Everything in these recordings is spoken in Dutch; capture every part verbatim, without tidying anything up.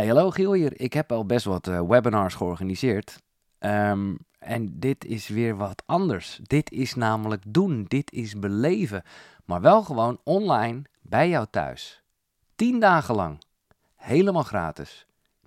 Hey, hallo Giel hier. Ik heb al best wat uh, webinars georganiseerd. Um, en dit is weer wat anders. Dit is namelijk doen. Dit is beleven. Maar wel gewoon online bij jou thuis. Tien dagen lang. Helemaal gratis.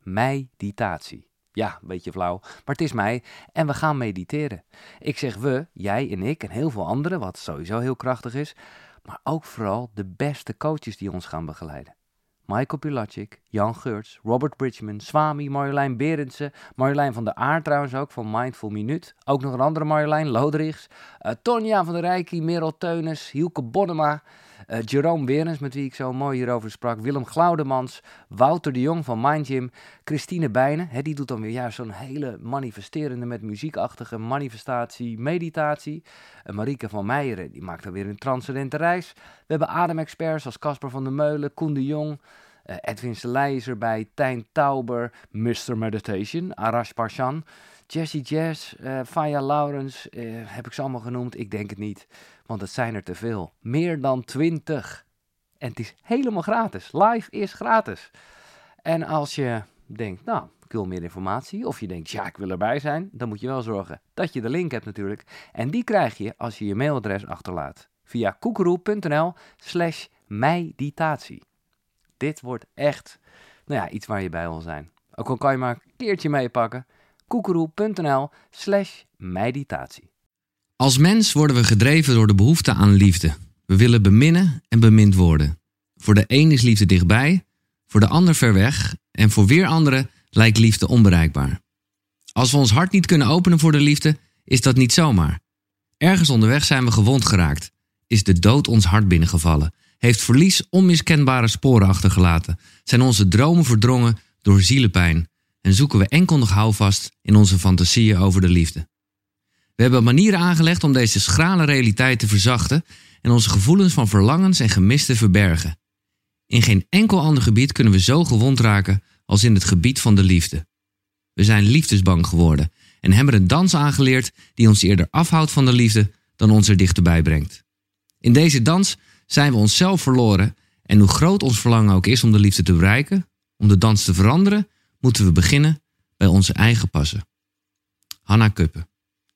Meditatie. Ja, een beetje flauw, maar het is mij en we gaan mediteren. Ik zeg we, jij en ik en heel veel anderen, wat sowieso heel krachtig is. Maar ook vooral de beste coaches die ons gaan begeleiden. Michael Pilatschik, Jan Geurts, Robert Bridgman, Swami, Marjolein Berendsen, Marjolein van der Aar trouwens ook, van Mindful Minuut. Ook nog een andere Marjolein, Loderichs, uh, Tonja van der Rijkie, Merel Teunis, Hielke Bonnema, uh, Jerome Werens, met wie ik zo mooi hierover sprak, Willem Glaudemans, Wouter de Jong van Mind Gym, Christine Bijnen, hè, die doet dan weer juist zo'n hele manifesterende met muziekachtige manifestatie, meditatie. Uh, Marieke van Meijeren, die maakt dan weer een transcendente reis. We hebben ademexperts als Casper van der Meulen, Koen de Jong, Uh, Edwin Selei is erbij, Tijn Tauber, mister Meditation, Arash Parshan, Jessie Jazz, uh, Faya Laurens, uh, heb ik ze allemaal genoemd? Ik denk het niet, want het zijn er te veel. Meer dan twintig. En het is helemaal gratis. Live is gratis. En als je denkt, nou, ik wil meer informatie, of je denkt, ja, ik wil erbij zijn, dan moet je wel zorgen dat je de link hebt natuurlijk. En die krijg je als je je mailadres achterlaat via koekeroe.nl slash meditatie. Dit wordt echt, nou ja, iets waar je bij wil zijn. Ook al kan je maar een keertje meepakken. koekeroe.nl slash meditatie. Als mens worden we gedreven door de behoefte aan liefde. We willen beminnen en bemind worden. Voor de een is liefde dichtbij, voor de ander ver weg en voor weer anderen lijkt liefde onbereikbaar. Als we ons hart niet kunnen openen voor de liefde, is dat niet zomaar. Ergens onderweg zijn we gewond geraakt. Is de dood ons hart binnengevallen? Heeft verlies onmiskenbare sporen achtergelaten? Zijn onze dromen verdrongen door zielepijn? En zoeken we enkel nog houvast in onze fantasieën over de liefde? We hebben manieren aangelegd om deze schrale realiteit te verzachten en onze gevoelens van verlangens en gemis te verbergen. In geen enkel ander gebied kunnen we zo gewond raken als in het gebied van de liefde. We zijn liefdesbang geworden en hebben een dans aangeleerd die ons eerder afhoudt van de liefde dan ons er dichterbij brengt. In deze dans zijn we onszelf verloren en hoe groot ons verlangen ook is om de liefde te bereiken, om de dans te veranderen, moeten we beginnen bij onze eigen passen. Hanna Kuppen.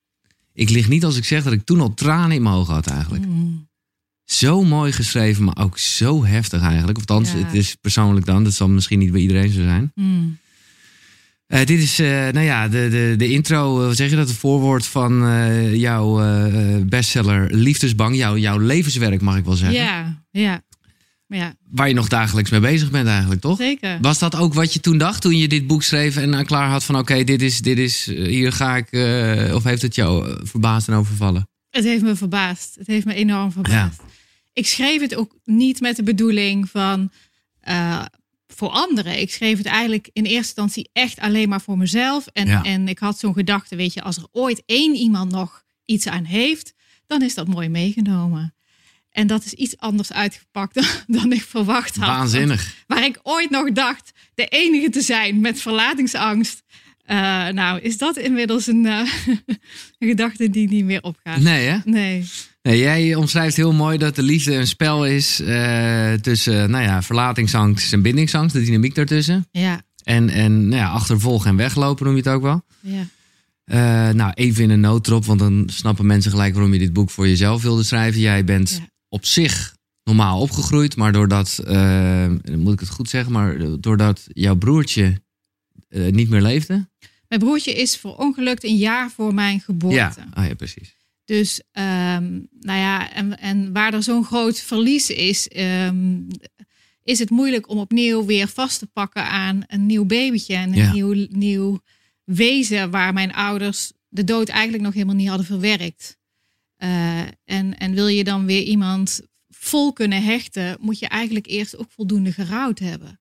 Ik lieg niet als ik zeg dat ik toen al tranen in mijn ogen had eigenlijk. Mm. Zo mooi geschreven, maar ook zo heftig eigenlijk. Of althans, ja. Het is persoonlijk dan, dat zal misschien niet bij iedereen zo zijn. Mm. Uh, dit is, uh, nou ja, de, de, de intro, uh, wat zeg je dat, het voorwoord van uh, jouw uh, bestseller Liefdesbang. Jouw, jouw levenswerk, mag ik wel zeggen. Ja, ja, ja. Waar je nog dagelijks mee bezig bent eigenlijk, toch? Zeker. Was dat ook wat je toen dacht, toen je dit boek schreef en uh, klaar had van oké, okay, dit is, dit is, uh, hier ga ik, uh, of heeft het jou uh, verbaasd en overvallen? Het heeft me verbaasd. Het heeft me enorm verbaasd. Ja. Ik schreef het ook niet met de bedoeling van Uh, voor anderen. Ik schreef het eigenlijk in eerste instantie echt alleen maar voor mezelf. En, ja. en ik had zo'n gedachte, weet je, als er ooit één iemand nog iets aan heeft, dan is dat mooi meegenomen. En dat is iets anders uitgepakt dan, dan ik verwacht had. Waanzinnig. Want waar ik ooit nog dacht de enige te zijn met verlatingsangst. Uh, nou, is dat inmiddels een, uh, een gedachte die niet meer opgaat. Nee, hè? Nee. Nee, jij omschrijft heel mooi dat de liefde een spel is uh, tussen nou ja, verlatingsangst en bindingsangst. De dynamiek daartussen. Ja. En, en nou ja, achtervolgen en weglopen noem je het ook wel. Ja. Uh, nou, even in een notendrop, want dan snappen mensen gelijk waarom je dit boek voor jezelf wilde schrijven. Jij bent ja. op zich normaal opgegroeid, maar doordat, uh, moet ik het goed zeggen, maar doordat jouw broertje uh, niet meer leefde. Mijn broertje is verongelukt een jaar voor mijn geboorte. Ja, ah, ja precies. Dus, um, nou ja, en, en waar er zo'n groot verlies is, um, is het moeilijk om opnieuw weer vast te pakken aan een nieuw babytje en een ja. nieuw, nieuw wezen waar mijn ouders de dood eigenlijk nog helemaal niet hadden verwerkt. Uh, en, en wil je dan weer iemand vol kunnen hechten, moet je eigenlijk eerst ook voldoende gerouwd hebben.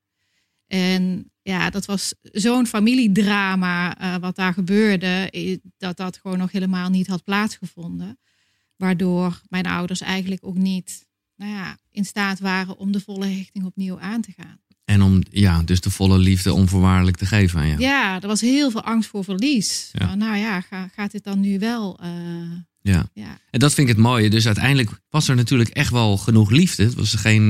En ja, dat was zo'n familiedrama uh, wat daar gebeurde, dat dat gewoon nog helemaal niet had plaatsgevonden. Waardoor mijn ouders eigenlijk ook niet nou ja, in staat waren om de volle hechting opnieuw aan te gaan. En om ja, dus de volle liefde onvoorwaardelijk te geven aan jou. Ja, er was heel veel angst voor verlies. Ja. Maar nou ja, ga, gaat dit dan nu wel? Uh, ja. ja, en dat vind ik het mooie. Dus uiteindelijk was er natuurlijk echt wel genoeg liefde. Het was geen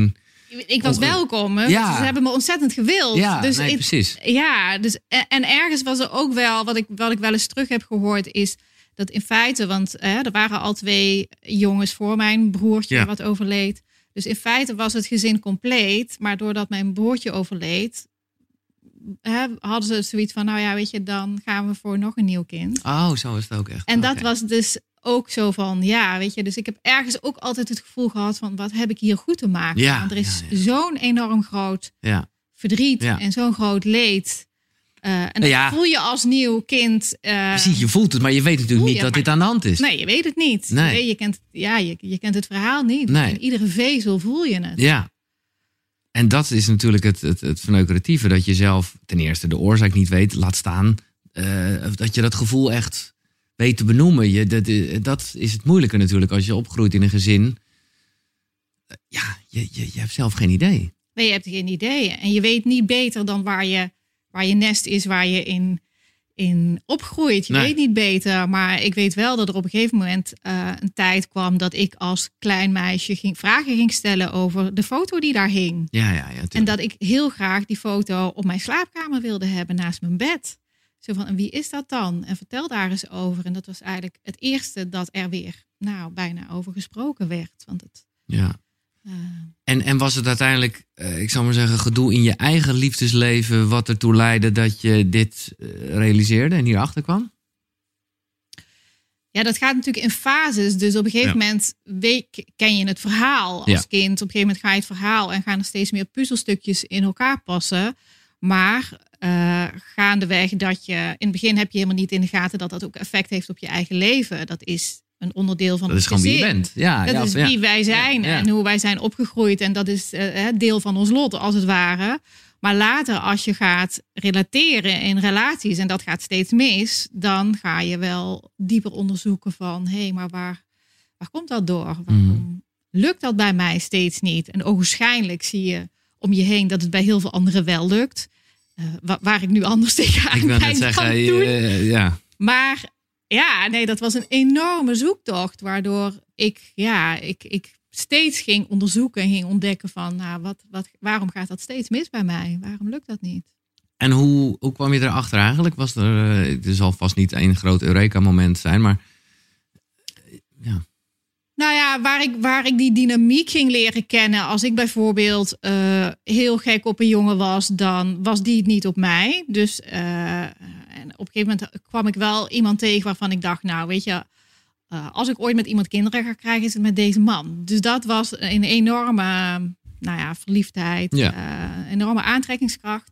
Ik was Onge- welkom. Hè? Ja. Ze hebben me ontzettend gewild. Ja, dus nee, ik, precies. Ja, dus, en, en ergens was er ook wel, wat ik, wat ik wel eens terug heb gehoord, is dat in feite, want hè, er waren al twee jongens voor mijn broertje Ja. wat overleed. Dus in feite was het gezin compleet. Maar doordat mijn broertje overleed, hè, hadden ze zoiets van, nou ja, weet je, dan gaan we voor nog een nieuw kind. Oh, zo is het ook echt. En dat Oké. was dus ook zo van, ja, weet je, dus ik heb ergens ook altijd het gevoel gehad van, wat heb ik hier goed te maken? Ja, Want er is ja, ja. zo'n enorm groot Ja, verdriet Ja. en zo'n groot leed. Uh, en dat Ja. voel je als nieuw kind. Uh, precies, je voelt het, maar je weet natuurlijk voel niet je, dat maar- dit aan de hand is. Nee, je weet het niet. Nee. Je, weet, je, kent, ja, je, je kent het verhaal niet. Nee. In iedere vezel voel je het. Ja. En dat is natuurlijk het, het, het verneukeratieve. Dat je zelf ten eerste de oorzaak niet weet. Laat staan uh, dat je dat gevoel echt weet te benoemen. Je, dat, dat is het moeilijke natuurlijk als je opgroeit in een gezin. Uh, ja, je, je, je hebt zelf geen idee. Nee, je hebt geen idee. En je weet niet beter dan waar je, waar je nest is, waar je in, in opgroeit. Je Nee. weet niet beter. Maar ik weet wel dat er op een gegeven moment uh, een tijd kwam dat ik als klein meisje ging, vragen ging stellen over de foto die daar hing. Ja, ja, ja. Tuurlijk. En dat ik heel graag die foto op mijn slaapkamer wilde hebben naast mijn bed. Zo van, en wie is dat dan? En vertel daar eens over. En dat was eigenlijk het eerste dat er weer nou, bijna over gesproken werd. Want het, Ja. uh, En, en was het uiteindelijk, uh, ik zal maar zeggen, gedoe in je eigen liefdesleven wat ertoe leidde dat je dit uh, realiseerde en hierachter kwam? ja, dat gaat natuurlijk in fases. Dus op een gegeven Ja. moment weet, ken je het verhaal als Ja. kind. Op een gegeven moment ga je het verhaal en gaan er steeds meer puzzelstukjes in elkaar passen. Maar uh, gaandeweg dat je, in het begin heb je helemaal niet in de gaten dat dat ook effect heeft op je eigen leven. Dat is een onderdeel van Dat is het gewoon wie je gezin. bent. Ja, Dat ja, is ja. wie wij zijn Ja, ja. en hoe wij zijn opgegroeid. En dat is uh, deel van ons lot, als het ware. Maar later, als je gaat relateren in relaties en dat gaat steeds mis, dan ga je wel dieper onderzoeken van, hé, hey, maar waar, waar komt dat door? Waarom Mm. lukt dat bij mij steeds niet? En ogenschijnlijk zie je om je heen dat het bij heel veel anderen wel lukt. Uh, wa- waar ik nu anders tegenaan Ik wil ben net zeggen, dan uh, toen. uh, ja. Maar ja, nee, dat was een enorme zoektocht. Waardoor ik, ja, ik, ik steeds ging onderzoeken en ging ontdekken van, nou, wat, wat, waarom gaat dat steeds mis bij mij? Waarom lukt dat niet? En hoe, hoe kwam je erachter eigenlijk? Was er, uh, er zal vast niet één groot Eureka-moment zijn, maar uh, ja. Nou ja, waar ik, waar ik die dynamiek ging leren kennen. Als ik bijvoorbeeld uh, heel gek op een jongen was, dan was die het niet op mij. Dus uh, en op een gegeven moment kwam ik wel iemand tegen waarvan ik dacht, nou weet je, uh, als ik ooit met iemand kinderen ga krijgen, is het met deze man. Dus dat was een enorme, nou ja, verliefdheid, Ja. uh, enorme aantrekkingskracht.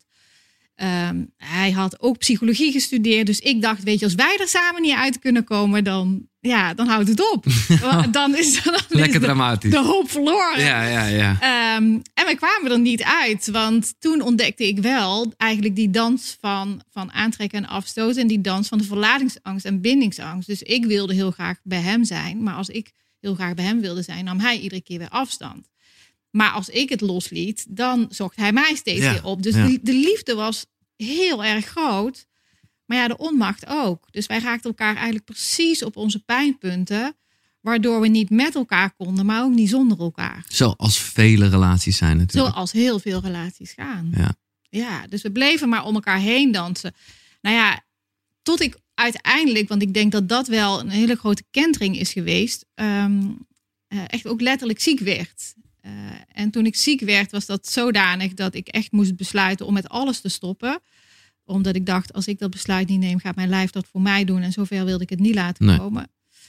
Um, hij had ook psychologie gestudeerd. Dus ik dacht, weet je, als wij er samen niet uit kunnen komen, dan, ja, dan houdt het op. Dan is, dan is Lekker de, dramatisch. de hoop verloren. Ja, ja, ja. Um, en we kwamen er niet uit. Want toen ontdekte ik wel eigenlijk die dans van, van aantrekken en afstoten. En die dans van de verlatingsangst en bindingsangst. Dus ik wilde heel graag bij hem zijn. Maar als ik heel graag bij hem wilde zijn, nam hij iedere keer weer afstand. Maar als ik het losliet, dan zocht hij mij steeds Ja, weer op. Dus ja. de, de liefde was heel erg groot. Maar ja, de onmacht ook. Dus wij raakten elkaar eigenlijk precies op onze pijnpunten. Waardoor we niet met elkaar konden, maar ook niet zonder elkaar. Zoals vele relaties zijn natuurlijk. Zoals heel veel relaties gaan. Ja. Ja, dus we bleven maar om elkaar heen dansen. Nou ja, tot ik uiteindelijk, want ik denk dat dat wel een hele grote kentering is geweest, um, uh, echt ook letterlijk ziek werd. Uh, en toen ik ziek werd, was dat zodanig dat ik echt moest besluiten om met alles te stoppen. Omdat ik dacht, als ik dat besluit niet neem, gaat mijn lijf dat voor mij doen. En zover wilde ik het niet laten Nee. komen.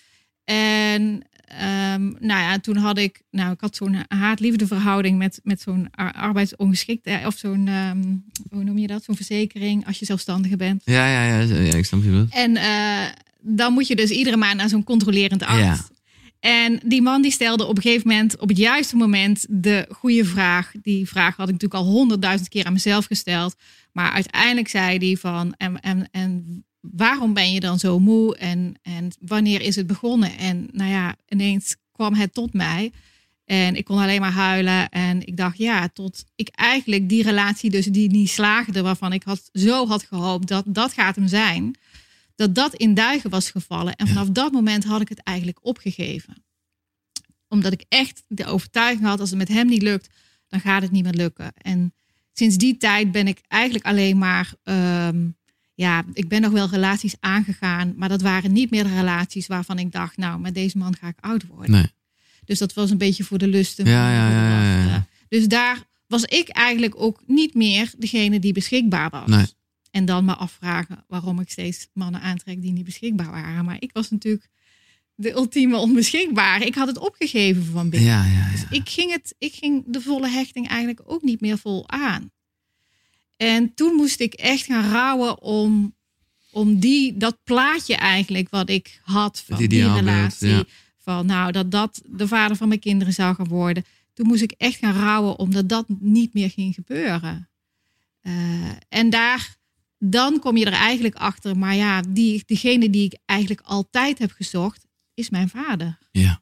En um, nou ja, toen had ik, nou, ik had zo'n haat-liefde verhouding met, met zo'n ar- arbeidsongeschiktheid. Of zo'n, um, hoe noem je dat? Zo'n verzekering als je zelfstandige bent. Ja, ja, ja, ja, ik snap je wel. En uh, dan moet je dus iedere maand naar zo'n controlerend arts. Ja. En die man die stelde op een gegeven moment, op het juiste moment, de goede vraag. Die vraag had ik natuurlijk al honderdduizend keer aan mezelf gesteld. Maar uiteindelijk zei hij van, en, en, en waarom ben je dan zo moe? En, en wanneer is het begonnen? En nou ja, ineens kwam het tot mij. En ik kon alleen maar huilen. En ik dacht, ja, tot ik eigenlijk die relatie dus die niet slaagde, waarvan ik had, zo had gehoopt dat dat gaat hem zijn, dat dat in duigen was gevallen. En vanaf dat moment had ik het eigenlijk opgegeven. Omdat ik echt de overtuiging had, als het met hem niet lukt, dan gaat het niet meer lukken. En sinds die tijd ben ik eigenlijk alleen maar... Um, ja, ik ben nog wel relaties aangegaan, maar dat waren niet meer de relaties waarvan ik dacht, nou, met deze man ga ik oud worden. Nee. Dus dat was een beetje voor de lusten. Ja, ja, ja, ja, ja. Dus daar was ik eigenlijk ook niet meer degene die beschikbaar was. Nee. En dan me afvragen waarom ik steeds mannen aantrek die niet beschikbaar waren. Maar ik was natuurlijk de ultieme onbeschikbaar. Ik had het opgegeven van binnen. Ja, ja, ja. Dus ik ging, het, ik ging de volle hechting eigenlijk ook niet meer vol aan. En toen moest ik echt gaan rouwen om, om die, dat plaatje eigenlijk wat ik had van die, die relatie. Ja. Van nou, dat dat de vader van mijn kinderen zou gaan worden. Toen moest ik echt gaan rouwen omdat dat niet meer ging gebeuren. Uh, en daar, dan kom je er eigenlijk achter. Maar ja, die, degene die ik eigenlijk altijd heb gezocht, is mijn vader. Ja.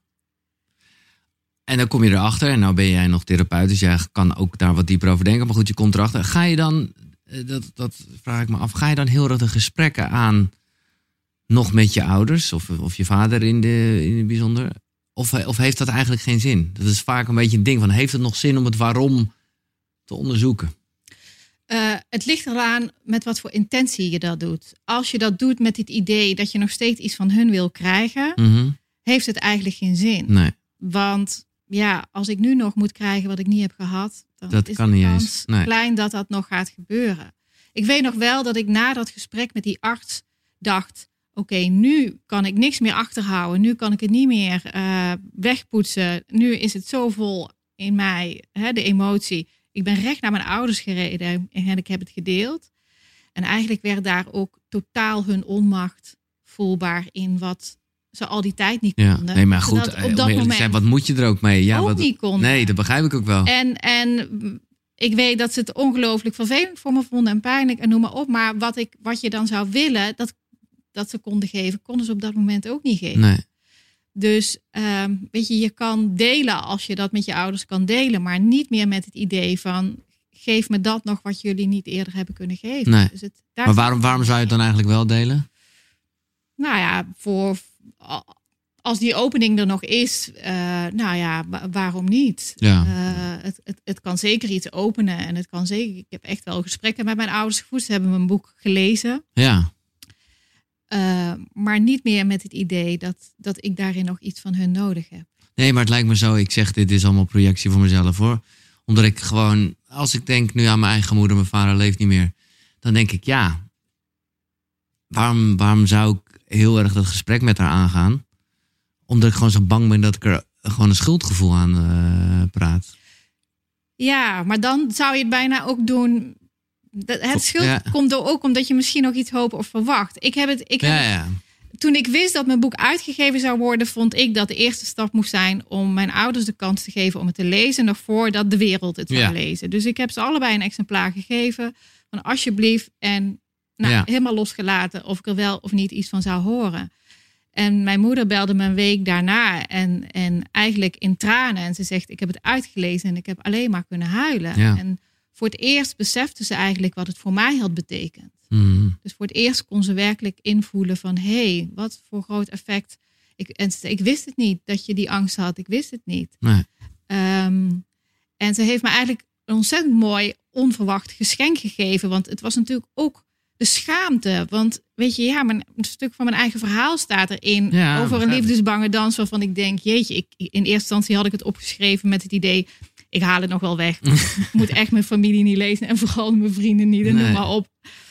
En dan kom je erachter, en nou ben jij nog therapeut, dus jij kan ook daar wat dieper over denken. Maar goed, je komt erachter. Ga je dan, dat, dat vraag ik me af, ga je dan heel erg de gesprekken aan nog met je ouders? Of, of je vader in, de, in het bijzonder? Of, of heeft dat eigenlijk geen zin? Dat is vaak een beetje een ding van, heeft het nog zin om het waarom te onderzoeken? Uh, het ligt eraan met wat voor intentie je dat doet. Als je dat doet met het idee dat je nog steeds iets van hun wil krijgen, Mm-hmm. heeft het eigenlijk geen zin. Nee. Want ja, als ik nu nog moet krijgen wat ik niet heb gehad, dan dat is kan de niet kans eens. Nee. klein dat dat nog gaat gebeuren. Ik weet nog wel dat ik na dat gesprek met die arts dacht, oké, okay, nu kan ik niks meer achterhouden. Nu kan ik het niet meer uh, wegpoetsen. Nu is het zo vol in mij, hè, de emotie. Ik ben recht naar mijn ouders gereden en ik heb het gedeeld. En eigenlijk werd daar ook totaal hun onmacht voelbaar in wat ze al die tijd niet konden. Ja, nee, maar goed, dat op dat moment zijn, wat moet je er ook mee? Ja, ook wat, niet konden. Nee, dat begrijp ik ook wel. En, en ik weet dat ze het ongelooflijk vervelend voor me vonden en pijnlijk en noem maar op. Maar wat, ik, wat je dan zou willen, dat, dat ze konden geven, konden ze op dat moment ook niet geven. Nee. Dus um, weet je, je kan delen als je dat met je ouders kan delen, maar niet meer met het idee van geef me dat nog wat jullie niet eerder hebben kunnen geven. Nee. Dus het, maar waarom, waarom zou je het dan eigenlijk wel delen? Nou ja, voor als die opening er nog is, uh, nou ja, waarom niet? Ja. Uh, het, het, het kan zeker iets openen en het kan zeker. Ik heb echt wel gesprekken met mijn ouders gevoerd. Ze hebben mijn boek gelezen. Ja. Uh, maar niet meer met het idee dat, dat ik daarin nog iets van hun nodig heb. Nee, maar het lijkt me zo. Ik zeg, dit is allemaal projectie voor mezelf hoor. Omdat ik gewoon, als ik denk nu aan mijn eigen moeder, mijn vader leeft niet meer. Dan denk ik, ja, waarom, waarom zou ik heel erg dat gesprek met haar aangaan? Omdat ik gewoon zo bang ben dat ik er gewoon een schuldgevoel aan uh, praat. Ja, maar dan zou je het bijna ook doen. Het schuld ja. komt er ook omdat je misschien nog iets hoopt of verwacht. Ik heb het. Ik heb ja, ja. Toen ik wist dat mijn boek uitgegeven zou worden, vond ik dat de eerste stap moest zijn om mijn ouders de kans te geven om het te lezen, nog voordat de wereld het zou ja. lezen. Dus ik heb ze allebei een exemplaar gegeven. Van alsjeblieft. En nou, ja. helemaal losgelaten of ik er wel of niet iets van zou horen. En mijn moeder belde me een week daarna en, en eigenlijk in tranen. En ze zegt, ik heb het uitgelezen en ik heb alleen maar kunnen huilen. Ja. En voor het eerst besefte ze eigenlijk wat het voor mij had betekend. Mm. Dus voor het eerst kon ze werkelijk invoelen van, hé, hey, wat voor groot effect. Ik, en ze, ik wist het niet dat je die angst had. Ik wist het niet. Nee. Um, en ze heeft me eigenlijk een ontzettend mooi onverwacht geschenk gegeven. Want het was natuurlijk ook de schaamte. Want weet je, ja, mijn, een stuk van mijn eigen verhaal staat erin. Ja, over een liefdesbange dans waarvan ik denk, jeetje, ik, in eerste instantie had ik het opgeschreven met het idee, ik haal het nog wel weg. Ik moet echt mijn familie niet lezen en vooral mijn vrienden niet. En nee. noem maar op.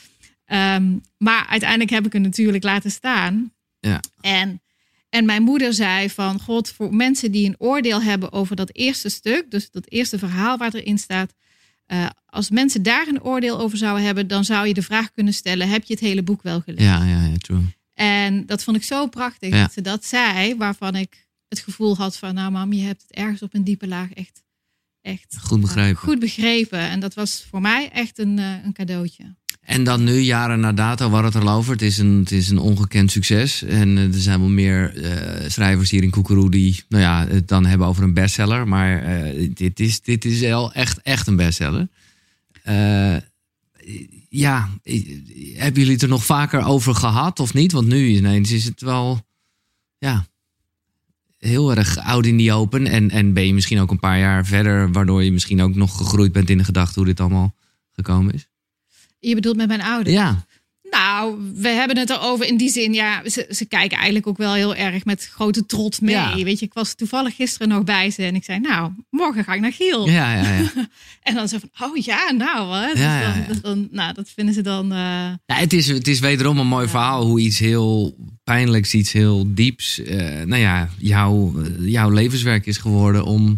Um, maar uiteindelijk heb ik het natuurlijk laten staan. Ja. En, en mijn moeder zei van, god, voor mensen die een oordeel hebben over dat eerste stuk, dus dat eerste verhaal waar erin staat, uh, als mensen daar een oordeel over zouden hebben, dan zou je de vraag kunnen stellen, heb je het hele boek wel gelezen? Ja, ja, ja, true. En dat vond ik zo prachtig ja. dat ze dat zei, waarvan ik het gevoel had van, nou mam, je hebt het ergens op een diepe laag echt, echt goed begrepen. Uh, goed begrepen. En dat was voor mij echt een, uh, een cadeautje. En dan nu, jaren na dato, waar het er al over. Het is een, het is een ongekend succes. En uh, er zijn wel meer uh, schrijvers hier in Koekeroe die nou ja, het dan hebben over een bestseller. Maar uh, dit is, dit is wel echt, echt een bestseller. Uh, ja, hebben jullie het er nog vaker over gehad of niet? Want nu ineens is het wel, ja, heel erg oud in die open. En, en ben je misschien ook een paar jaar verder, waardoor je misschien ook nog gegroeid bent in de gedachte hoe dit allemaal gekomen is? Je bedoelt met mijn ouders? Ja. Nou, we hebben het erover in die zin. Ja, ze, ze kijken eigenlijk ook wel heel erg met grote trots mee. Ja. Weet je, ik was toevallig gisteren nog bij ze en ik zei, nou, morgen ga ik naar Giel. Ja, ja, ja. En dan zo van, oh ja, nou, hè. Dus ja, ja, ja. Dan, dan, nou, dat vinden ze dan. Uh... Ja, het is, het is wederom een mooi ja. verhaal hoe iets heel pijnlijks, iets heel dieps, uh, nou ja, jouw, jouw levenswerk is geworden om,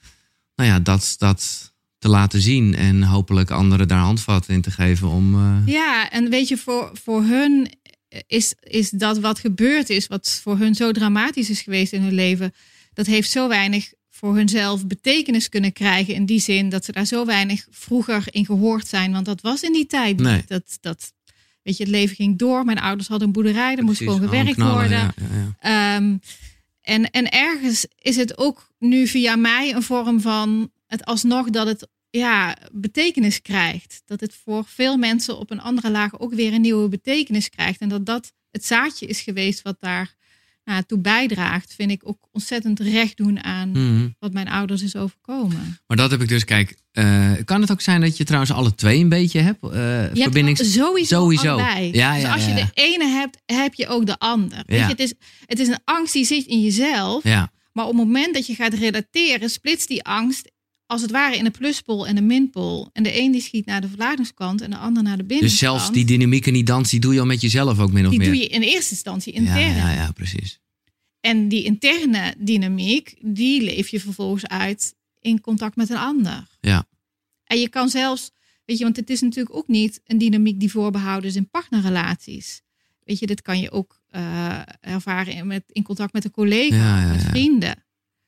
nou ja, dat, dat te laten zien en hopelijk anderen daar handvat in te geven om... Uh... Ja, en weet je, voor, voor hun is, is dat wat gebeurd is, wat voor hun zo dramatisch is geweest in hun leven, dat heeft zo weinig voor hunzelf betekenis kunnen krijgen in die zin dat ze daar zo weinig vroeger in gehoord zijn, want dat was in die tijd nee. niet. Dat, dat, weet je, het leven ging door, mijn ouders hadden een boerderij, er moest gewoon gewerkt knallen, worden. Ja, ja, ja. Um, en, en ergens is het ook nu via mij een vorm van het alsnog dat het ja, betekenis krijgt. Dat het voor veel mensen op een andere laag ook weer een nieuwe betekenis krijgt. En dat dat het zaadje is geweest wat daar nou, toe bijdraagt, vind ik ook ontzettend recht doen aan mm-hmm. wat mijn ouders is overkomen. Maar dat heb ik dus, kijk, uh, kan het ook zijn dat je trouwens alle twee een beetje hebt? Uh, je verbindings... hebt sowieso, sowieso. allebei. Ja, ja, dus als je ja, ja. de ene hebt, heb je ook de ander. Weet ja. je, het, is, het is een angst die zit in jezelf. Ja. Maar op het moment dat je gaat relateren, splitst die angst als het ware in de pluspol en de minpol. En de een die schiet naar de verlagingskant en de ander naar de binnenkant. Dus zelfs die dynamiek en die dans, die doe je al met jezelf ook min of die meer? Die doe je in eerste instantie intern. Ja, ja, ja, precies. En die interne dynamiek, die leef je vervolgens uit in contact met een ander. Ja. En je kan zelfs, weet je, want het is natuurlijk ook niet een dynamiek die voorbehouden is in partnerrelaties. Weet je, dit kan je ook uh, ervaren in, met, in contact met een collega, ja, ja, met ja. vrienden.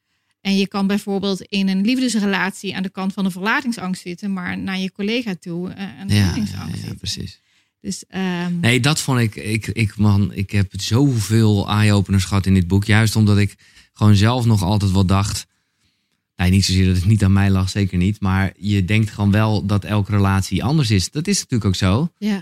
En je kan bijvoorbeeld in een liefdesrelatie aan de kant van de verlatingsangst zitten, maar naar je collega toe uh, een ja, bindingsangst ja, ja, zitten. precies. Dus, um... Nee, dat vond ik, ik, ik, man, ik heb zoveel eye-openers gehad in dit boek. Juist omdat ik gewoon zelf nog altijd wel dacht, nee, niet zozeer dat het niet aan mij lag, zeker niet. Maar je denkt gewoon wel dat elke relatie anders is. Dat is natuurlijk ook zo. Ja.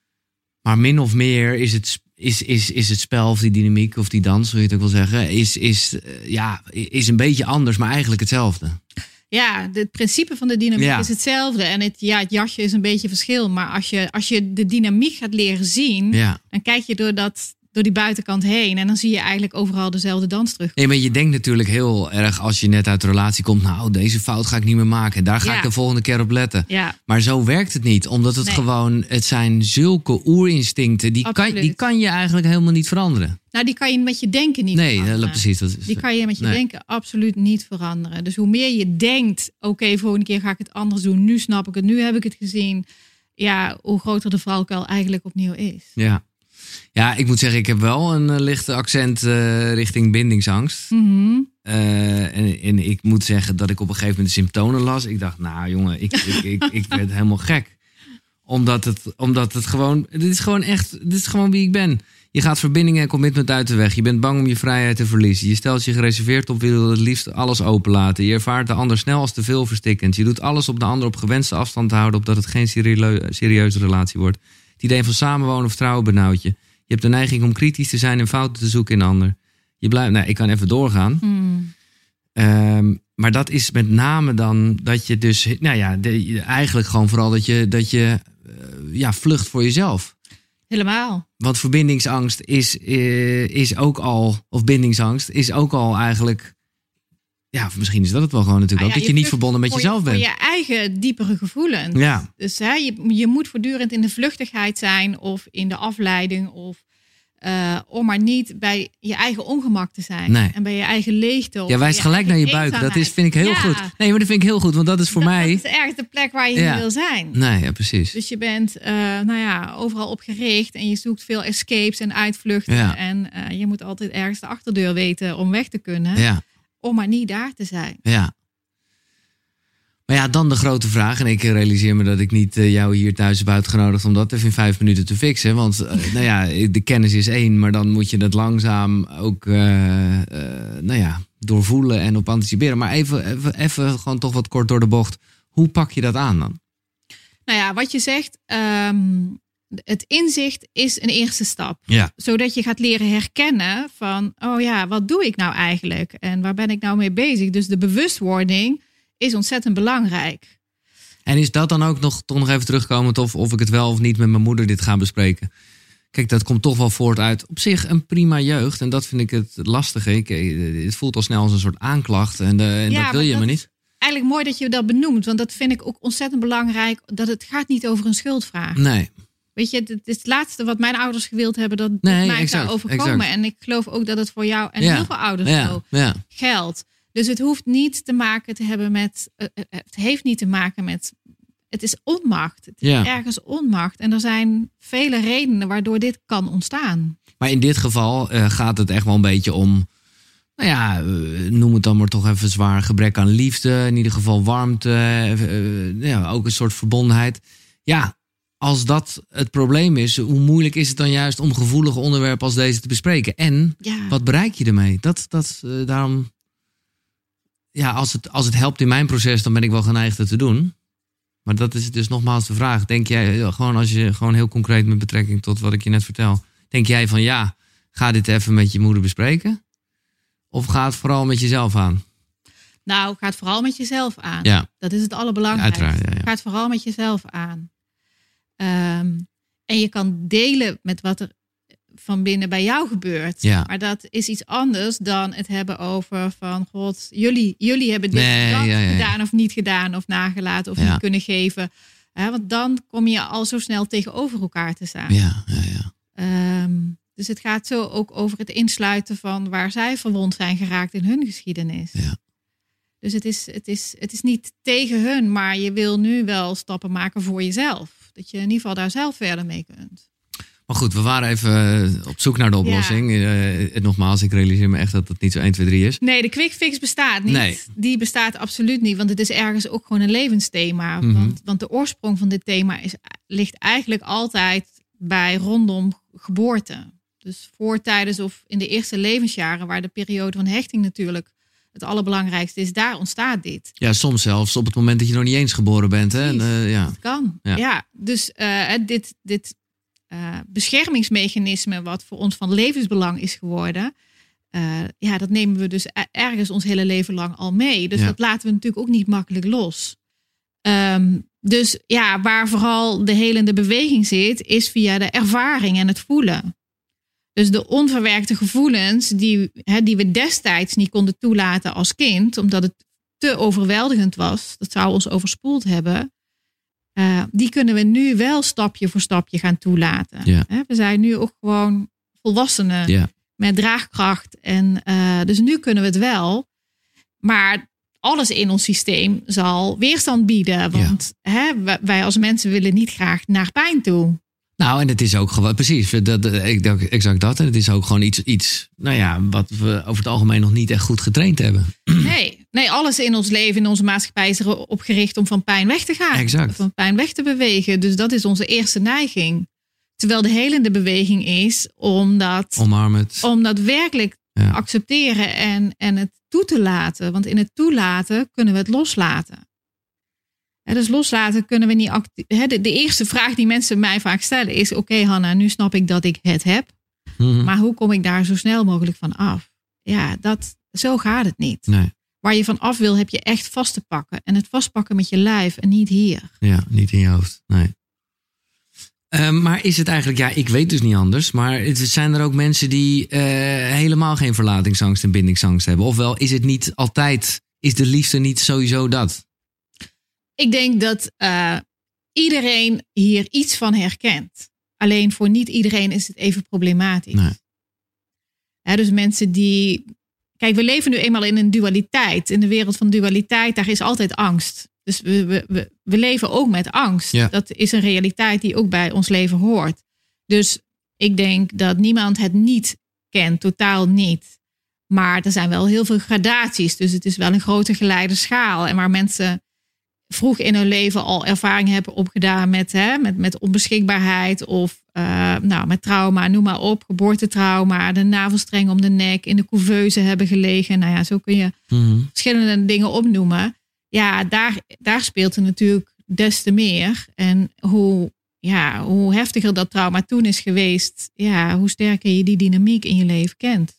Maar min of meer is het, is, is, is het spel of die dynamiek of die dans, hoe je het ook wil zeggen, is, is, ja, is een beetje anders, maar eigenlijk hetzelfde. Ja, het principe van de dynamiek ja. is hetzelfde. En het, ja, het jasje is een beetje verschil. Maar als je, als je de dynamiek gaat leren zien, ja. dan kijk je door, dat, door die buitenkant heen. En dan zie je eigenlijk overal dezelfde dans terug. Nee, maar je denkt natuurlijk heel erg als je net uit de relatie komt, nou, deze fout ga ik niet meer maken. Daar ga ja. ik de volgende keer op letten. Ja. Maar zo werkt het niet. Omdat het nee. gewoon, het zijn zulke oerinstincten. Die kan, die kan je eigenlijk helemaal niet veranderen. Nou, die kan je met je denken niet nee, veranderen. Nee, precies. Dat is, die kan je met je nee. denken absoluut niet veranderen. Dus hoe meer je denkt, oké, okay, volgende keer ga ik het anders doen. Nu snap ik het, nu heb ik het gezien. Ja, hoe groter de valkuil eigenlijk opnieuw is. Ja. Ja, ik moet zeggen, ik heb wel een uh, lichte accent uh, richting bindingsangst. Mm-hmm. Uh, en, en ik moet zeggen dat ik op een gegeven moment de symptomen las. Ik dacht, nou jongen, ik, ik, ik, ik werd helemaal gek. Omdat het, omdat het gewoon, dit is gewoon echt, dit is gewoon wie ik ben. Je gaat verbindingen en commitment uit de weg. Je bent bang om je vrijheid te verliezen. Je stelt je gereserveerd op, wil het liefst alles openlaten. Je ervaart de ander snel als te veel verstikkend. Je doet alles op de ander op gewenste afstand te houden, opdat het geen serieu- serieuze relatie wordt. Het idee van samenwonen of vertrouwen benauwt je. Je hebt de neiging om kritisch te zijn en fouten te zoeken in een ander. Je blijft, nou, ik kan even doorgaan. Hmm. Um, maar dat is met name dan dat je dus, nou ja, de, eigenlijk gewoon vooral dat je, dat je uh, ja, vlucht voor jezelf. Helemaal. Want verbindingsangst is, uh, is ook al, of bindingsangst is ook al eigenlijk, ja, misschien is dat het wel gewoon natuurlijk ah, ja, ook, dat je niet verbonden met jezelf je, bent. Voor je eigen diepere gevoelens. Ja. Dus hè, je, je moet voortdurend in de vluchtigheid zijn of in de afleiding of uh, om maar niet bij je eigen ongemak te zijn. Nee. En bij je eigen leegte. Of ja, wijst gelijk naar je buik. Dat is, vind ik heel ja. goed. Nee, maar dat vind ik heel goed, want dat is voor dat, mij. Dat is ergens de plek waar je ja. niet wil zijn. Nee, ja, precies. Dus je bent uh, nou ja, overal op gericht en je zoekt veel escapes en uitvluchten. Ja. En uh, je moet altijd ergens de achterdeur weten om weg te kunnen. Ja. Om maar niet daar te zijn. Ja. Maar ja, dan de grote vraag. En ik realiseer me dat ik niet uh, jou hier thuis heb uitgenodigd om dat even in vijf minuten te fixen. Want uh, nou ja, de kennis is één, maar dan moet je het langzaam ook uh, uh, nou ja, doorvoelen en op anticiperen. Maar even, even, even gewoon toch wat kort door de bocht. Hoe pak je dat aan dan? Nou ja, wat je zegt, um, het inzicht is een eerste stap. Ja. Zodat je gaat leren herkennen van, oh ja, wat doe ik nou eigenlijk? En waar ben ik nou mee bezig? Dus de bewustwording is ontzettend belangrijk. En is dat dan ook nog, toch nog even terugkomend of, of ik het wel of niet met mijn moeder dit ga bespreken? Kijk, dat komt toch wel voort uit op zich een prima jeugd. En dat vind ik het lastige. Ik, het voelt al snel als een soort aanklacht. En, de, en ja, dat wil je dat maar niet. Eigenlijk mooi dat je dat benoemt. Want dat vind ik ook ontzettend belangrijk. Dat het gaat niet over een schuldvraag. Nee. Weet je, het is het laatste wat mijn ouders gewild hebben. Dat nee, mij exact, zou overkomen. Exact. En ik geloof ook dat het voor jou en ja. heel veel ouders ja. zo ja. geldt. Dus het hoeft niet te maken te hebben met... Uh, het heeft niet te maken met... Het is onmacht. Het is ja. ergens onmacht. En er zijn vele redenen waardoor dit kan ontstaan. Maar in dit geval uh, gaat het echt wel een beetje om... Nou ja, uh, noem het dan maar toch even zwaar. Gebrek aan liefde. In ieder geval warmte. Uh, uh, ja, ook een soort verbondenheid. Ja, als dat het probleem is... Hoe moeilijk is het dan juist om gevoelige onderwerpen als deze te bespreken? En ja. wat bereik je ermee? Dat, dat uh, daarom... Ja, als het, als het helpt in mijn proces... dan ben ik wel geneigd het te doen... Maar dat is dus nogmaals de vraag. Denk jij, gewoon als je gewoon heel concreet met betrekking tot wat ik je net vertel. Denk jij van ja, ga dit even met je moeder bespreken? Of ga het vooral met jezelf aan? Nou, ga het vooral met jezelf aan. Ja. Dat is het allerbelangrijkste. Uiteraard, ja, ja. Ga het vooral met jezelf aan. Um, en je kan delen met wat er van binnen bij jou gebeurt. Ja. Maar dat is iets anders dan het hebben over van... God, jullie, jullie hebben dit nee, ja, ja, ja. gedaan of niet gedaan... of nagelaten of ja. niet kunnen geven. He, want dan kom je al zo snel tegenover elkaar te staan. Ja, ja, ja. Um, dus het gaat zo ook over het insluiten van... waar zij verwond zijn geraakt in hun geschiedenis. Ja. Dus het is, het, is, het is niet tegen hun... maar je wil nu wel stappen maken voor jezelf. Dat je in ieder geval daar zelf verder mee kunt. Maar goed, we waren even op zoek naar de oplossing. Ja. Uh, nogmaals, ik realiseer me echt dat het niet zo één, twee, drie is. Nee, de quick fix bestaat niet. Nee. Die bestaat absoluut niet, want het is ergens ook gewoon een levensthema. Mm-hmm. Want, want de oorsprong van dit thema is, ligt eigenlijk altijd bij rondom geboorte. Dus voor, tijdens of in de eerste levensjaren, waar de periode van hechting natuurlijk het allerbelangrijkste is, daar ontstaat dit. Ja, soms zelfs op het moment dat je nog niet eens geboren bent. Hè? En, uh, ja. Dat kan, ja. ja. Dus uh, dit... dit Uh, beschermingsmechanisme wat voor ons van levensbelang is geworden. Uh, ja, dat nemen we dus ergens ons hele leven lang al mee. Dus ja. dat laten we natuurlijk ook niet makkelijk los. Um, dus ja, waar vooral de helende beweging zit, is via de ervaring en het voelen. Dus de onverwerkte gevoelens die, hè, die we destijds niet konden toelaten als kind, omdat het te overweldigend was, dat zou ons overspoeld hebben. Uh, die kunnen we nu wel stapje voor stapje gaan toelaten. Ja. We zijn nu ook gewoon volwassenen ja. met draagkracht. En uh, dus nu kunnen we het wel. Maar alles in ons systeem zal weerstand bieden. Want ja. hè, wij als mensen willen niet graag naar pijn toe. Nou, en het is ook gewoon, precies, dat, exact dat. En het is ook gewoon iets, iets, nou ja, wat we over het algemeen nog niet echt goed getraind hebben. Nee, nee, alles in ons leven, in onze maatschappij is erop gericht om van pijn weg te gaan. Exact. Van pijn weg te bewegen. Dus dat is onze eerste neiging. Terwijl de helende beweging is om dat, Omarm het. om dat werkelijk ja. te accepteren en, en het toe te laten. Want in het toelaten kunnen we het loslaten. He, dus loslaten kunnen we niet... Acti- He, de, de eerste vraag die mensen mij vaak stellen is... Oké, okay, Hanna, nu snap ik dat ik het heb. Mm-hmm. Maar hoe kom ik daar zo snel mogelijk van af? Ja, dat, zo gaat het niet. Nee. Waar je van af wil, heb je echt vast te pakken. En het vastpakken met je lijf en niet hier. Ja, niet in je hoofd. Nee. Uh, maar is het eigenlijk... Ja, ik weet dus niet anders. Maar het, zijn er ook mensen die uh, helemaal geen verlatingsangst en bindingsangst hebben? Ofwel, is het niet altijd... Is de liefde niet sowieso dat? Ik denk dat uh, iedereen hier iets van herkent. Alleen voor niet iedereen is het even problematisch. Nee. Ja, dus mensen die... Kijk, we leven nu eenmaal in een dualiteit. In de wereld van dualiteit, daar is altijd angst. Dus we, we, we, we leven ook met angst. Ja. Dat is een realiteit die ook bij ons leven hoort. Dus ik denk dat niemand het niet kent. Totaal niet. Maar er zijn wel heel veel gradaties. Dus het is wel een grote geleide schaal. En waar mensen... vroeg in hun leven al ervaring hebben opgedaan met, hè, met, met onbeschikbaarheid of uh, nou, met trauma, noem maar op, geboortetrauma, de navelstreng om de nek, in de couveuse hebben gelegen. Nou ja, zo kun je mm-hmm. verschillende dingen opnoemen. Ja, daar, daar speelt er natuurlijk des te meer. En hoe ja, hoe heftiger dat trauma toen is geweest, ja, hoe sterker je die dynamiek in je leven kent.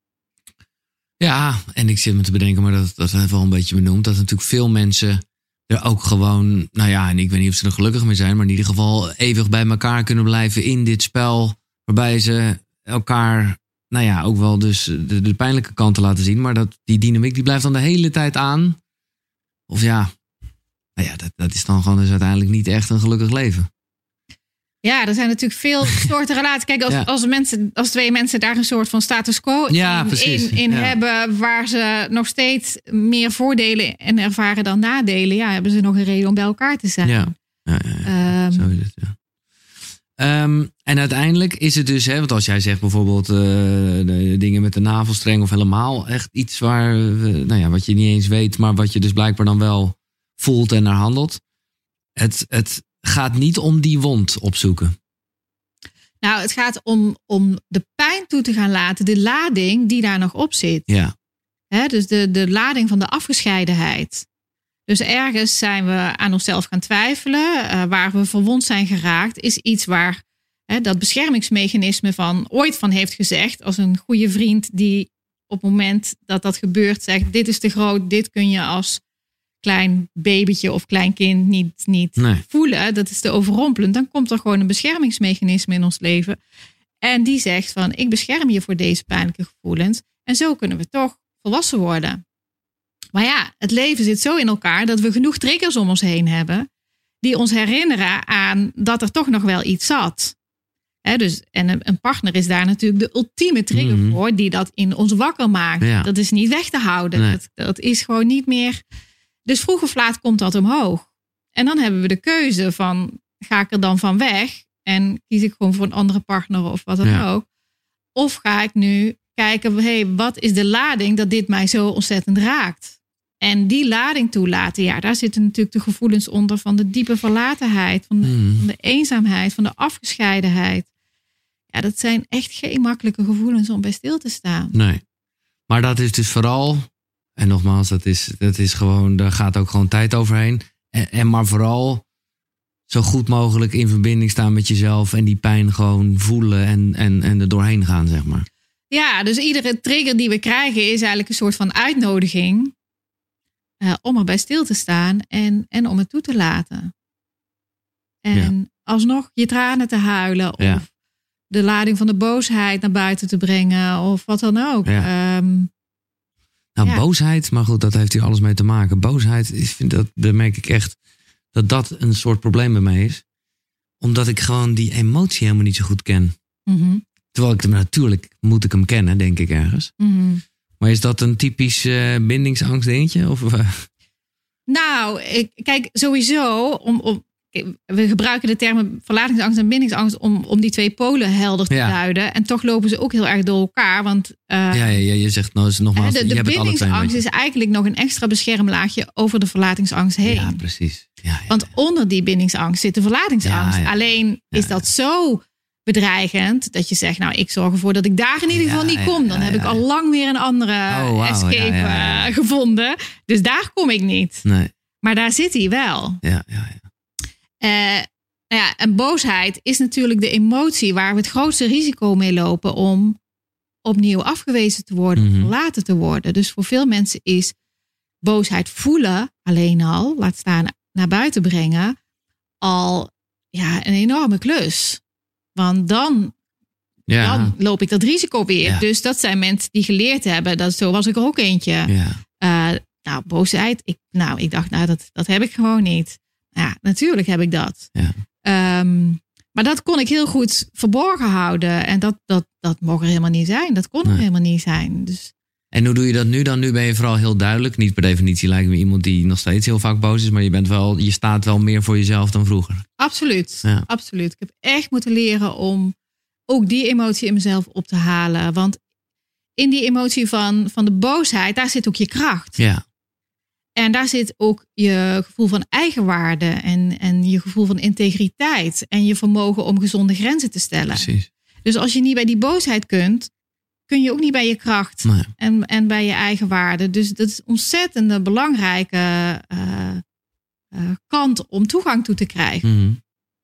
Ja, en ik zit me te bedenken, maar dat, dat heeft wel een beetje benoemd, dat natuurlijk veel mensen er ook gewoon, nou ja, en ik weet niet of ze er gelukkig mee zijn, maar in ieder geval eeuwig bij elkaar kunnen blijven in dit spel, waarbij ze elkaar, nou ja, ook wel dus de, de pijnlijke kanten laten zien, maar dat die dynamiek die blijft dan de hele tijd aan. Of ja, nou ja, dat, dat is dan gewoon dus uiteindelijk niet echt een gelukkig leven. Ja, er zijn natuurlijk veel soorten relaties. Kijk, als, ja. als, mensen, als twee mensen daar een soort van status quo ja, in, precies. in, in ja. hebben, waar ze nog steeds meer voordelen en ervaren dan nadelen, ja, hebben ze nog een reden om bij elkaar te zijn. Ja, ja, ja, ja. Um, zo is het, ja. Um, en uiteindelijk is het dus, hè, want als jij zegt bijvoorbeeld uh, de dingen met de navelstreng of helemaal echt iets waar, uh, nou ja, wat je niet eens weet, maar wat je dus blijkbaar dan wel voelt en naar handelt. Het, het gaat niet om die wond opzoeken. Nou, het gaat om, om de pijn toe te gaan laten, de lading die daar nog op zit. Ja. Hè, dus de, de lading van de afgescheidenheid. Dus ergens zijn we aan onszelf gaan twijfelen. Uh, waar we verwond zijn geraakt, is iets waar hè, dat beschermingsmechanisme van ooit van heeft gezegd. Als een goede vriend die op het moment dat dat gebeurt zegt, dit is te groot, dit kun je als klein babytje of klein kind niet, niet nee. voelen. Dat is te overrompelend. Dan komt er gewoon een beschermingsmechanisme in ons leven. En die zegt van, ik bescherm je voor deze pijnlijke gevoelens. En zo kunnen we toch volwassen worden. Maar ja, het leven zit zo in elkaar dat we genoeg triggers om ons heen hebben die ons herinneren aan dat er toch nog wel iets zat. He, dus, en een partner is daar natuurlijk de ultieme trigger mm-hmm. voor die dat in ons wakker maakt. Ja. Dat is niet weg te houden. Nee. Dat, dat is gewoon niet meer. Dus vroeg of laat komt dat omhoog. En dan hebben we de keuze van, ga ik er dan van weg en kies ik gewoon voor een andere partner of wat dan ja. ook. Of ga ik nu kijken, hey, wat is de lading dat dit mij zo ontzettend raakt? En die lading toelaten, ja, daar zitten natuurlijk de gevoelens onder van de diepe verlatenheid, van de, mm. van de eenzaamheid, van de afgescheidenheid. Ja, dat zijn echt geen makkelijke gevoelens om bij stil te staan. Nee, maar dat is dus vooral, en nogmaals, dat is, dat is gewoon, daar gaat ook gewoon tijd overheen. En, en maar vooral zo goed mogelijk in verbinding staan met jezelf en die pijn gewoon voelen en, en, en er doorheen gaan, zeg maar. Ja, dus iedere trigger die we krijgen is eigenlijk een soort van uitnodiging uh, om erbij stil te staan en, en om het toe te laten. En ja. alsnog je tranen te huilen of ja. de lading van de boosheid naar buiten te brengen of wat dan ook. Ja. Um, nou, ja. boosheid, maar goed, dat heeft hier alles mee te maken. Boosheid, ik vind dat, dat merk ik echt, dat dat een soort probleem bij mij is. Omdat ik gewoon die emotie helemaal niet zo goed ken. Mm-hmm. Terwijl ik hem natuurlijk, moet ik hem kennen, denk ik ergens. Mm-hmm. Maar is dat een typisch uh, bindingsangst dingetje? Of, uh... Nou, ik, kijk, sowieso, om, om, we gebruiken de termen verlatingsangst en bindingsangst om, om die twee polen helder te ja. duiden. En toch lopen ze ook heel erg door elkaar. Want uh, ja, ja, ja, je zegt nou eens nogmaals, de, de, je de hebt bindingsangst is eigenlijk nog een extra beschermlaagje over de verlatingsangst heen. Ja, precies. Ja, ja, want onder die bindingsangst zit de verlatingsangst. Ja, ja. Alleen ja, is dat zo bedreigend dat je zegt, nou, ik zorg ervoor dat ik daar in ieder geval ja, niet kom. Dan ja, heb ja, ik al lang weer een andere oh, wow, escape ja, ja, ja. gevonden. Dus daar kom ik niet. Nee. Maar daar zit hij wel. Ja, ja, ja. Uh, nou ja, en boosheid is natuurlijk de emotie waar we het grootste risico mee lopen om opnieuw afgewezen te worden, mm-hmm. verlaten te worden. Dus voor veel mensen is boosheid voelen alleen al, laat staan naar buiten brengen, al ja, een enorme klus. Want dan, ja. dan loop ik dat risico weer. Ja. Dus dat zijn mensen die geleerd hebben. Dat, zo was ik er ook eentje. Ja. Uh, nou, boosheid. Ik, nou, ik dacht, nou, dat, dat heb ik gewoon niet. Ja, natuurlijk heb ik dat. Ja. Um, maar dat kon ik heel goed verborgen houden. En dat, dat, dat mocht er helemaal niet zijn. Dat kon nee. er helemaal niet zijn. Dus... En hoe doe je dat nu dan? Nu ben je vooral heel duidelijk. Niet per definitie lijkt me iemand die nog steeds heel vaak boos is. Maar je, bent wel, je staat wel meer voor jezelf dan vroeger. Absoluut. Ja. Absoluut. Ik heb echt moeten leren om ook die emotie in mezelf op te halen. Want in die emotie van, van de boosheid, daar zit ook je kracht. Ja. En daar zit ook je gevoel van eigenwaarde en, en je gevoel van integriteit. En je vermogen om gezonde grenzen te stellen. Precies. Dus als je niet bij die boosheid kunt, kun je ook niet bij je kracht nee. en, en bij je eigenwaarde. Dus dat is een ontzettend belangrijke uh, uh, kant om toegang toe te krijgen. Mm-hmm.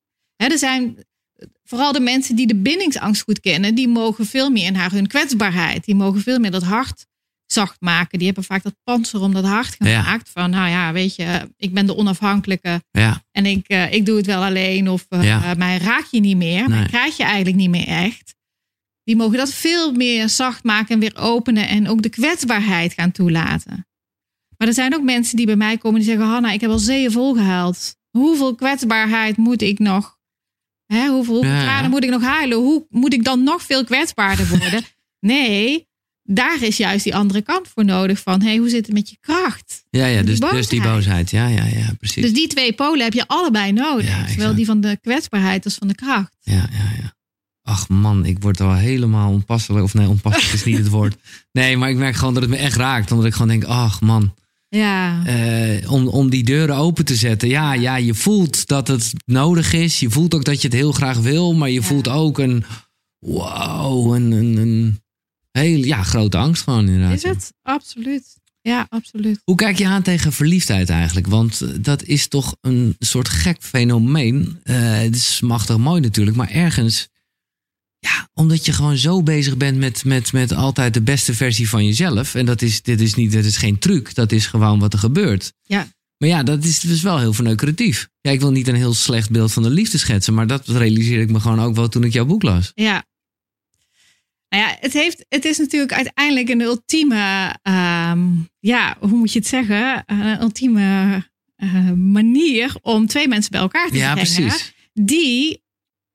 Hè, er zijn vooral de mensen die de bindingsangst goed kennen, die mogen veel meer naar hun kwetsbaarheid. Die mogen veel meer dat hart zacht maken. Die hebben vaak dat pantser om dat hart gemaakt. Ja. Van nou ja, weet je, ik ben de onafhankelijke. Ja. En ik, uh, ik doe het wel alleen. Of uh, ja. mij raak je niet meer. Nee. Mij krijg je eigenlijk niet meer echt. Die mogen dat veel meer zacht maken en weer openen. En ook de kwetsbaarheid gaan toelaten. Maar er zijn ook mensen die bij mij komen die zeggen, Hanna, ik heb al zeeën volgehuild. Hoeveel kwetsbaarheid moet ik nog? Hè, hoeveel hoeveel ja. tranen moet ik nog huilen? Hoe moet ik dan nog veel kwetsbaarder worden? Nee, daar is juist die andere kant voor nodig van, hey, hoe zit het met je kracht? Ja, ja, dus die, dus die boosheid. Ja, ja, ja, precies. Dus die twee polen heb je allebei nodig. Ja, zowel die van de kwetsbaarheid als van de kracht. Ja, ja, ja. Ach man, ik word al helemaal onpasselijk. Of nee, onpasselijk is niet het woord. Nee, maar ik merk gewoon dat het me echt raakt. Omdat ik gewoon denk, ach man. Ja. Uh, om, om die deuren open te zetten. Ja, ja, je voelt dat het nodig is. Je voelt ook dat je het heel graag wil. Maar je ja. voelt ook een, wow, een, een, een hele ja, grote angst gewoon inderdaad. Is het? Absoluut. Ja, absoluut. Hoe kijk je aan tegen verliefdheid eigenlijk? Want dat is toch een soort gek fenomeen. Uh, het is machtig mooi natuurlijk, maar ergens, ja, omdat je gewoon zo bezig bent met, met, met altijd de beste versie van jezelf. En dat is, dit is niet, dat is geen truc, dat is gewoon wat er gebeurt. Ja. Maar ja, dat is dus wel heel verneukeratief. Ja, ik wil niet een heel slecht beeld van de liefde schetsen, maar dat realiseerde ik me gewoon ook wel toen ik jouw boek las. Ja. Nou ja, het, heeft, het is natuurlijk uiteindelijk een ultieme, um, ja, hoe moet je het zeggen? Een ultieme uh, manier om twee mensen bij elkaar te ja, brengen. Precies. Die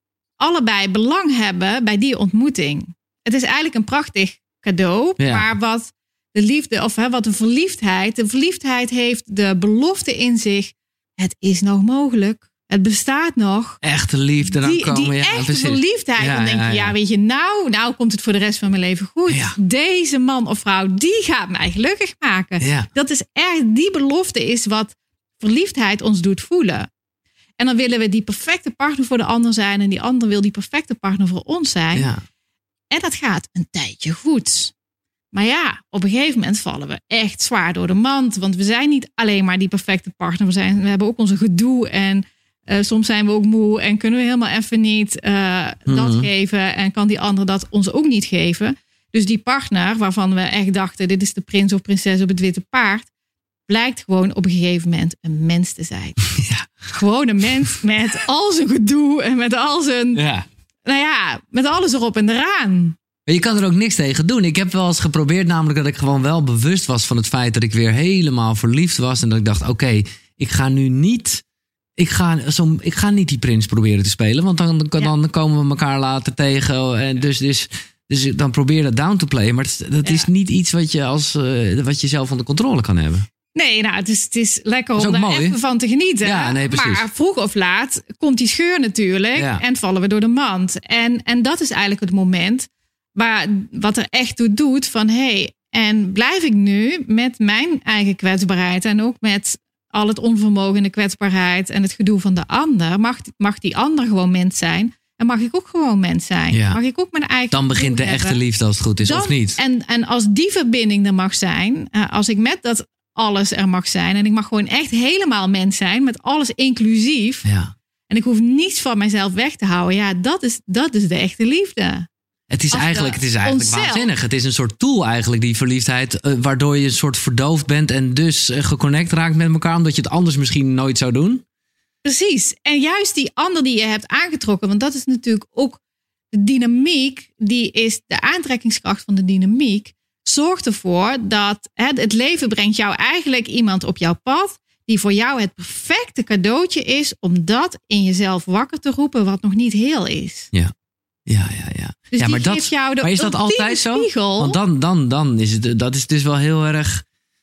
allebei belang hebben bij die ontmoeting. Het is eigenlijk een prachtig cadeau, ja. maar wat de liefde, of hè, wat de verliefdheid, de verliefdheid heeft de belofte in zich. Het is nog mogelijk. Het bestaat nog. Echte liefde dan die, komen. Die ja, echte precies. verliefdheid. Ja, dan denk je, ja, ja. ja, weet je, nou, nou komt het voor de rest van mijn leven goed. Ja. Deze man of vrouw, die gaat mij gelukkig maken. Ja. Dat is echt, die belofte is wat verliefdheid ons doet voelen. En dan willen we die perfecte partner voor de ander zijn. En die ander wil die perfecte partner voor ons zijn. Ja. En dat gaat een tijdje goed. Maar ja, op een gegeven moment vallen we echt zwaar door de mand. Want we zijn niet alleen maar die perfecte partner. We, zijn, we hebben ook onze gedoe en Uh, soms zijn we ook moe en kunnen we helemaal even niet uh, dat mm-hmm. geven. En kan die ander dat ons ook niet geven. Dus die partner waarvan we echt dachten, dit is de prins of prinses op het witte paard, blijkt gewoon op een gegeven moment een mens te zijn. Ja. Gewoon een mens met al zijn gedoe en met al zijn, ja. nou ja, met alles erop en eraan. Maar je kan er ook niks tegen doen. Ik heb wel eens geprobeerd namelijk dat ik gewoon wel bewust was van het feit dat ik weer helemaal verliefd was. En dat ik dacht, oké, okay, ik ga nu niet... Ik ga, zo, ik ga niet die prins proberen te spelen. Want dan, dan, ja. dan komen we elkaar later tegen. En dus, dus, dus dan probeer dat down to play. Maar dat, dat ja. is niet iets wat je, als, uh, wat je zelf onder controle kan hebben. Nee, nou, het is, het is lekker om er mooi, even van te genieten. Ja, nee, maar vroeg of laat komt die scheur natuurlijk. Ja. En vallen we door de mand. En, en dat is eigenlijk het moment waar, wat er echt toe doet van... Hey, en blijf ik nu met mijn eigen kwetsbaarheid en ook met... al het onvermogen en de kwetsbaarheid en het gedoe van de ander. Mag, mag die ander gewoon mens zijn. En mag ik ook gewoon mens zijn. Ja. Mag ik ook mijn eigen... Dan begint de hebben. Echte liefde als het goed is, Dan, of niet? En, en als die verbinding er mag zijn. Als ik met dat alles er mag zijn. En ik mag gewoon echt helemaal mens zijn. Met alles inclusief. Ja. En ik hoef niets van mijzelf weg te houden. Ja, dat is, dat is de echte liefde. Het is, eigenlijk, het is eigenlijk waanzinnig. Het is een soort tool eigenlijk, die verliefdheid. Uh, waardoor je een soort verdoofd bent en dus uh, geconnect raakt met elkaar. Omdat je het anders misschien nooit zou doen. Precies. En juist die ander die je hebt aangetrokken. Want dat is natuurlijk ook de dynamiek. Die is de aantrekkingskracht van de dynamiek. Zorgt ervoor dat hè, het leven brengt jou eigenlijk iemand op jouw pad. Die voor jou het perfecte cadeautje is. Om dat in jezelf wakker te roepen wat nog niet heel is. Ja. Ja, ja, ja. Dus ja, maar, die dat, jou de maar is dat altijd spiegel. Zo? Want dan, dan, dan is het, dat is dus wel heel erg.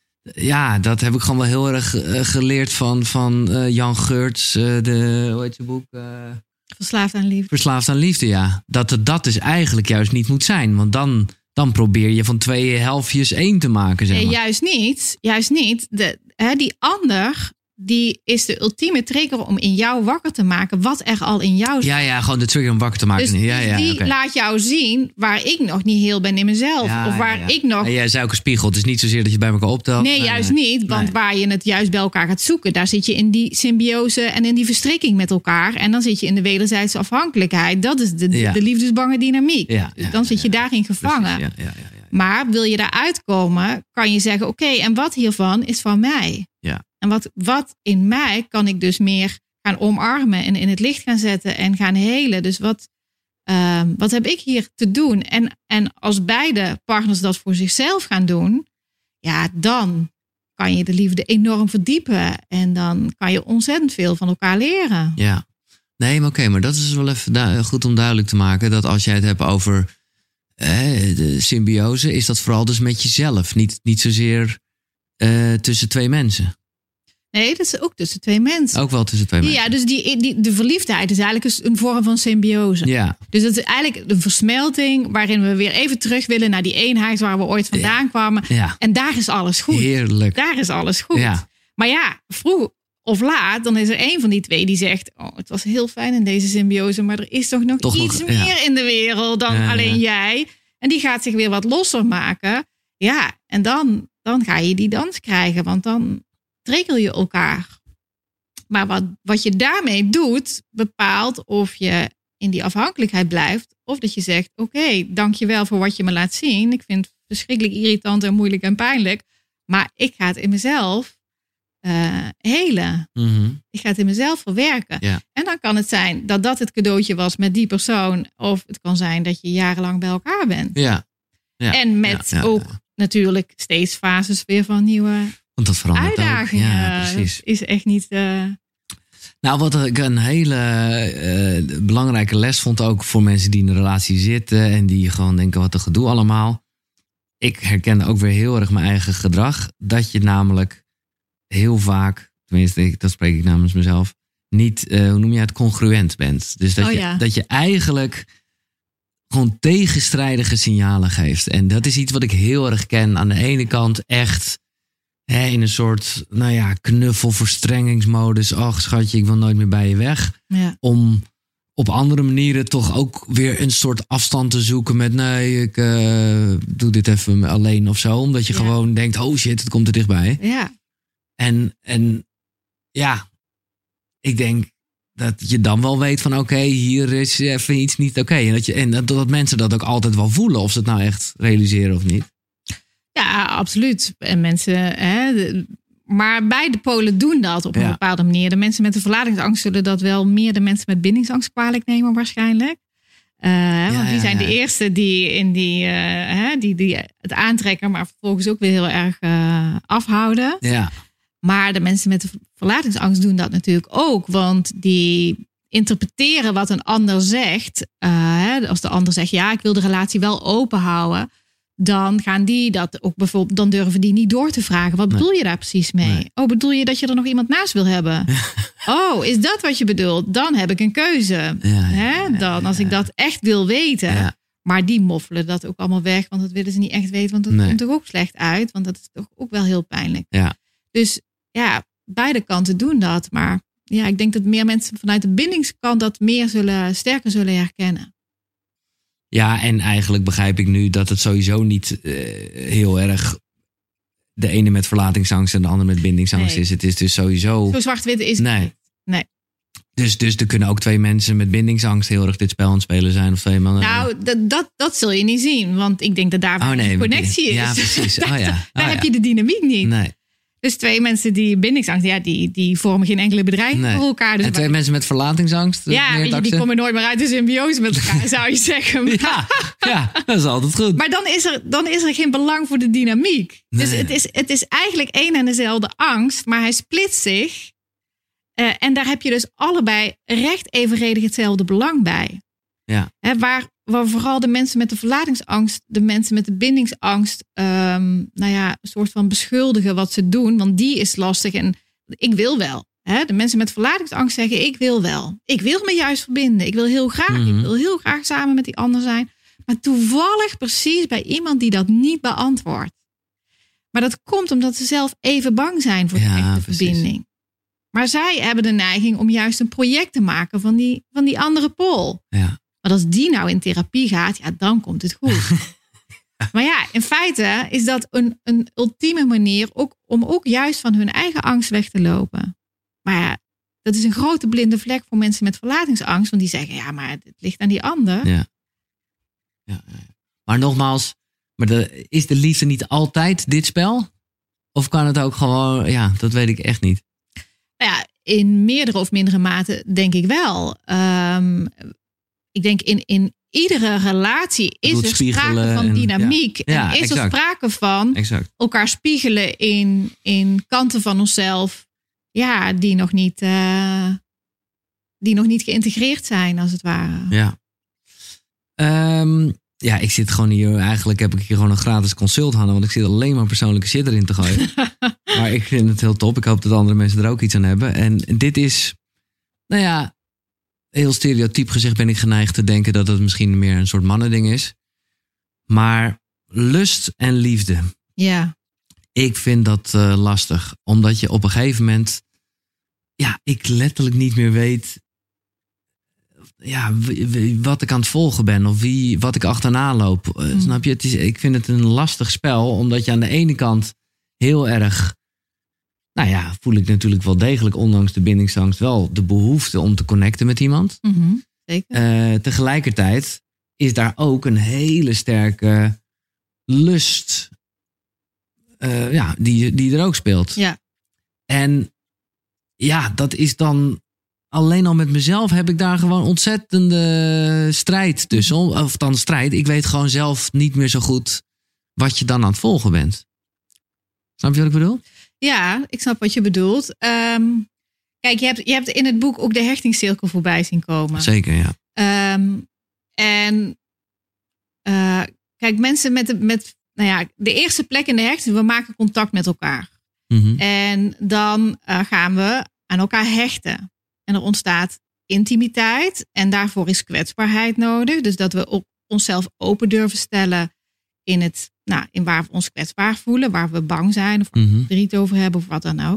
Ja, dat heb ik gewoon wel heel erg uh, geleerd van, van uh, Jan Geurts. Uh, de, hoe heet je boek? Uh, Verslaafd aan liefde. Verslaafd aan liefde, ja. Dat het dat dus eigenlijk juist niet moet zijn. Want dan, dan probeer je van twee helftjes één te maken, zeg maar. Nee, juist niet. Juist niet. De, hè, die ander die is de ultieme trigger om in jou wakker te maken wat er al in jou zit. Ja, ja, gewoon de trigger om wakker te maken. Dus, ja, ja, dus die okay. laat jou zien waar ik nog niet heel ben in mezelf. Ja, of waar ja, ja. ik nog... Ja, jij zei ook een spiegel. Het is niet zozeer dat je bij elkaar optelt. Nee, nee juist nee. niet. Want nee. waar je het juist bij elkaar gaat zoeken, daar zit je in die symbiose en in die verstrikking met elkaar. En dan zit je in de wederzijdse afhankelijkheid. Dat is de, ja. de liefdesbange dynamiek. Ja, ja, dan zit je ja, daarin gevangen. Precies, ja, ja, ja, ja. Maar wil je daaruit komen, kan je zeggen, oké, okay, en wat hiervan is van mij? Ja. En wat, wat in mij kan ik dus meer gaan omarmen en in het licht gaan zetten en gaan helen. Dus wat, uh, wat heb ik hier te doen? En, en als beide partners dat voor zichzelf gaan doen, ja, dan kan je de liefde enorm verdiepen. En dan kan je ontzettend veel van elkaar leren. Ja, nee, maar oké, okay, maar dat is wel even du- goed om duidelijk te maken. Dat als jij het hebt over eh, de symbiose, is dat vooral dus met jezelf. Niet, niet zozeer uh, tussen twee mensen. Nee, dat is ook tussen twee mensen. Ook wel tussen twee mensen. Ja, dus die, die, de verliefdheid is eigenlijk een vorm van symbiose. Ja. Dus dat is eigenlijk een versmelting waarin we weer even terug willen naar die eenheid waar we ooit vandaan ja. kwamen. Ja. En daar is alles goed. Heerlijk. Daar is alles goed. Ja. Maar ja, vroeg of laat, dan is er één van die twee die zegt, oh, het was heel fijn in deze symbiose, maar er is toch nog toch iets nog, meer ja. in de wereld dan ja, alleen ja. jij. En die gaat zich weer wat losser maken. Ja, en dan, dan ga je die dans krijgen, want dan trigger je elkaar. Maar wat, wat je daarmee doet, bepaalt of je in die afhankelijkheid blijft. Of dat je zegt, oké, okay, dankjewel voor wat je me laat zien. Ik vind het verschrikkelijk irritant en moeilijk en pijnlijk. Maar ik ga het in mezelf uh, helen. Mm-hmm. Ik ga het in mezelf verwerken. Ja. En dan kan het zijn dat dat het cadeautje was met die persoon. Of het kan zijn dat je jarenlang bij elkaar bent. Ja. Ja. En met ja, ja, ook ja. natuurlijk steeds fases weer van nieuwe Want dat verandert uitdagingen. ook. Ja, precies. Dat is echt niet... Uh, Nou, wat ik een hele uh, belangrijke les vond ook voor mensen die in een relatie zitten en die gewoon denken, wat een gedoe allemaal. Ik herkende ook weer heel erg mijn eigen gedrag. Dat je namelijk heel vaak, tenminste dat spreek ik namens mezelf, niet, uh, hoe noem je het, congruent bent. Dus dat, oh, je, ja. dat je eigenlijk gewoon tegenstrijdige signalen geeft. En dat is iets wat ik heel erg ken. Aan de ene kant echt... He, in een soort, nou ja, knuffelverstrengingsmodus. Ach, schatje, ik wil nooit meer bij je weg. Ja. Om op andere manieren toch ook weer een soort afstand te zoeken met... nee, ik uh, doe dit even alleen of zo. Omdat je ja. gewoon denkt, oh shit, het komt er dichtbij. Ja. En, en ja, ik denk dat je dan wel weet van... oké, okay, hier is even iets niet oké. Okay. En, dat je, en dat, dat mensen dat ook altijd wel voelen. Of ze het nou echt realiseren of niet. Ja, absoluut. En mensen, hè, de, maar beide polen doen dat op een ja. bepaalde manier. De mensen met de verlatingsangst zullen dat wel meer de mensen met bindingsangst kwalijk nemen waarschijnlijk. Uh, ja, want die zijn ja, ja. de eerste die, in die, uh, hè, die, die het aantrekken, maar vervolgens ook weer heel erg uh, afhouden. Ja. Maar de mensen met de verlatingsangst doen dat natuurlijk ook. Want die interpreteren wat een ander zegt. Uh, hè, als de ander zegt, ja, ik wil de relatie wel open houden. Dan gaan die dat ook bijvoorbeeld, dan durven die niet door te vragen. Wat bedoel nee. je daar precies mee? Nee. Oh, bedoel je dat je er nog iemand naast wil hebben? Oh, is dat wat je bedoelt? Dan heb ik een keuze. Ja, ja, Hè? Dan, als ik dat echt wil weten. Ja. Maar die moffelen dat ook allemaal weg, want dat willen ze niet echt weten. Want dat nee. komt toch ook slecht uit, want dat is toch ook wel heel pijnlijk. Ja. Dus ja, beide kanten doen dat. Maar ja, ik denk dat meer mensen vanuit de bindingskant dat meer zullen, sterker zullen herkennen. Ja, en eigenlijk begrijp ik nu dat het sowieso niet uh, heel erg de ene met verlatingsangst en de andere met bindingsangst nee. is. Het is dus sowieso... Zo zwart-wit is het nee. niet. Nee. Dus, dus er kunnen ook twee mensen met bindingsangst heel erg dit spel aan het spelen zijn. Of twee mannen. Nou, dat, dat, dat zul je niet zien. Want ik denk dat daar oh, nee, een connectie is. Ja, precies. daar oh, ja. Oh, daar ja. heb je de dynamiek niet. Nee. Dus twee mensen die bindingsangst, ja, die, die vormen geen enkele bedreiging nee. voor elkaar. Dus en twee maar, mensen met verlatingsangst? Ja, die, die komen nooit meer uit de symbiose met elkaar, zou je zeggen. ja, ja, dat is altijd goed. Maar dan is er, dan is er geen belang voor de dynamiek. Nee. Dus het is, het is eigenlijk één en dezelfde angst, maar hij splitst zich. Uh, en daar heb je dus allebei recht evenredig hetzelfde belang bij. Ja. He, waar, waar vooral de mensen met de verlatingsangst, de mensen met de bindingsangst, um, nou ja, een soort van beschuldigen wat ze doen, want die is lastig en ik wil wel. He, de mensen met verlatingsangst zeggen, ik wil wel. Ik wil me juist verbinden. Ik wil heel graag, mm-hmm. ik wil heel graag samen met die ander zijn. Maar toevallig precies bij iemand die dat niet beantwoordt. Maar dat komt omdat ze zelf even bang zijn voor de ja, echte precies. verbinding. Maar zij hebben de neiging om juist een project te maken van die, van die andere pool. Ja. Maar als die nou in therapie gaat, ja, dan komt het goed. Maar ja, in feite is dat een, een ultieme manier ook, om ook juist van hun eigen angst weg te lopen. Maar ja, dat is een grote blinde vlek voor mensen met verlatingsangst. Want die zeggen, ja, maar het ligt aan die ander. Ja. Ja, ja. Maar nogmaals, maar de, is de liefde niet altijd dit spel? Of kan het ook gewoon, ja, dat weet ik echt niet. Nou ja, in meerdere of mindere mate denk ik wel. Um, ik denk in, in iedere relatie is er sprake van en, dynamiek. Ja, ja, en is exact. er sprake van exact. elkaar spiegelen in, in kanten van onszelf. Ja, die nog niet, uh, die nog niet geïntegreerd zijn, als het ware. Ja. Um, ja, ik zit gewoon hier. Eigenlijk heb ik hier gewoon een gratis consult, Hanne. Want ik zit alleen maar persoonlijke shit erin te gooien. Maar ik vind het heel top. Ik hoop dat andere mensen er ook iets aan hebben. En dit is, nou ja, heel stereotyp gezegd ben ik geneigd te denken dat het misschien meer een soort mannending is. Maar lust en liefde. Ja. Ik vind dat uh, lastig. Omdat je op een gegeven moment, ja, ik letterlijk niet meer weet, ja, w- w- wat ik aan het volgen ben. Of wie, wat ik achterna loop. Uh, mm. Snap je? Het is, ik vind het een lastig spel. Omdat je aan de ene kant heel erg, nou ja, voel ik natuurlijk wel degelijk, ondanks de bindingsangst, wel de behoefte om te connecten met iemand. Mm-hmm, zeker. Uh, tegelijkertijd is daar ook een hele sterke lust, uh, ja, die, die er ook speelt. Ja. En ja, dat is dan, alleen al met mezelf heb ik daar gewoon ontzettende strijd tussen. Of dan strijd, ik weet gewoon zelf niet meer zo goed wat je dan aan het volgen bent. Snap je wat ik bedoel? Ja, ik snap wat je bedoelt. Um, kijk, je hebt, je hebt in het boek ook de hechtingscirkel voorbij zien komen. Zeker, ja. Um, en uh, kijk, mensen met, de, met nou ja, de eerste plek in de hechting, we maken contact met elkaar. Mm-hmm. En dan uh, gaan we aan elkaar hechten. En er ontstaat intimiteit. En daarvoor is kwetsbaarheid nodig. Dus dat we ook onszelf open durven stellen in het, nou, in waar we ons kwetsbaar voelen, waar we bang zijn of Mm-hmm. verdriet over hebben of wat dan ook.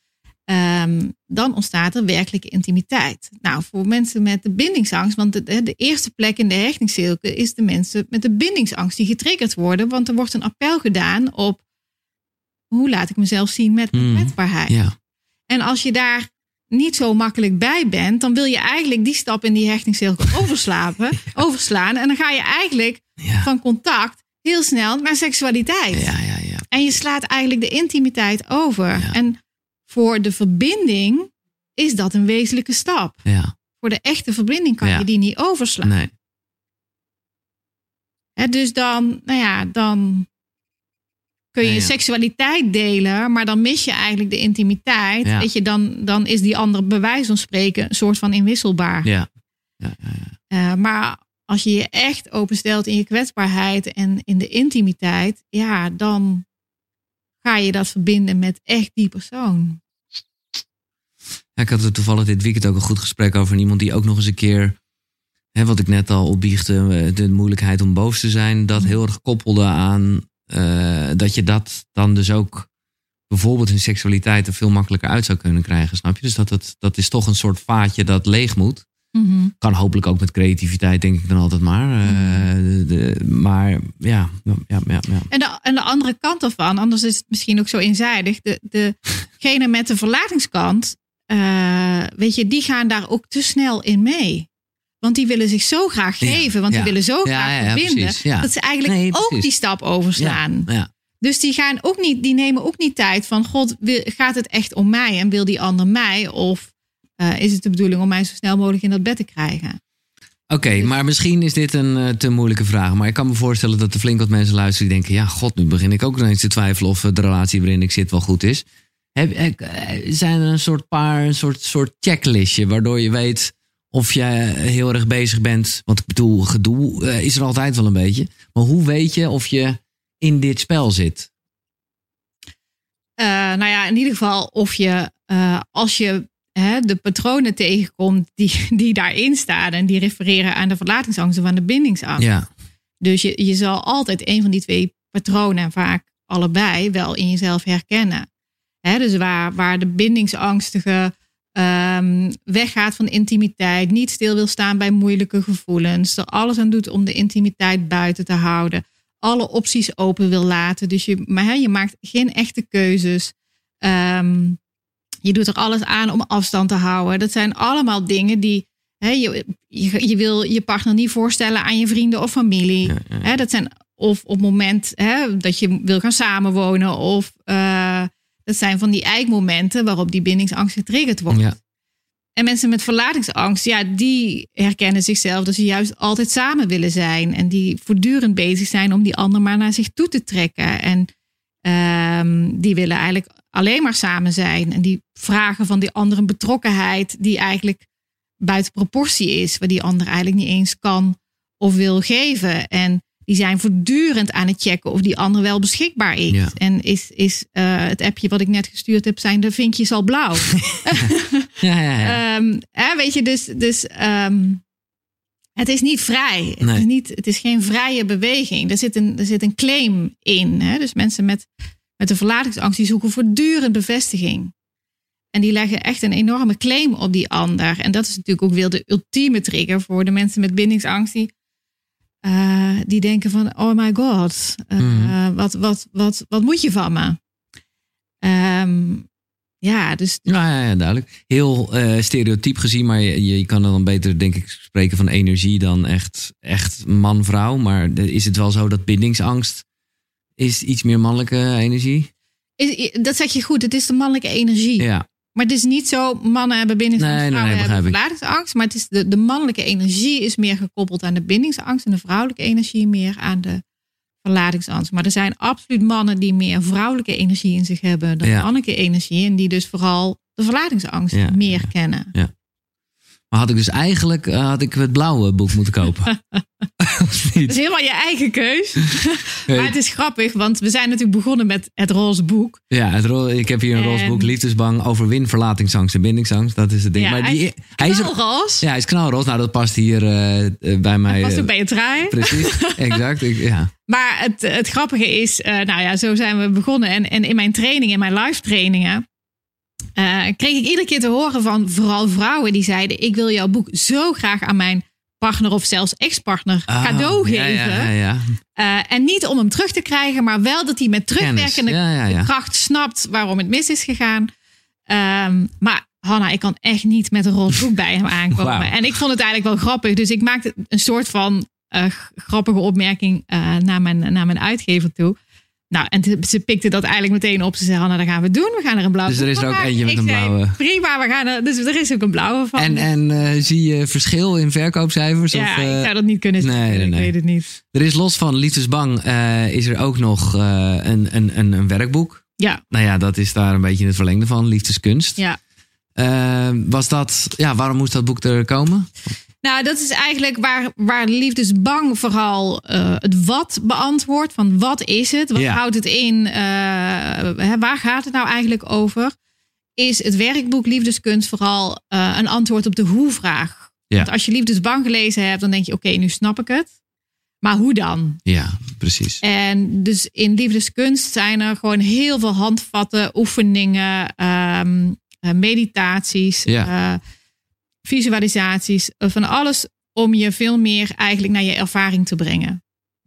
Um, dan ontstaat er werkelijke intimiteit. Nou, voor mensen met de bindingsangst, want de, de eerste plek in de hechtingscirkel is de mensen met de bindingsangst die getriggerd worden, want er wordt een appel gedaan op hoe laat ik mezelf zien met mijn mm, kwetsbaarheid. Ja. En als je daar niet zo makkelijk bij bent, dan wil je eigenlijk die stap in die hechtingscirkel overslapen, ja. overslaan. En dan ga je eigenlijk Ja. van contact heel snel naar seksualiteit. Ja, ja, ja. En je slaat eigenlijk de intimiteit over. Ja. En voor de verbinding is dat een wezenlijke stap. Ja. Voor de echte verbinding kan Ja. je die niet overslaan. Nee. He, dus dan, nou ja, dan kun je Ja, ja. seksualiteit delen, maar dan mis je eigenlijk de intimiteit. Ja. Weet je, dan, dan is die ander bij wijze van spreken een soort van inwisselbaar. Ja. Ja, ja, ja. Uh, maar als je je echt openstelt in je kwetsbaarheid en in de intimiteit, ja, dan ga je dat verbinden met echt die persoon. Ja, ik had er toevallig dit weekend ook een goed gesprek over iemand die ook nog eens een keer, hè, wat ik net al opbiechte, de moeilijkheid om boos te zijn, dat heel erg koppelde aan uh, dat je dat dan dus ook bijvoorbeeld in seksualiteit er veel makkelijker uit zou kunnen krijgen, snap je? Dus dat, het, dat is toch een soort vaatje dat leeg moet. Mm-hmm. Kan hopelijk ook met creativiteit, denk ik dan altijd maar. Uh, de, de, maar ja, ja, ja, ja. En de, en de andere kant ervan, anders is het misschien ook zo eenzijdig. De, degene met de verlatingskant, uh, weet je, die gaan daar ook te snel in mee. Want die willen zich zo graag geven, ja, want ja. die willen zo Ja, graag ja, ja, verbinden. precies, ja. Dat ze eigenlijk Nee, ook precies. die stap overslaan. Ja, ja. Dus die gaan ook niet, die nemen ook niet tijd van, God, wil, gaat het echt om mij en wil die ander mij? Of uh, is het de bedoeling om mij zo snel mogelijk in dat bed te krijgen? Oké, okay, maar misschien is dit een uh, te moeilijke vraag. Maar ik kan me voorstellen dat er flink wat mensen luisteren die denken, ja, god, nu begin ik ook nog eens te twijfelen of de relatie waarin ik zit wel goed is. Heb, zijn er een soort paar, een soort, soort checklistje waardoor je weet of je heel erg bezig bent? Want ik bedoel, gedoe uh, is er altijd wel een beetje. Maar hoe weet je of je in dit spel zit? Uh, nou ja, in ieder geval of je, uh, als je hè, de patronen tegenkomt die, die daarin staan en die refereren aan de verlatingsangst of aan de bindingsangst. Ja. Dus je, je zal altijd een van die twee patronen, vaak allebei, wel in jezelf herkennen. Hè, dus waar, waar de bindingsangstige Um, weggaat van intimiteit, niet stil wil staan bij moeilijke gevoelens, er alles aan doet om de intimiteit buiten te houden, alle opties open wil laten. Dus je, maar, he, je maakt geen echte keuzes. Um, je doet er alles aan om afstand te houden. Dat zijn allemaal dingen die he, je, je, je wil je partner niet voorstellen aan je vrienden of familie. Ja, ja. He, dat zijn of op het moment he, dat je wil gaan samenwonen of uh, dat zijn van die eikmomenten waarop die bindingsangst getriggerd wordt. Ja. En mensen met verlatingsangst, ja, die herkennen zichzelf dat ze juist altijd samen willen zijn. En die voortdurend bezig zijn om die ander maar naar zich toe te trekken. En um, die willen eigenlijk alleen maar samen zijn. En die vragen van die ander een betrokkenheid die eigenlijk buiten proportie is. Waar die ander eigenlijk niet eens kan of wil geven. En die zijn voortdurend aan het checken of die ander wel beschikbaar is. Ja. En is, is uh, het appje wat ik net gestuurd heb, zijn de vinkjes al blauw? ja, ja, ja. Um, hè, weet je, dus, dus um, het is niet vrij. Nee. Het, is niet, het is geen vrije beweging. Er zit een, er zit een claim in. Hè? Dus mensen met, met een verlatingsangst, die zoeken voortdurend bevestiging. En die leggen echt een enorme claim op die ander. En dat is natuurlijk ook weer de ultieme trigger voor de mensen met bindingsangst die Uh, die denken van, oh my god, uh, mm. wat, wat, wat, wat moet je van me? Um, ja, dus... Ja, ja, ja, duidelijk. Heel uh, stereotyp gezien, maar je, je kan dan beter, denk ik, spreken van energie dan echt, echt man-vrouw. Maar is het wel zo dat bindingsangst is iets meer mannelijke energie? Is, dat zeg je goed, het is de mannelijke energie. Ja. Maar het is niet zo, mannen hebben bindingsangst, nee, vrouwen nee, nee, hebben verlatingsangst. Maar het is de, de mannelijke energie is meer gekoppeld aan de bindingsangst. En de vrouwelijke energie meer aan de verlatingsangst. Maar er zijn absoluut mannen die meer vrouwelijke energie in zich hebben dan ja. mannelijke energie. En die dus vooral de verlatingsangst ja, meer ja, kennen. Ja. Maar had ik dus eigenlijk uh, had ik het blauwe boek moeten kopen. Dat is helemaal je eigen keus. Maar het is grappig, want we zijn natuurlijk begonnen met het roze boek. Ja, het ro- ik heb hier een en... roze boek. Liefdesbang, overwin verlatingsangst en bindingsangst. Dat is het ding. Ja, maar hij, die, is hij is knalroze. Ja, hij is knalroze. Nou, dat past hier uh, bij mij. Dat past ook bij je trui. Precies, exact. Ik, ja. Maar het, het grappige is, uh, nou ja, zo zijn we begonnen. En, en in mijn trainingen, in mijn live trainingen, Uh, kreeg ik iedere keer te horen van vooral vrouwen die zeiden, ik wil jouw boek zo graag aan mijn partner of zelfs ex-partner oh, cadeau geven. Ja, ja, ja, ja. Uh, en niet om hem terug te krijgen, maar wel dat hij met terugwerkende ja, ja, ja. kracht snapt waarom het mis is gegaan. Um, maar Hanna, ik kan echt niet met een roze boek bij hem aankomen. Wow. En ik vond het eigenlijk wel grappig. Dus ik maakte een soort van uh, grappige opmerking uh, naar, mijn, naar mijn uitgever toe. Nou, en ze pikte dat eigenlijk meteen op. Ze zei, Hanna, dat gaan we doen. We gaan er een blauwe Dus er is er ook maken. eentje met ik een blauwe. Zei, prima, we gaan er, dus er is ook een blauwe van. En, en uh, zie je verschil in verkoopcijfers? Ja, of, uh... ik zou dat niet kunnen zeggen. Nee, nee, nee. Ik weet het niet. Er is los van Liefdesbang, uh, is er ook nog uh, een, een, een, een werkboek. Ja. Nou ja, dat is daar een beetje het verlengde van. Liefdeskunst. Ja. Uh, was dat, ja, waarom moest dat boek er komen? Nou, dat is eigenlijk waar, waar Liefdesbang vooral uh, het wat beantwoordt. Van wat is het? Wat ja. houdt het in? Uh, hè, waar gaat het nou eigenlijk over? Is het werkboek Liefdeskunst vooral uh, een antwoord op de hoe-vraag. Ja. Want als je Liefdesbang gelezen hebt, dan denk je, oké, okay, nu snap ik het. Maar hoe dan? Ja, precies. En dus in Liefdeskunst zijn er gewoon heel veel handvatten, oefeningen, um, meditaties, ja. uh, visualisaties, van alles om je veel meer eigenlijk naar je ervaring te brengen.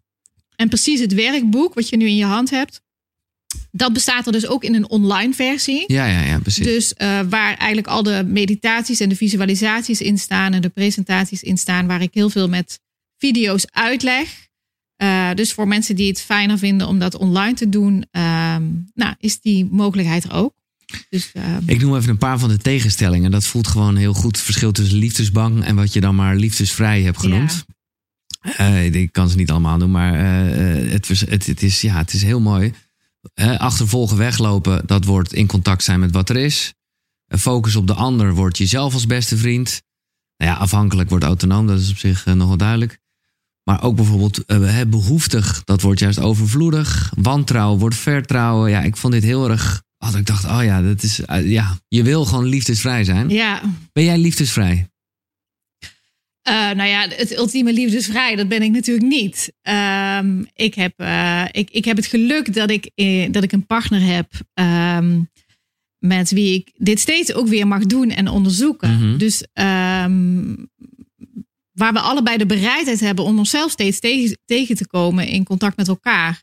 En precies het werkboek wat je nu in je hand hebt, dat bestaat er dus ook in een online versie. Ja, ja, ja, precies. Dus uh, waar eigenlijk al de meditaties en de visualisaties in staan en de presentaties in staan, waar ik heel veel met video's uitleg. Uh, dus voor mensen die het fijner vinden om dat online te doen, uh, nou, is die mogelijkheid er ook. Dus, uh, ik noem even een paar van de tegenstellingen. Dat voelt gewoon heel goed. Het verschil tussen liefdesbang en wat je dan maar liefdesvrij hebt genoemd. Ja. Uh, ik kan ze niet allemaal doen, maar uh, het, het, het, is, ja, het is heel mooi. Uh, achtervolgen, weglopen, dat wordt in contact zijn met wat er is. Uh, focus op de ander wordt jezelf als beste vriend. Nou ja, afhankelijk wordt autonoom, dat is op zich uh, nog wel duidelijk. Maar ook bijvoorbeeld uh, behoeftig, dat wordt juist overvloedig. Wantrouwen wordt vertrouwen. Ja, ik vond dit heel erg. Oh, ik dacht, oh ja, dat is, uh, ja, je wil gewoon liefdesvrij zijn. Ja. Ben jij liefdesvrij? Uh, nou ja, het ultieme liefdesvrij, dat ben ik natuurlijk niet. Um, ik, heb, uh, ik, ik heb het geluk dat ik, uh, dat ik een partner heb um, met wie ik dit steeds ook weer mag doen en onderzoeken. Mm-hmm. Dus um, waar we allebei de bereidheid hebben om onszelf steeds tegen, tegen te komen in contact met elkaar.